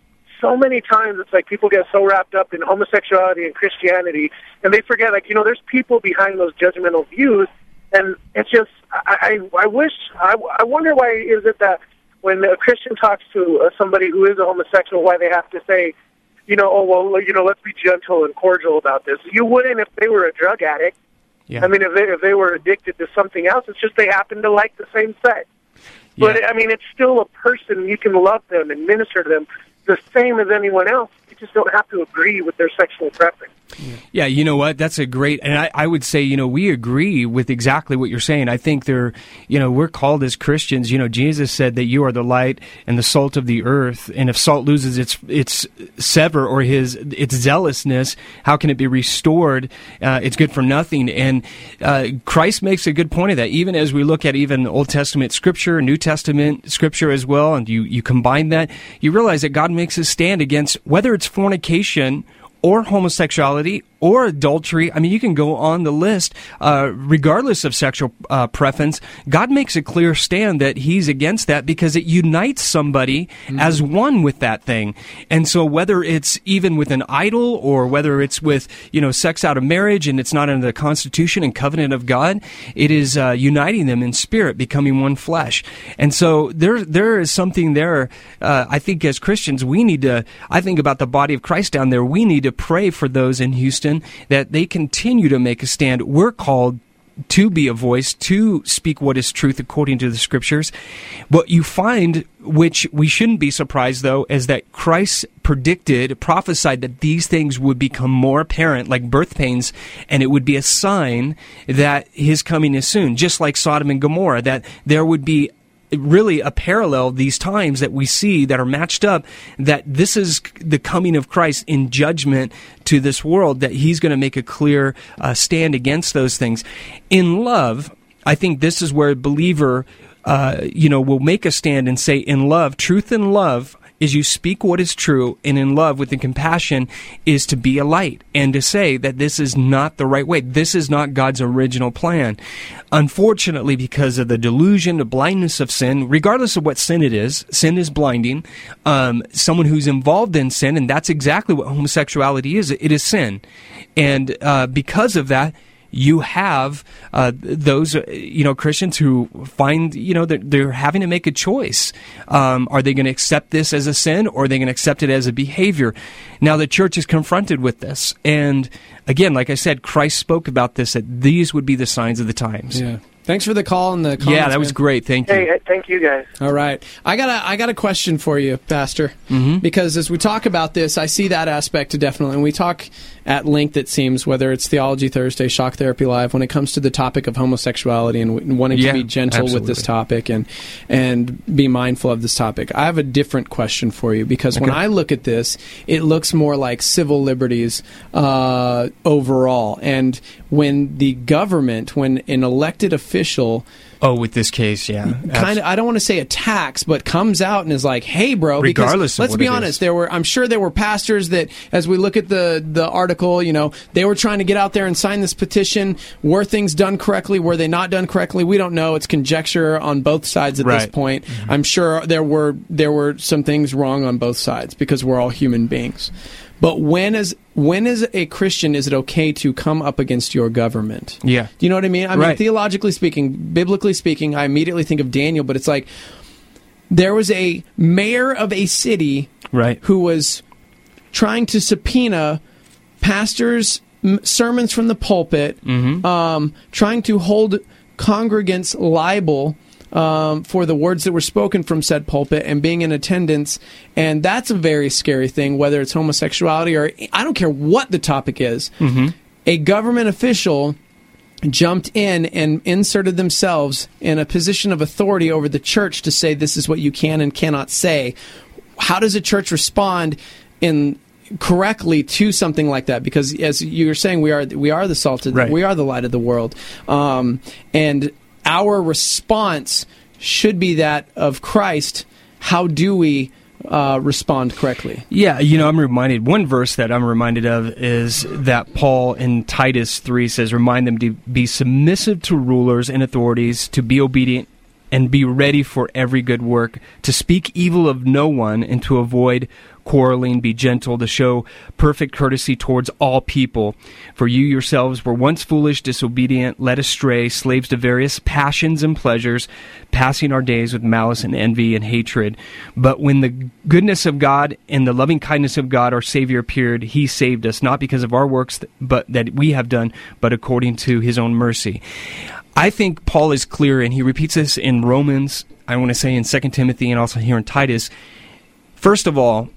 so many times it's like people get so wrapped up in homosexuality and Christianity, and they forget, like, you know, there's people behind those judgmental views, and it's just I I, I wish I, I wonder why is it that when a Christian talks to uh, somebody who is a homosexual, why they have to say, you know, oh well, you know, let's be gentle and cordial about this. You wouldn't if they were a drug addict. Yeah. I mean, if they if they were addicted to something else, it's just they happen to like the same sex. Yeah. But, I mean, it's still a person. You can love them and minister to them the same as anyone else. You just don't have to agree with their sexual preference. Yeah, you know what? That's a great, and I, I would say, you know, we agree with exactly what you're saying. I think they're, you know, we're called as Christians. You know, Jesus said that you are the light and the salt of the earth, and if salt loses its its savor or his its zealousness, how can it be restored? Uh, it's good for nothing. And uh, Christ makes a good point of that. Even as we look at even Old Testament Scripture, New Testament Scripture as well, and you you combine that, you realize that God makes a stand against whether it's fornication or homosexuality, or adultery. I mean, you can go on the list. Uh, regardless of sexual uh, preference, God makes a clear stand that He's against that because it unites somebody mm-hmm. as one with that thing. And so, whether it's even with an idol, or whether it's with, you know, sex out of marriage and it's not under the Constitution and covenant of God, it is uh, uniting them in spirit, becoming one flesh. And so, there there is something there. Uh, I think as Christians, we need to. I think about the body of Christ down there. We need to pray for those in Houston that they continue to make a stand. We're called to be a voice, to speak what is truth according to the Scriptures. What you find, which we shouldn't be surprised, though, is that Christ predicted, prophesied that these things would become more apparent, like birth pains, and it would be a sign that His coming is soon, just like Sodom and Gomorrah, that there would be really a parallel, these times that we see that are matched up, that this is the coming of Christ in judgment to this world, that He's going to make a clear uh, stand against those things. In love, I think this is where a believer, uh, you know, will make a stand and say, in love, truth in love, is you speak what is true, and in love with the compassion is to be a light and to say that this is not the right way. This is not God's original plan. Unfortunately, because of the delusion, the blindness of sin, regardless of what sin it is, sin is blinding. Um, someone who's involved in sin, and that's exactly what homosexuality is, it is sin. And uh, because of that, you have uh, those, uh, you know, Christians who find, you know, that they're having to make a choice. Um, are they going to accept this as a sin, or are they going to accept it as a behavior? Now, the church is confronted with this. And again, like I said, Christ spoke about this, that these would be the signs of the times. Yeah. Thanks for the call and the comments. Yeah, that was man. great. Thank you. Hey, thank you, guys. All right. I got a, I got a question for you, Pastor, mm-hmm. because as we talk about this, I see that aspect definitely. And we talk at length, it seems, whether it's Theology Thursday, Shock Therapy Live, when it comes to the topic of homosexuality and w- wanting Yeah, to be gentle absolutely. with this topic and and be mindful of this topic. I have a different question for you, because when Okay. I look at this, it looks more like civil liberties uh, overall. And when the government, when an elected official Oh, with this case, yeah. kind of, I don't want to say attacks, but comes out and is like, "Hey, bro." Regardless because of let's what be it honest, is. there were, I'm sure there were pastors that, as we look at the the article, you know, they were trying to get out there and sign this petition. Were things done correctly? Were they not done correctly? We don't know. It's conjecture on both sides at this Right. point. I'm sure there were there were some things wrong on both sides, because we're all human beings. But when is when is a Christian, is it okay to come up against your government? Yeah. Do you know what I mean? I mean, Right. theologically speaking, biblically speaking, I immediately think of Daniel, but it's like there was a mayor of a city Right. who was trying to subpoena pastors' m- sermons from the pulpit, Mm-hmm. um, trying to hold congregants liable um, for the words that were spoken from said pulpit and being in attendance. And that's a very scary thing, whether it's homosexuality or I don't care what the topic is. Mm-hmm. A government official jumped in and inserted themselves in a position of authority over the church to say this is what you can and cannot say. How does a church respond in correctly to something like that? Because as you were saying, we are we are the salt of the, Right. we are the light of the world, um, and our response should be that of Christ. How do we uh, respond correctly? Yeah, you know, I'm reminded, one verse that I'm reminded of is that Paul in Titus three says, remind them to be submissive to rulers and authorities, to be obedient and be ready for every good work, to speak evil of no one and to avoid quarreling, be gentle, to show perfect courtesy towards all people. For you yourselves were once foolish, disobedient, led astray, slaves to various passions and pleasures, passing our days with malice and envy and hatred. But when the goodness of God and the loving kindness of God, our Savior, appeared, He saved us, not because of our works but that we have done, but according to His own mercy. I think Paul is clear, and he repeats this in Romans, I want to say in Second Timothy, and also here in Titus. First of all,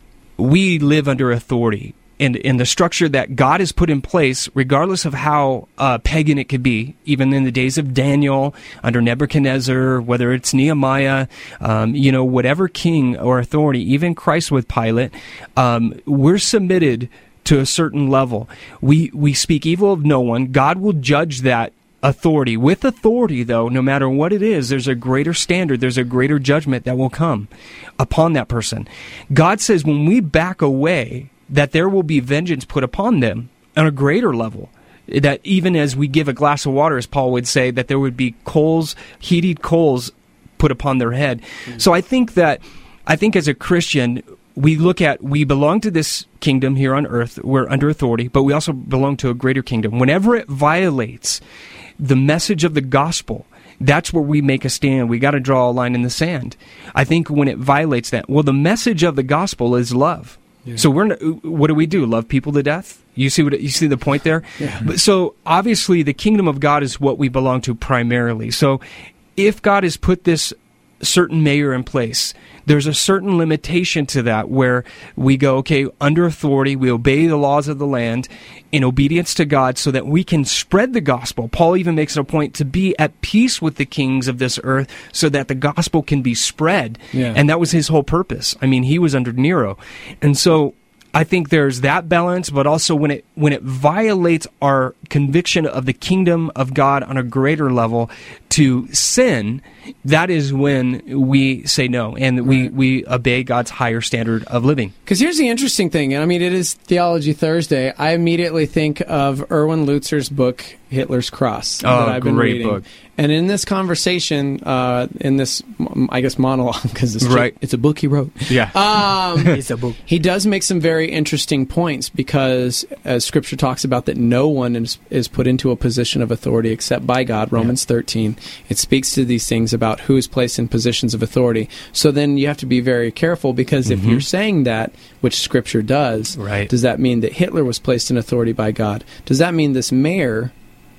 we live under authority, and in the structure that God has put in place, regardless of how uh, pagan it could be, even in the days of Daniel, under Nebuchadnezzar, whether it's Nehemiah, um, you know, whatever king or authority, even Christ with Pilate, um, we're submitted to a certain level. We we speak evil of no one. God will judge that authority. With authority, though, no matter what it is, there's a greater standard, there's a greater judgment that will come upon that person. God says when we back away, that there will be vengeance put upon them on a greater level. That even as we give a glass of water, as Paul would say, that there would be coals, heated coals put upon their head. Mm-hmm. So I think that, I think as a Christian, we look at, we belong to this kingdom here on earth, we're under authority, but we also belong to a greater kingdom. Whenever it violates the message of the gospel, that's where we make a stand. We got to draw a line in the sand. I think when it violates that, well, the message of the gospel is love. Yeah. So we're what do we do? Love people to death? You see what you see the point there? Yeah. But so obviously the kingdom of God is what we belong to primarily. So if God has put this certain mayor in place, there's a certain limitation to that where we go, okay, under authority, we obey the laws of the land in obedience to God so that we can spread the gospel. Paul even makes it a point to be at peace with the kings of this earth so that the gospel can be spread. Yeah. And that was his whole purpose. I mean, he was under Nero. And so I think there's that balance, but also when it when it violates our conviction of the kingdom of God on a greater level to sin, that is when we say no, and we, we obey God's higher standard of living. Because here's the interesting thing, and I mean, it is Theology Thursday. I immediately think of Erwin Lutzer's book, Hitler's Cross, Oh, that I've been great reading. book. And in this conversation, uh, in this, I guess, monologue, because it's, Right. it's a book he wrote. Yeah. Um, It's a book. He does make some very interesting points because, as Scripture talks about, that no one is, is put into a position of authority except by God, Romans thirteen. It speaks to these things about who is placed in positions of authority. So then you have to be very careful because if Mhm. you're saying that, which Scripture does, Right. does that mean that Hitler was placed in authority by God? Does that mean this mayor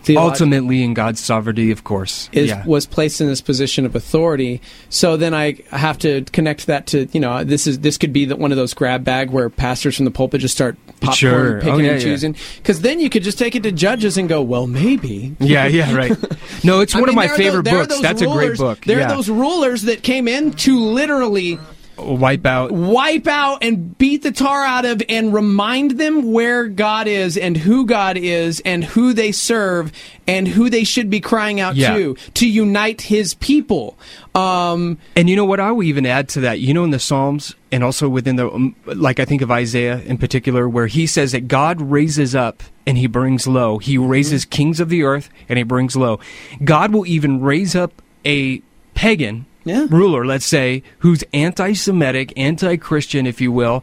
ultimately in God's sovereignty, of course, is yeah. was placed in this position of authority. So then I have to connect that to, you know, this is this could be the, one of those grab bag where pastors from the pulpit just start popcorn Sure. picking Oh, yeah, and choosing. Because then you could just take it to judges and go, well, maybe. Yeah, yeah, right. No, it's I one mean, of my there are favorite those- there are books. those That's a great rulers- book. There yeah. are those rulers that came in to literally wipe out, wipe out, and beat the tar out of, and remind them where God is and who God is and who they serve and who they should be crying out Yeah. to to unite His people. Um, and you know what? I will even add to that. You know, in the Psalms and also within the, um, like I think of Isaiah in particular, where he says that God raises up and He brings low. He raises mm-hmm. kings of the earth and He brings low. God will even raise up a pagan Yeah. ruler, let's say, who's anti-Semitic, anti-Christian, if you will,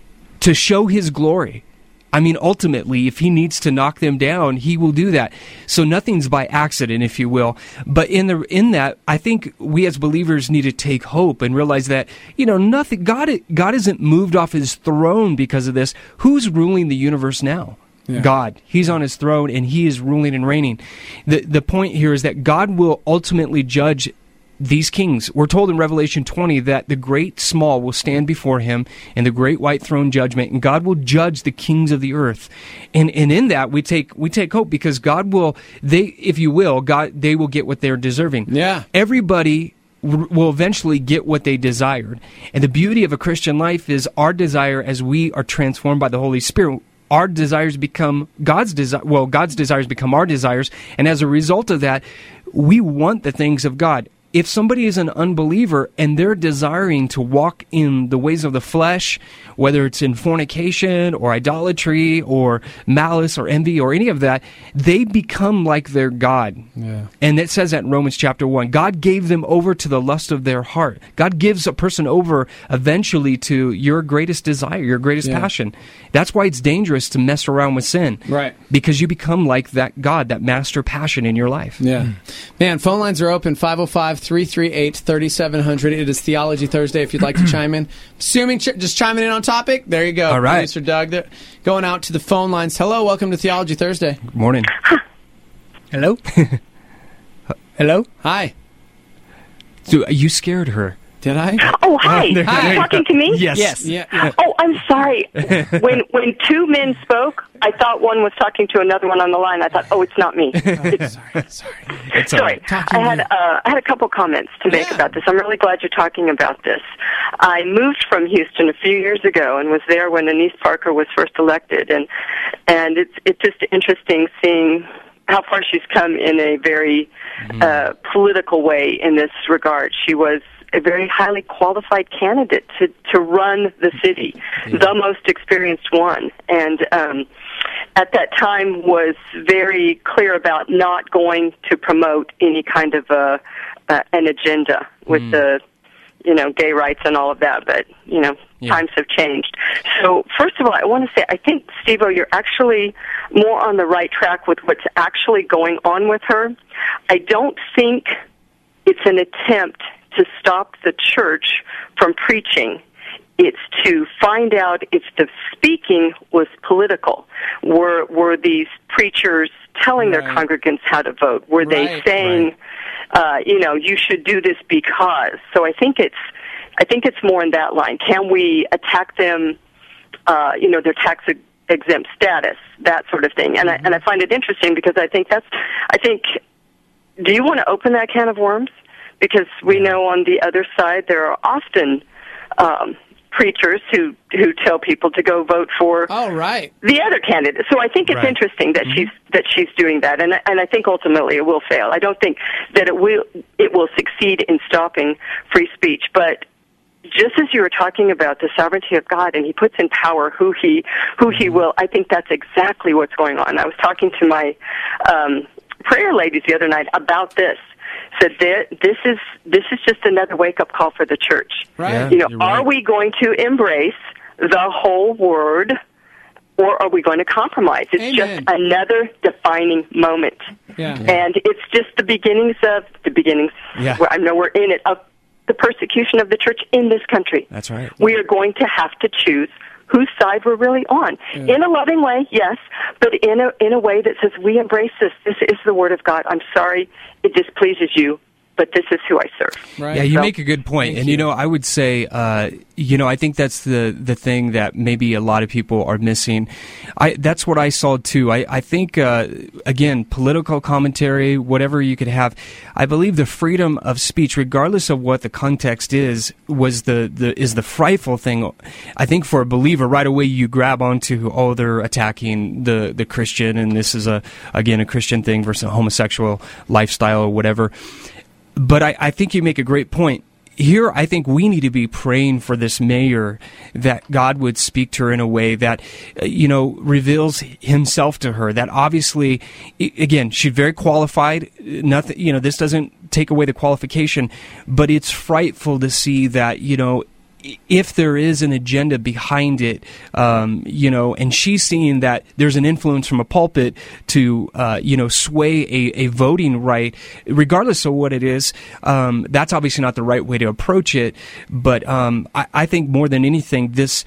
to show His glory. I mean, ultimately, if He needs to knock them down, He will do that. So nothing's by accident, if you will. But in the in that, I think we as believers need to take hope and realize that, you know, nothing. God, God isn't moved off His throne because of this. Who's ruling the universe now? Yeah. God. He's on His throne and He is ruling and reigning. The the point here is that God will ultimately judge these kings. We're told in Revelation twenty that the great small will stand before Him in the great white throne judgment, and God will judge the kings of the earth. And and in that we take we take hope, because God will, they if you will, God they will get what they're deserving. Yeah. Everybody will eventually get what they desired. And the beauty of a Christian life is our desire, as we are transformed by the Holy Spirit, our desires become God's desire. Well, God's desires become our desires, and as a result of that, we want the things of God. If somebody is an unbeliever and they're desiring to walk in the ways of the flesh, whether it's in fornication or idolatry or malice or envy or any of that, they become like their God. Yeah. And it says that in Romans chapter one. God gave them over to the lust of their heart. God gives a person over eventually to your greatest desire, your greatest Yeah. passion. That's why it's dangerous to mess around with sin. Right. Because you become like that God, that master passion in your life. Yeah. Man, phone lines are open, five oh five, three three eight, three seven zero zero. It is Theology Thursday if you'd like to chime in. Assuming ch- just chiming in on topic, there you go. All right. Producer Doug, there, going out to the phone lines. Hello, welcome to Theology Thursday. Good morning. Hello? Hello? Hi. So you scared her. Did I? Oh, hi. Oh, there- Are there you you talking go. to me? Yes. Yes. Yeah, yeah. Oh, I'm sorry. when when two men spoke, I thought one was talking to another one on the line. I thought, oh, it's not me. It's, sorry, sorry. It's all sorry. right. I had uh, I had a couple comments to make Yeah. about this. I'm really glad you're talking about this. I moved from Houston a few years ago and was there when Anise Parker was first elected, and and it's it's just interesting seeing how far she's come in a very uh, political way in this regard. She was a very highly qualified candidate to, to run the city, Yeah. the most experienced one. And um, at that time was very clear about not going to promote any kind of a, uh, an agenda with Mm. the, you know, gay rights and all of that. But, you know, Yeah. times have changed. So, first of all, I want to say, I think, Steve-O, you're actually more on the right track with what's actually going on with her. I don't think it's an attempt to stop the church from preaching. It's to find out if the speaking was political. Were were these preachers telling their Right. congregants how to vote? Were they Right. saying, uh, you know, you should do this because? So I think it's, I think it's more in that line. Can we attack them? Uh, you know, their tax exempt status, that sort of thing. And I and I find it interesting because I think that's, I think. Do you want to open that can of worms? Because we know on the other side there are often um, preachers who who tell people to go vote for oh, right. the other candidate. So I think it's Right. interesting that she's that she's doing that, and and I think ultimately it will fail. I don't think that it will it will succeed in stopping free speech, but. Just as you were talking about the sovereignty of God, and He puts in power who He who He will, I think that's exactly what's going on. I was talking to my um, prayer ladies the other night about this. Said there, this is this is just another wake up call for the church. Right. Yeah, you know, you're right. are we going to embrace the whole word, or are we going to compromise? It's Amen. just another defining moment, Yeah. and it's just the beginnings of the beginnings. Yeah. Well, I know we're in it of the persecution of the church in this country. That's right. We are going to have to choose whose side we're really on. Yeah. In a loving way, yes, but in a in a way that says we embrace this. This is the Word of God. I'm sorry it displeases you, but this is who I serve. Right. Yeah, you So- make a good point. Thank And, you you. know, I would say, uh, you know, I think that's the, the thing that maybe a lot of people are missing. I That's what I saw, too. I, I think, uh, again, political commentary, whatever you could have, I believe the freedom of speech, regardless of what the context is, was the, the is the frightful thing. I think for a believer, right away you grab onto, oh, they're attacking the, the Christian, and this is, a again, a Christian thing versus a homosexual lifestyle or whatever. But I, I think you make a great point. Here, I think we need to be praying for this mayor, that God would speak to her in a way that, uh, you know, reveals himself to her. That obviously, I- again, she's very qualified. Nothing, you know, this doesn't take away the qualification, but it's frightful to see that, you know, if there is an agenda behind it, um, you know, and she's seeing that there's an influence from a pulpit to, uh, you know, sway a, a voting right, regardless of what it is, um, that's obviously not the right way to approach it. But um, I, I think more than anything, this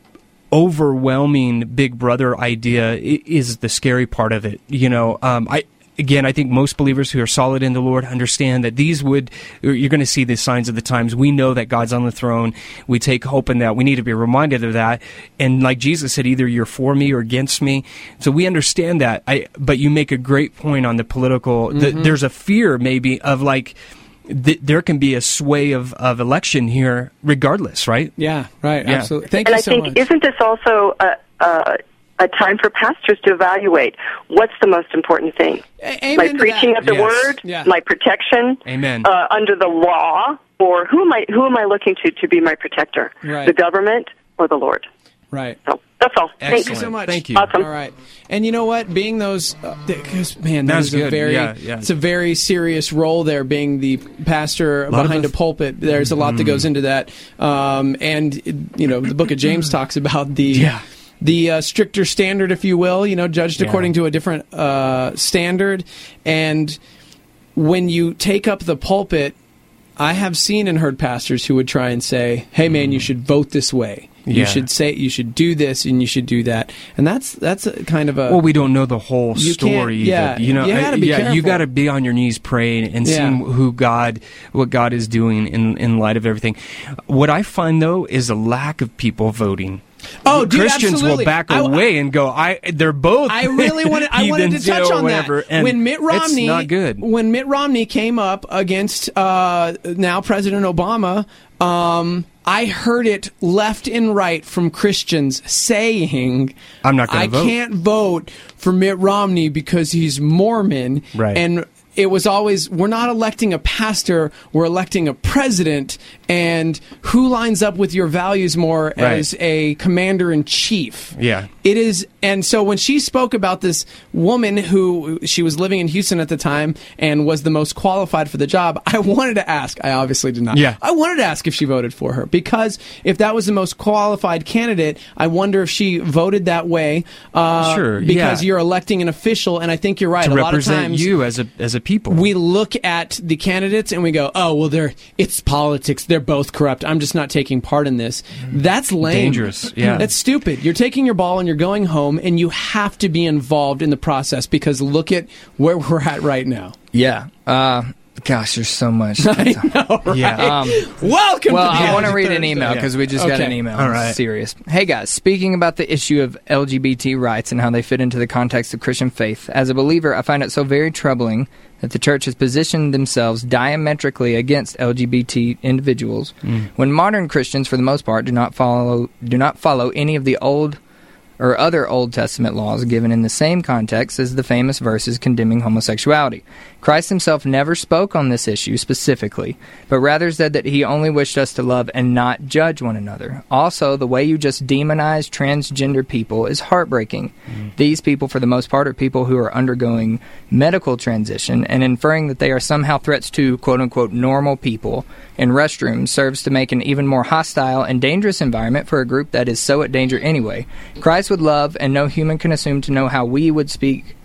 overwhelming Big Brother idea i- is the scary part of it. You know, um, I. Again, I think most believers who are solid in the Lord understand that these would, you're going to see the signs of the times. We know that God's on the throne. We take hope in that. We need to be reminded of that. And like Jesus said, either you're for me or against me. So we understand that. I, but you make a great point on the political, the, Mhm. there's a fear maybe of like, th- there can be a sway of, of election here regardless, right? Yeah, right. Yeah. Absolutely. Thank and you I so think, much. isn't this also a, a, a time for pastors to evaluate what's the most important thing? amen my to preaching that. of the Yes. word, Yeah. my protection Amen. uh, under the law, or who am I? Who am I looking to to be my protector? Right. The government or the Lord? Right. So that's all. Thank Thanks. you so much. Thank you. Awesome. All right. And you know what? Being those, because man, that That's is a good. very, Yeah, yeah. it's a very serious role there. Being the pastor lot of behind the- a pulpit, there's a lot that goes into that. Um, and you know, the Book of James talks about the. Yeah. The uh, stricter standard, if you will, you know, judged Yeah. according to a different uh, standard. And when you take up the pulpit, I have seen and heard pastors who would try and say, "Hey, man, you should vote this way. You Yeah. should say, you should do this, and you should do that." And that's that's a kind of a Well, we don't know the whole You can't- story. yeah, either. you know, you gotta I- be yeah, you careful. got to be on your knees praying and Yeah. seeing who God, what God is doing in in light of everything. What I find though is a lack of people voting. Oh, dude, Christians absolutely. will back I- away and go, "I, they're both." I really wanted. I wanted to heathens, you touch know, on whatever. that. And When Mitt Romney, it's not good. When Mitt Romney came up against uh, now President Obama, um, I heard it left and right from Christians saying, I'm not gonna I vote." can't vote for Mitt Romney because he's Mormon." Right. And it was always, we're not electing a pastor, we're electing a president, and who lines up with your values more Right. as a commander in chief? Yeah. It is, and so when she spoke about this woman who she was living in Houston at the time and was the most qualified for the job, I wanted to ask. I obviously did not. Yeah. I wanted to ask if she voted for her, because if that was the most qualified candidate, I wonder if she voted that way. Uh, Sure, because yeah. you're electing an official, and I think you're right. to a lot of represent times you as a as a people. we look at the candidates and we go, "Oh, well, they're it's politics. They're both corrupt. I'm just not taking part in this." That's lame. Dangerous, yeah. That's stupid. You're taking your ball and you're going home, and you have to be involved in the process, because look at where we're at right now. Yeah. Uh, gosh, there's so much. I know, right? Yeah. Um, Welcome well, to the I want to Edge read an Thursday. email because we just got Okay. an email. All right. Serious. Hey, guys. Speaking about the issue of L G B T rights and how they fit into the context of Christian faith, as a believer, I find it so very troubling that the church has positioned themselves diametrically against L G B T individuals when modern Christians, for the most part, do not follow do not follow any of the old or other Old Testament laws given in the same context as the famous verses condemning homosexuality. Christ himself never spoke on this issue specifically, but rather said that he only wished us to love and not judge one another. Also, the way you just demonize transgender people is heartbreaking. Mm. These people, for the most part, are people who are undergoing medical transition, and inferring that they are somehow threats to quote-unquote normal people in restrooms serves to make an even more hostile and dangerous environment for a group that is so at danger anyway. Christ would love, and no human can assume to know how we would speak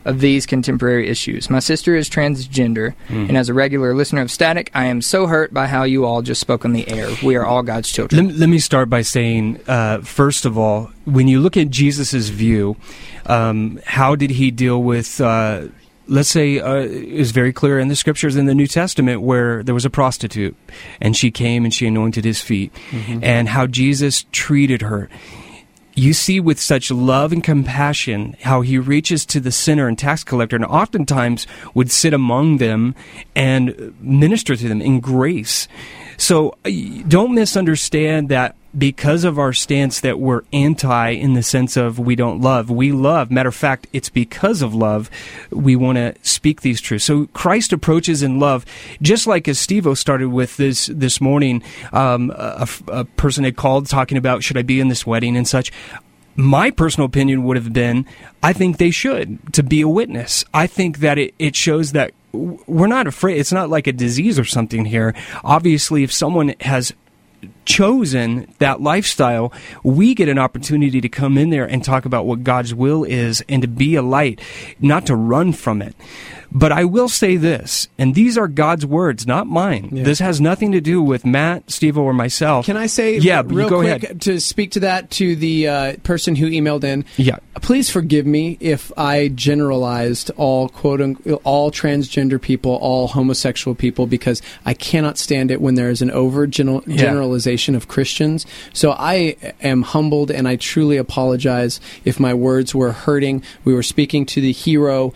of these contemporary issues. My sister is transgender, Mm. and as a regular listener of Static, I am so hurt by how you all just spoke on the air. We are all God's children. Let, let me start by saying, uh, first of all, when you look at Jesus' view, um, how did he deal with... Uh, Let's say uh, it was very clear in the scriptures in the New Testament where there was a prostitute, and she came and she anointed his feet, Mm-hmm. and how Jesus treated her. You see with such love and compassion how he reaches to the sinner and tax collector, and oftentimes would sit among them and minister to them in grace. So uh, don't misunderstand that because of our stance that we're anti in the sense of we don't love. We love. Matter of fact, it's because of love we want to speak these truths. So Christ approaches in love, just like as Steve-O started with this this morning, um, a, a person had called talking about, should I be in this wedding and such. My personal opinion would have been, I think they should, to be a witness. I think that it, it shows that we're not afraid. It's not like a disease or something here. Obviously, if someone has chosen that lifestyle, we get an opportunity to come in there and talk about what God's will is and to be a light, not to run from it. But I will say this, and these are God's words, not mine. Yeah. This has nothing to do with Matt, Steve-O, or myself. Can I say yeah, r- but real you go quick ahead. to speak to that to the uh, person who emailed in? Yeah. Please forgive me if I generalized all quote unquote, all transgender people, all homosexual people, because I cannot stand it when there is an over general, Yeah. generalization of Christians. So I am humbled, and I truly apologize if my words were hurting. We were speaking to the hero.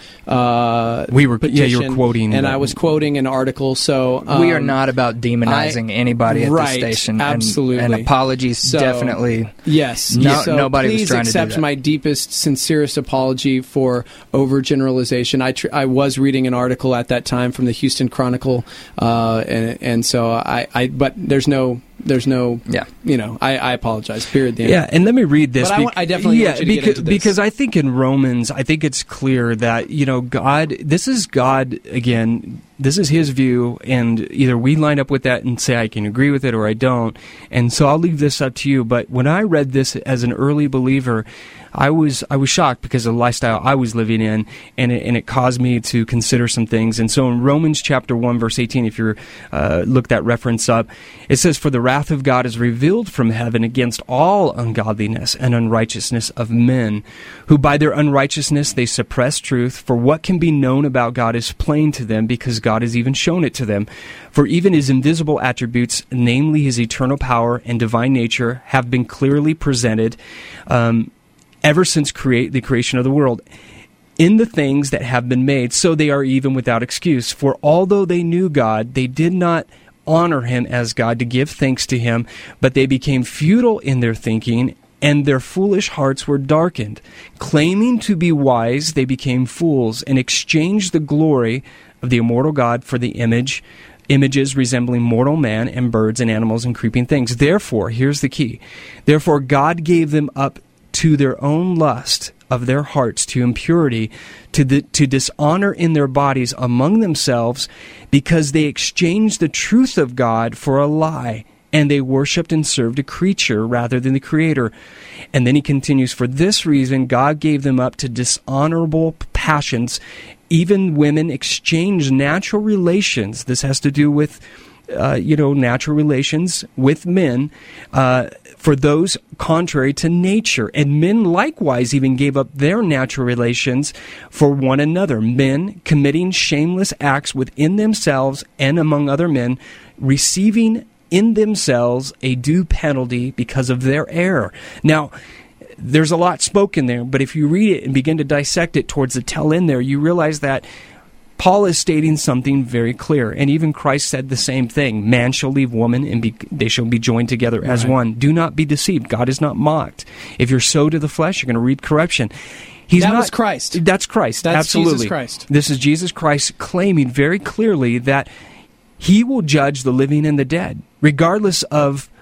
Uh, We were, yeah, you were petition, quoting, and uh, I was quoting an article. So um, we are not about demonizing I- anybody at right, the station. And- Absolutely, And, apologies, So, definitely. Yes. No, so nobody please was trying to do accept that. my deepest, sincerest apology for overgeneralization. I tr- I was reading an article at that time from the Houston Chronicle, uh, and and so I, I but there's no. There's no, yeah. you know, I, I apologize. Period. The end. Yeah, and let me read this. But I, bec- want, I definitely yeah, want you to because, get into this. because I think in Romans, I think it's clear that, you know, God, this is God, again, this is his view, and either we line up with that and say I can agree with it or I don't. And so I'll leave this up to you. But when I read this as an early believer, I was I was shocked because of the lifestyle I was living in, and it, and it caused me to consider some things. And so in Romans chapter one, verse eighteen, if you uh, look that reference up, it says, "For the wrath of God is revealed from heaven against all ungodliness and unrighteousness of men, who by their unrighteousness they suppress truth. For what can be known about God is plain to them, because God has even shown it to them. For even his invisible attributes, namely his eternal power and divine nature, have been clearly presented um, ever since create the creation of the world, in the things that have been made, so they are even without excuse. For although they knew God, they did not honor him as God to give thanks to him, but they became futile in their thinking, and their foolish hearts were darkened. Claiming to be wise, they became fools, and exchanged the glory of the immortal God for the image images resembling mortal man and birds and animals and creeping things. Therefore," here's the key, "therefore God gave them up to their own lust of their hearts, to impurity, to the, to dishonor in their bodies among themselves, because they exchanged the truth of God for a lie, and they worshipped and served a creature rather than the Creator." And then he continues, "For this reason God gave them up to dishonorable passions. Even women exchanged natural relations." This has to do with Uh, you know, natural relations with men, uh, for those contrary to nature. And men likewise even gave up their natural relations for one another, men committing shameless acts within themselves and among other men, receiving in themselves a due penalty because of their error. Now, there's a lot spoken there, but if you read it and begin to dissect it towards the tail end there, you realize that Paul is stating something very clear, and even Christ said the same thing. Man shall leave woman, and be, they shall be joined together as Right. one. Do not be deceived. God is not mocked. If you're sow to the flesh, you're going to reap corruption. He's That not, was Christ. That's Christ. That's Absolutely. Jesus Christ. This is Jesus Christ claiming very clearly that he will judge the living and the dead, regardless of,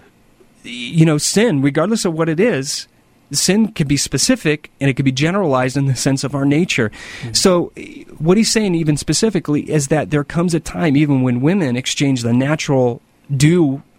you know, sin, regardless of what it is. Sin could be specific, and it could be generalized in the sense of our nature. Mm-hmm. So what he's saying even specifically is that there comes a time, even when women exchange the natural due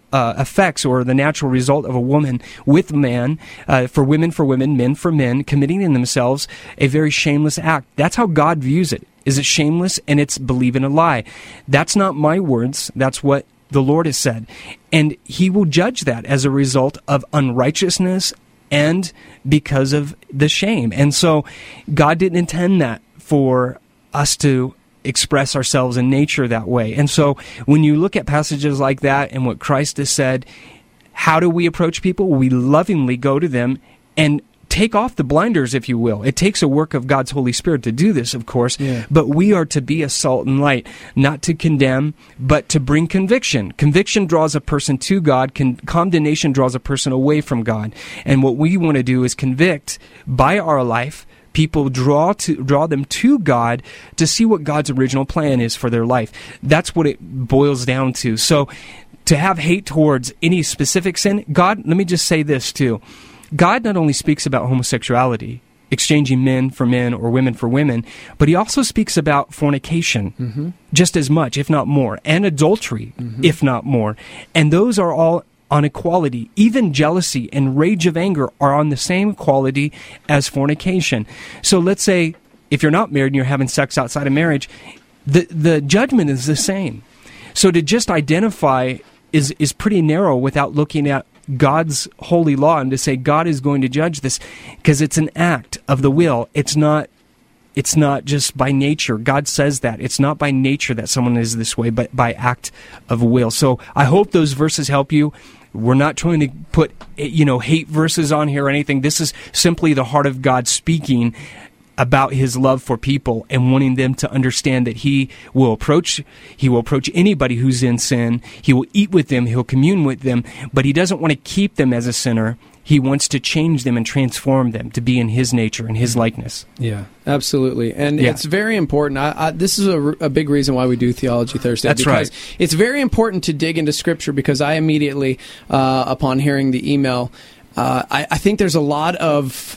uh, effects or the natural result of a woman with man, uh, for women for women, men for men, committing in themselves a very shameless act. That's how God views it. Is it shameless? And it's believing a lie. That's not my words. That's what the Lord has said. And he will judge that as a result of unrighteousness and because of the shame. And so God didn't intend that for us to express ourselves in nature that way. And so when you look at passages like that and what Christ has said, how do we approach people? We lovingly go to them and take off the blinders, if you will. It takes a work of God's Holy Spirit to do this, of course, yeah. But we are to be a salt and light, not to condemn, but to bring conviction. Conviction draws a person to God. Con- condemnation draws a person away from God. And what we want to do is convict by our life people, draw to draw them to God to see what God's original plan is for their life. That's what it boils down to. So to have hate towards any specific sin, God, let me just say this too. God not only speaks about homosexuality, exchanging men for men or women for women, but he also speaks about fornication mm-hmm. just as much, if not more, and adultery, mm-hmm. if not more. And those are all on equality. Even jealousy and rage of anger are on the same quality as fornication. So let's say if you're not married and you're having sex outside of marriage, the the judgment is the same. So to just identify is is pretty narrow without looking at God's holy law and to say God is going to judge this, because it's an act of the will. It's not It's not just by nature. God says that. It's not by nature that someone is this way, but by act of will. So I hope those verses help you. We're not trying to put, you know, hate verses on here or anything. This is simply the heart of God speaking about his love for people and wanting them to understand that he will approach he will approach anybody who's in sin. He will eat with them. He'll commune with them. But he doesn't want to keep them as a sinner. He wants to change them and transform them to be in his nature and his likeness. Yeah, absolutely. And yeah. it's very important. I, I, this is a, a big reason why we do Theology Thursday. That's because right. It's very important to dig into Scripture, because I immediately, uh, upon hearing the email, uh, I, I think there's a lot of...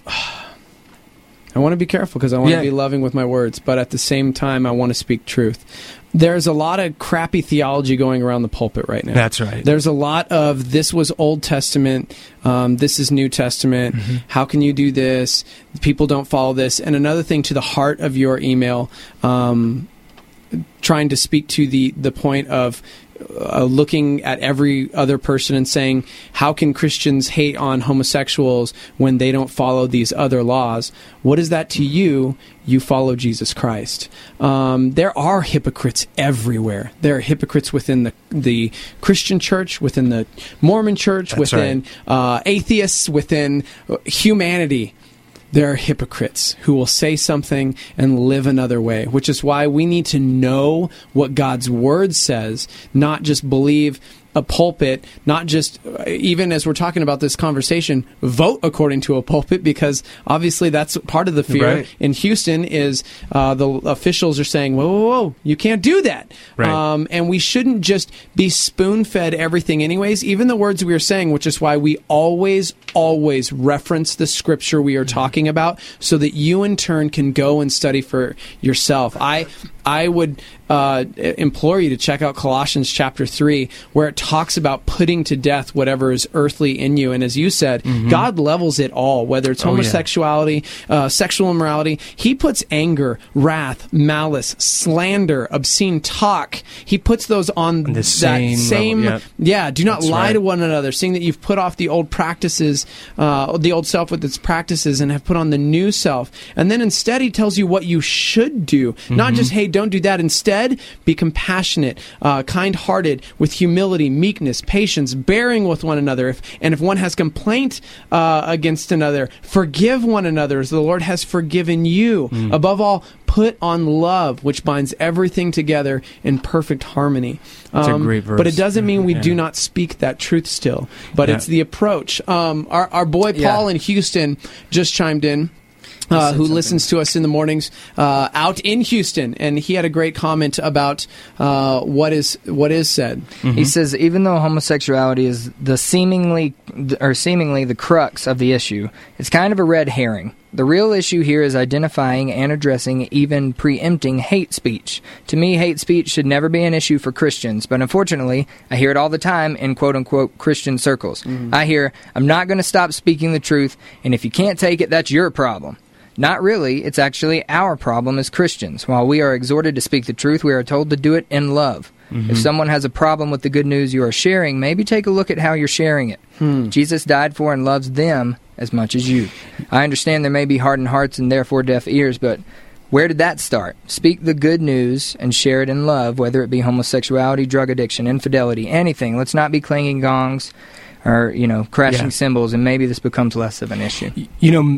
I want to be careful because I want yeah. to be loving with my words, but at the same time, I want to speak truth. There's a lot of crappy theology going around the pulpit right now. That's right. There's a lot of, this was Old Testament, um, this is New Testament, mm-hmm. how can you do this? People don't follow this. And another thing, to the heart of your email, um, trying to speak to the, the point of Uh, looking at every other person and saying, how can Christians hate on homosexuals when they don't follow these other laws? What is that to you? You follow Jesus Christ. Um, there are hypocrites everywhere. There are hypocrites within the the Christian church, within the Mormon church, That's within right. uh, atheists, within humanity. There are hypocrites who will say something and live another way, which is why we need to know what God's Word says, not just believe a pulpit, not just, even as we're talking about this conversation, vote according to a pulpit, because obviously that's part of the fear. Right. In Houston is uh, the officials are saying, whoa, whoa, whoa, you can't do that. Right. Um, and we shouldn't just be spoon-fed everything anyways, even the words we are saying, which is why we always, always reference the Scripture we are talking about, so that you in turn can go and study for yourself. I I would uh, implore you to check out Colossians chapter three, where it talks about putting to death whatever is earthly in you. And as you said, mm-hmm. God levels it all, whether it's homosexuality, oh, yeah. uh, sexual immorality. He puts anger, wrath, malice, slander, obscene talk. He puts those on the that same, same level, yep. yeah, do not That's lie right. to one another, seeing that you've put off the old practices, uh, the old self with its practices, and have put on the new self. And then instead he tells you what you should do, mm-hmm. not just, hey, don't do that. Instead, be compassionate, uh, kind-hearted, with humility, meekness, patience, bearing with one another. If, and if one has complaint uh, against another, forgive one another as the Lord has forgiven you. Mm. Above all, put on love, which binds everything together in perfect harmony. That's um, a great verse. But it doesn't mean we yeah. do not speak that truth still. But yeah. it's the approach. Um, our, our boy Paul Yeah. in Houston just chimed in. Uh, who listens to us in the mornings uh, out in Houston, and he had a great comment about uh, what is what is said. Mm-hmm. He says, even though homosexuality is the seemingly or seemingly the crux of the issue, it's kind of a red herring. The real issue here is identifying and addressing, even preempting hate speech. To me, hate speech should never be an issue for Christians, but unfortunately, I hear it all the time in quote-unquote Christian circles. Mm-hmm. I hear, I'm not going to stop speaking the truth, and if you can't take it, that's your problem. Not really. It's actually our problem as Christians. While we are exhorted to speak the truth, we are told to do it in love. Mm-hmm. If someone has a problem with the good news you are sharing, maybe take a look at how you're sharing it. Hmm. Jesus died for and loves them as much as you. I understand there may be hardened hearts and therefore deaf ears, but where did that start? Speak the good news and share it in love, whether it be homosexuality, drug addiction, infidelity, anything. Let's not be clanging gongs or, you know, crashing Yeah. cymbals, and maybe this becomes less of an issue. You know,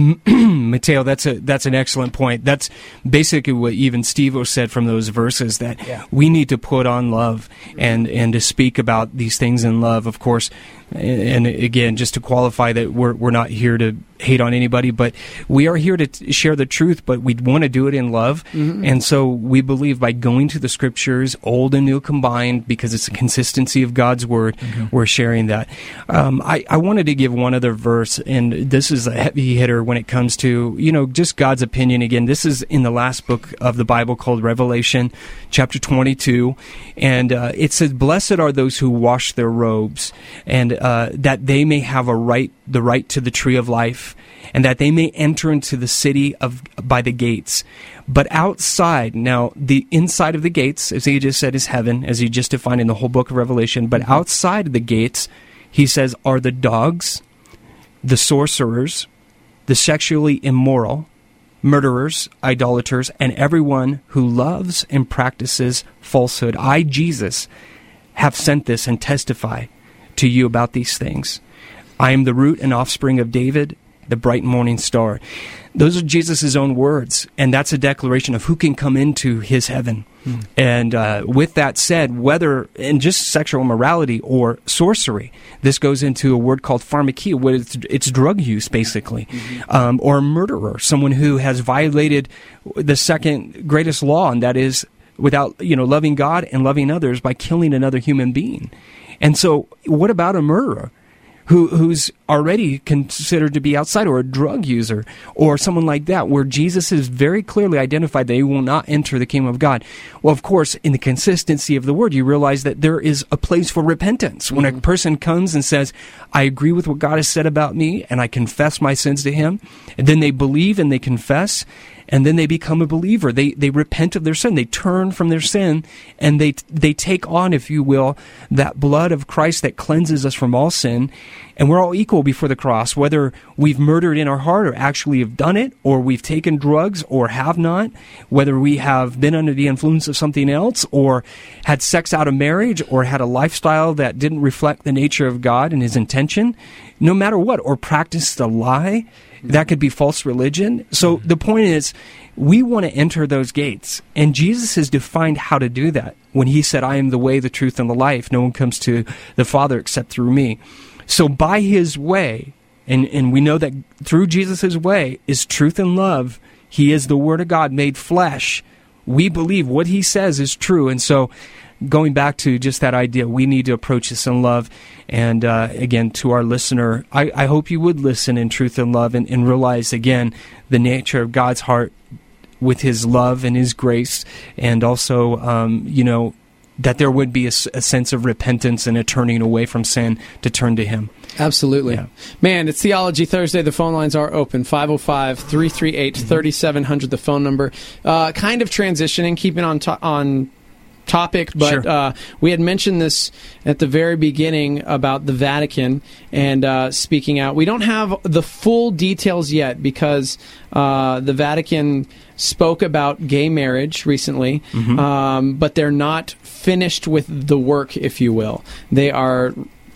Mateo, that's a that's an excellent point. That's basically what even Steve-O said from those verses, that Yeah. we need to put on love and, and to speak about these things in love, of course. And, and again, just to qualify that we're we're not here to hate on anybody, but we are here to t- share the truth, but we want to do it in love. Mm-hmm. And so we believe by going to the scriptures, old and new combined, because it's the consistency of God's word, Mm-hmm. we're sharing that. Um, I, I wanted to give one other verse, and this is a heavy hitter when it comes to, you know, just God's opinion. Again, this is in the last book of the Bible called Revelation, chapter twenty-two, and uh, it says, "Blessed are those who wash their robes, and uh, that they may have a right, the right to the tree of life, and that they may enter into the city of by the gates. But outside," now the inside of the gates, as he just said, is heaven, as he just defined in the whole book of Revelation. But outside of the gates, he says, are the dogs, the sorcerers, the sexually immoral, murderers, idolaters, and everyone who loves and practices falsehood. I, Jesus, have sent this and testify to you about these things. I am the root and offspring of David, the bright morning star. Those are Jesus' own words, and that's a declaration of who can come into his heaven. Hmm. And uh, with that said, whether in just sexual immorality or sorcery, this goes into a word called pharmakia, where it's, it's drug use, basically, mm-hmm. um, or a murderer, someone who has violated the second greatest law, and that is without, you know, loving God and loving others by killing another human being. And so, what about a murderer who who's already considered to be outside, or a drug user, or someone like that, where Jesus is very clearly identified that he will not enter the kingdom of God? Well, of course, in the consistency of the word, you realize that there is a place for repentance. When mm-hmm. a person comes and says, I agree with what God has said about me, and I confess my sins to him, and then they believe and they confess, and then they become a believer. They they repent of their sin. They turn from their sin, and they they take on, if you will, that blood of Christ that cleanses us from all sin. And we're all equal before the cross, whether we've murdered in our heart or actually have done it, or we've taken drugs or have not, whether we have been under the influence of something else, or had sex out of marriage, or had a lifestyle that didn't reflect the nature of God and his intention, no matter what, or practiced a lie. That could be false religion. So the point is, we want to enter those gates. And Jesus has defined how to do that when he said, I am the way, the truth, and the life. No one comes to the Father except through me. So by his way, and, and we know that through Jesus' way is truth and love. He is the Word of God made flesh. We believe what he says is true. And so going back to just that idea, we need to approach this in love. And uh, again, to our listener, I, I hope you would listen in truth and love, and, and realize, again, the nature of God's heart with his love and his grace, and also, um, you know, that there would be a, a sense of repentance and a turning away from sin to turn to him. Absolutely. Yeah. Man, it's Theology Thursday. The phone lines are open. five oh five, three three eight, three seven zero zero, the phone number. Uh, kind of transitioning, keeping on to- on topic, but Sure. uh, we had mentioned this at the very beginning about the Vatican and uh, speaking out. We don't have the full details yet, because uh, the Vatican spoke about gay marriage recently, Mhm. um, but they're not finished with the work, if you will. They are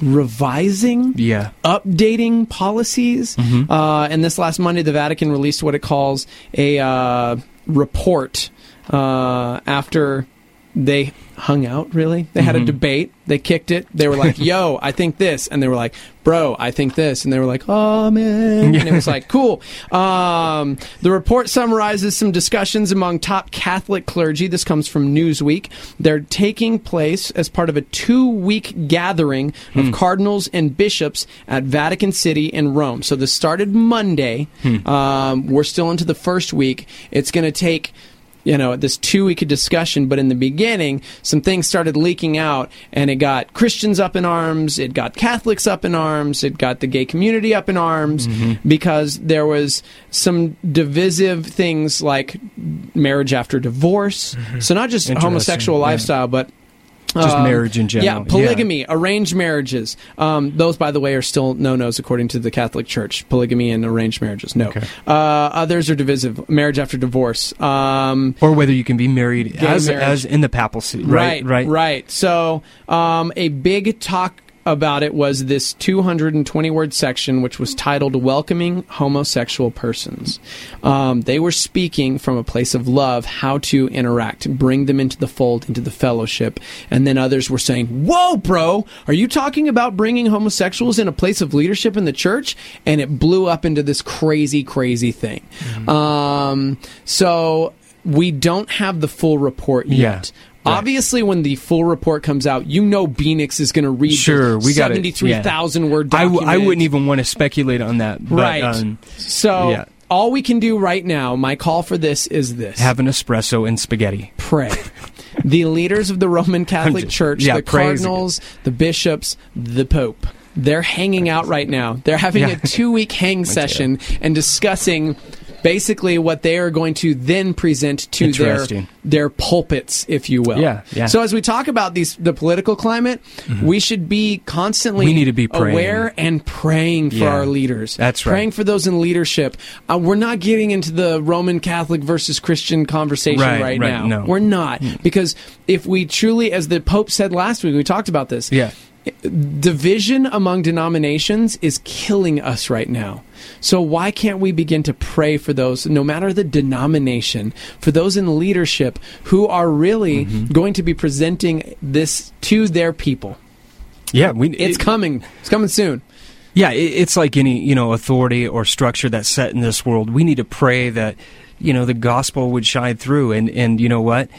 revising, Yeah. updating policies. Mhm. Uh, and this last Monday, the Vatican released what it calls a uh, report uh, after they hung out, really. They had Mhm. a debate. They kicked it. They were like, yo, I think this. And they were like, bro, I think this. And they were like, amen. And it was like, cool. Um, the report summarizes some discussions among top Catholic clergy. This comes from Newsweek. They're taking place as part of a two-week gathering of Hmm. cardinals and bishops at Vatican City in Rome. So this started Monday. Hmm. Um, we're still into the first week. It's going to take... you know, this two-week discussion, but in the beginning, some things started leaking out, and it got Christians up in arms, it got Catholics up in arms, it got the gay community up in arms, Mm-hmm. because there was some divisive things like marriage after divorce. So not just Interesting, homosexual yeah. lifestyle, but Just um, marriage in general. Yeah, polygamy, arranged marriages. Um, those, by the way, are still no-nos according to the Catholic Church. Polygamy and arranged marriages, no. Uh, others are divisive. Marriage after divorce. Um, or whether you can be married Gay as marriage. as in the papacy. Right, Right, right. right. So um, a big talk about it was this two hundred twenty word section, which was titled Welcoming Homosexual Persons. Um, they were speaking from a place of love, how to interact, bring them into the fold, into the fellowship. And then others were saying, whoa, bro, are you talking about bringing homosexuals in a place of leadership in the church? And it blew up into this crazy, crazy thing. Um, so we don't have the full report yet. Yeah. Obviously, when the full report comes out, you know Beanix is going to read Sure, the we got seventy-three thousand word I, w- document. I wouldn't even want to speculate on that. But, right. Um, so, yeah. all we can do right now, my call for this is this. Have an espresso and spaghetti. Pray. The leaders of the Roman Catholic just- Church, yeah, the praise cardinals, the bishops, the Pope, they're hanging out right now. They're having Yeah. a two-week hang session and discussing basically what they are going to then present to their Interesting. their pulpits, if you will. Yeah, yeah. So as we talk about these the political climate, we should be constantly We need to be praying. aware and praying for Yeah, our leaders. that's right. Praying for those in leadership. Uh, we're not getting into the Roman Catholic versus Christian conversation Right, right, right, now. no. We're not. Because if we truly, as the Pope said last week, we talked about this. Yeah. Division among denominations is killing us right now. So why can't we begin to pray for those, no matter the denomination, for those in leadership who are really Mm-hmm. going to be presenting this to their people? Yeah, we, It's it- coming. It's coming soon. Yeah, it, it's like any, you know, authority or structure that's set in this world. We need to pray that, you know, the gospel would shine through. And, and you know what?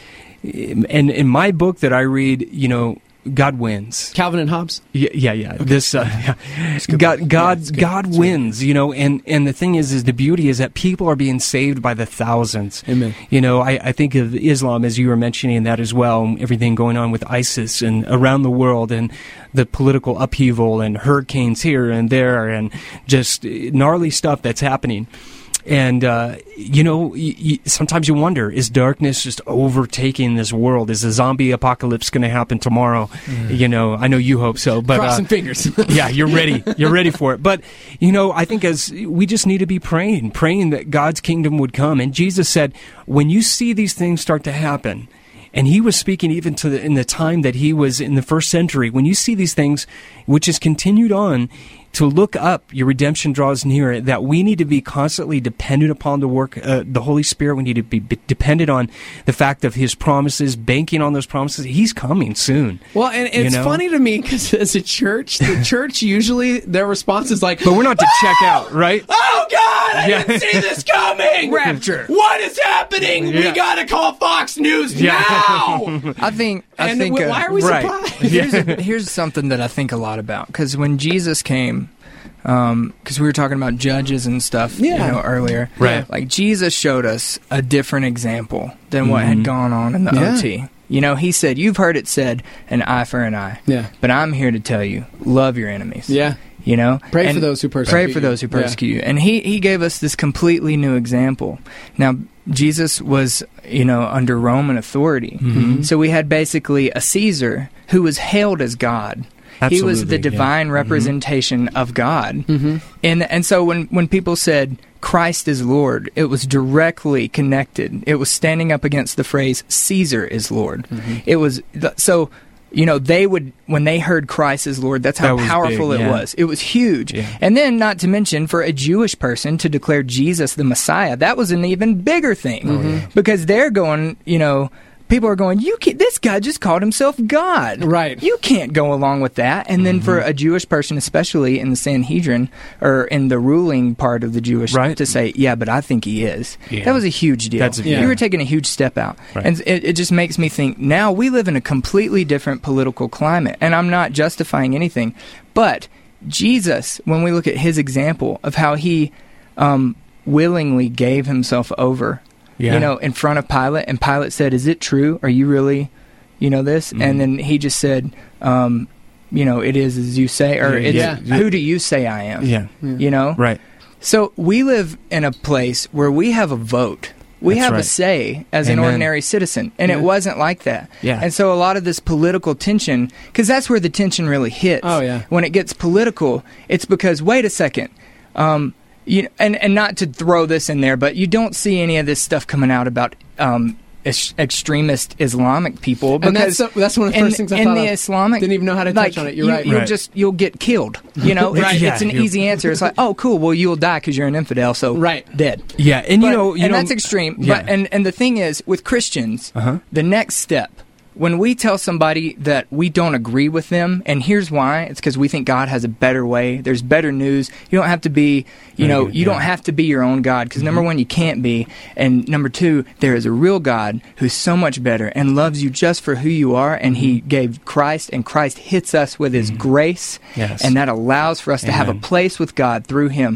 And in my book that I read, you know, God wins. Calvin and Hobbes? Yeah, yeah, yeah. This uh, yeah. God, God, God wins. You know, and, and the thing is, is the beauty is that people are being saved by the thousands. Amen. You know, I, I think of Islam as you were mentioning that as well. And everything going on with ISIS and around the world, and the political upheaval and hurricanes here and there, and just gnarly stuff that's happening. And, uh, you know, y- y- sometimes you wonder, is darkness just overtaking this world? Is the zombie apocalypse going to happen tomorrow? You know, I know you hope so. But, Crossing uh, fingers. yeah, you're ready. You're ready for it. But, you know, I think as we just need to be praying, praying that God's kingdom would come. And Jesus said, when you see these things start to happen, and he was speaking even to the, in the time that he was in the first century, when you see these things, which has continued on, to look up, your redemption draws near, that we need to be constantly dependent upon the work, uh, the Holy Spirit. We need to be b- dependent on the fact of his promises, banking on those promises. He's coming soon. Well, and You it's know? funny to me because as a church, the church usually, their response is like, But we're not to check out, right? oh God, I Yeah. didn't see this coming! Rapture. What is happening? We Yeah. gotta call Fox News Yeah. now! I think. I And think. w- uh, why are we right. surprised? here's, here's something that I think a lot about, because when Jesus came, because we were talking about judges and stuff, Yeah. you know, earlier, Right. Like Jesus showed us a different example than what had gone on in the Yeah. O T. You know, he said, "You've heard it said, an eye for an eye." Yeah. But I'm here to tell you, love your enemies. Yeah. You know, Pray And for those who persecute Pray for you. those who Yeah. persecute you. And he he gave us this completely new example. Now, Jesus was, you know, under Roman authority, Mm-hmm. so we had basically a Caesar who was hailed as God. He was the Absolutely, yeah. divine representation of God. Mm-hmm. And and so when, when people said Christ is Lord, it was directly connected. It was standing up against the phrase Caesar is Lord. Mm-hmm. It was th- so you know, they would, when they heard Christ is Lord, that's how That was powerful big, it yeah. was. It was huge. Yeah. And then, not to mention, for a Jewish person to declare Jesus the Messiah, that was an even bigger thing. Mm-hmm. Because they're going, you know, people are going, you can't, this guy just called himself God. Right. You can't go along with that. And then for a Jewish person, especially in the Sanhedrin, or in the ruling part of the Jewish, Right. to say, yeah, but I think he is. Yeah. That was a huge deal. That's a- You yeah. were taking a huge step out. Right. And it, it just makes me think, now we live in a completely different political climate. And I'm not justifying anything. But Jesus, when we look at his example of how he um, willingly gave himself over, Yeah. you know, in front of Pilate, and Pilate said, is it true? Are you really, you know, this? Mm-hmm. And then he just said, um, you know, it is as you say, or Yeah, it's, yeah. who do you say I am? Yeah. You know? Right. So we live in a place where we have a vote. We That's have a right. say as an Amen. ordinary citizen, and Yeah. it wasn't like that. Yeah. And so a lot of this political tension, because that's where the tension really hits. Oh, yeah. When it gets political, it's because, wait a second, um, you and and not to throw this in there, but you don't see any of this stuff coming out about um, ex- extremist Islamic people. And Because that's, that's one of the in, first things I in thought the of. Islamic, Didn't even know how to like, touch on it. You're you, right. You'll Right. just you'll get killed. You know, Right. it's, Yeah, it's an you'll- easy answer. It's like, oh, cool. Well, you'll die because you're an infidel. So Right. dead. Yeah, and you But- know, you and know, that's extreme. Yeah. But and and the thing is, with Christians, Uh-huh. the next step, when we tell somebody that we don't agree with them, and here's why, it's because we think God has a better way. There's better news. You don't have to be, you Very know, good, you yeah. don't have to be your own God. Because number one, you can't be, and number two, there is a real God who's so much better and loves you just for who you are. And He gave Christ, and Christ hits us with His grace, Yes. and that allows for us to have a Amen. place with God through Him.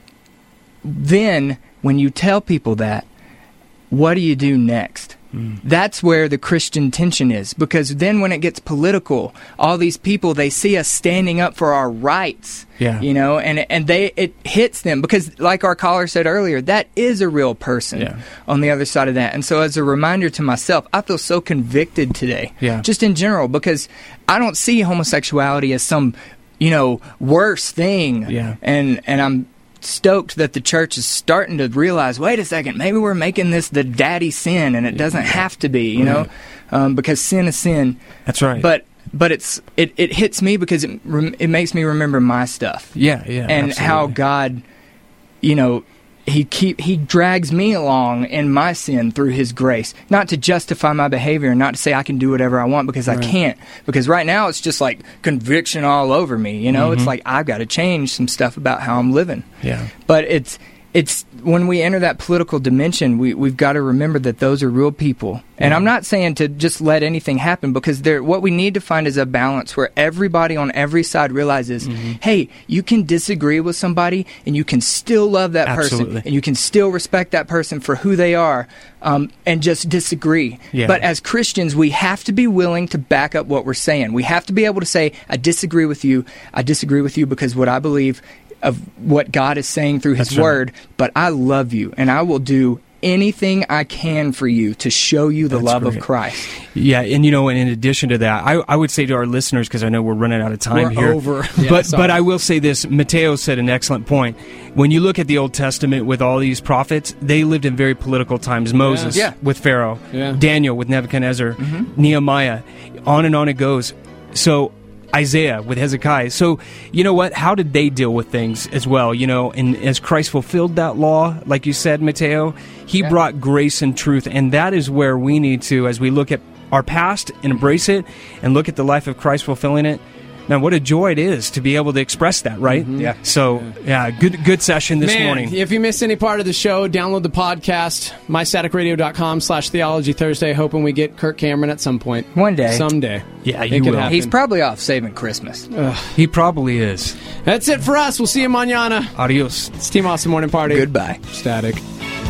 Then, when you tell people that, what do you do next? That's where the Christian tension is, because then when it gets political, all these people, they see us standing up for our rights, Yeah. you know, and and they it hits them because, like our caller said earlier, that is a real person Yeah. on the other side of that. And so, as a reminder to myself, I feel so convicted today, Yeah. just in general, because I don't see homosexuality as some, you know, worse thing, Yeah. and and I'm stoked that the church is starting to realize, wait a second, maybe we're making this the daddy sin, and it doesn't have to be, you know, um, because sin is sin. That's right. But but it's it, it hits me because it rem- it makes me remember my stuff. Yeah, yeah, and how absolutely. God, you know, he keep he drags me along in my sin through His grace, not to justify my behavior, not to say I can do whatever I want, because I Right. can't. Because right now it's just like conviction all over me. You know, Mm-hmm. it's like I've got to change some stuff about how I'm living. Yeah. But it's it's when we enter that political dimension, we we've got to remember that those are real people. And I'm not saying to just let anything happen, because there what we need to find is a balance where everybody on every side realizes, Mm-hmm. hey, you can disagree with somebody and you can still love that Absolutely. person, and you can still respect that person for who they are, um, and just disagree. Yeah. But as Christians, we have to be willing to back up what we're saying. We have to be able to say, I disagree with you. I disagree with you because what I believe of what God is saying through His That's right. Word, but I love you, and I will do anything I can for you to show you the That's love great. of Christ. Yeah, and you know, and in addition to that, I, I would say to our listeners, because I know we're running out of time We're here. over. Yeah, but sorry. but I will say this: Mateo said an excellent point. When you look at the Old Testament with all these prophets, they lived in very political times. Moses Yeah. with Pharaoh, Yeah. Daniel with Nebuchadnezzar, Nehemiah, on and on it goes. So Isaiah with Hezekiah. So, you know what? How did they deal with things as well? You know, and as Christ fulfilled that law, like you said, Mateo, He Yeah. brought grace and truth. And that is where we need to, as we look at our past and embrace it and look at the life of Christ fulfilling it. Man, what a joy it is to be able to express that, right? Yeah. So, yeah, good good session this Man, morning. if you missed any part of the show, download the podcast, my static radio dot com slash Theology Thursday, hoping we get Kirk Cameron at some point. One day. Someday. Yeah, It you could will. happen. He's probably off saving Christmas. He probably is. That's it for us. We'll see you mañana. Adios. It's Team Awesome Morning Party. Goodbye. Static.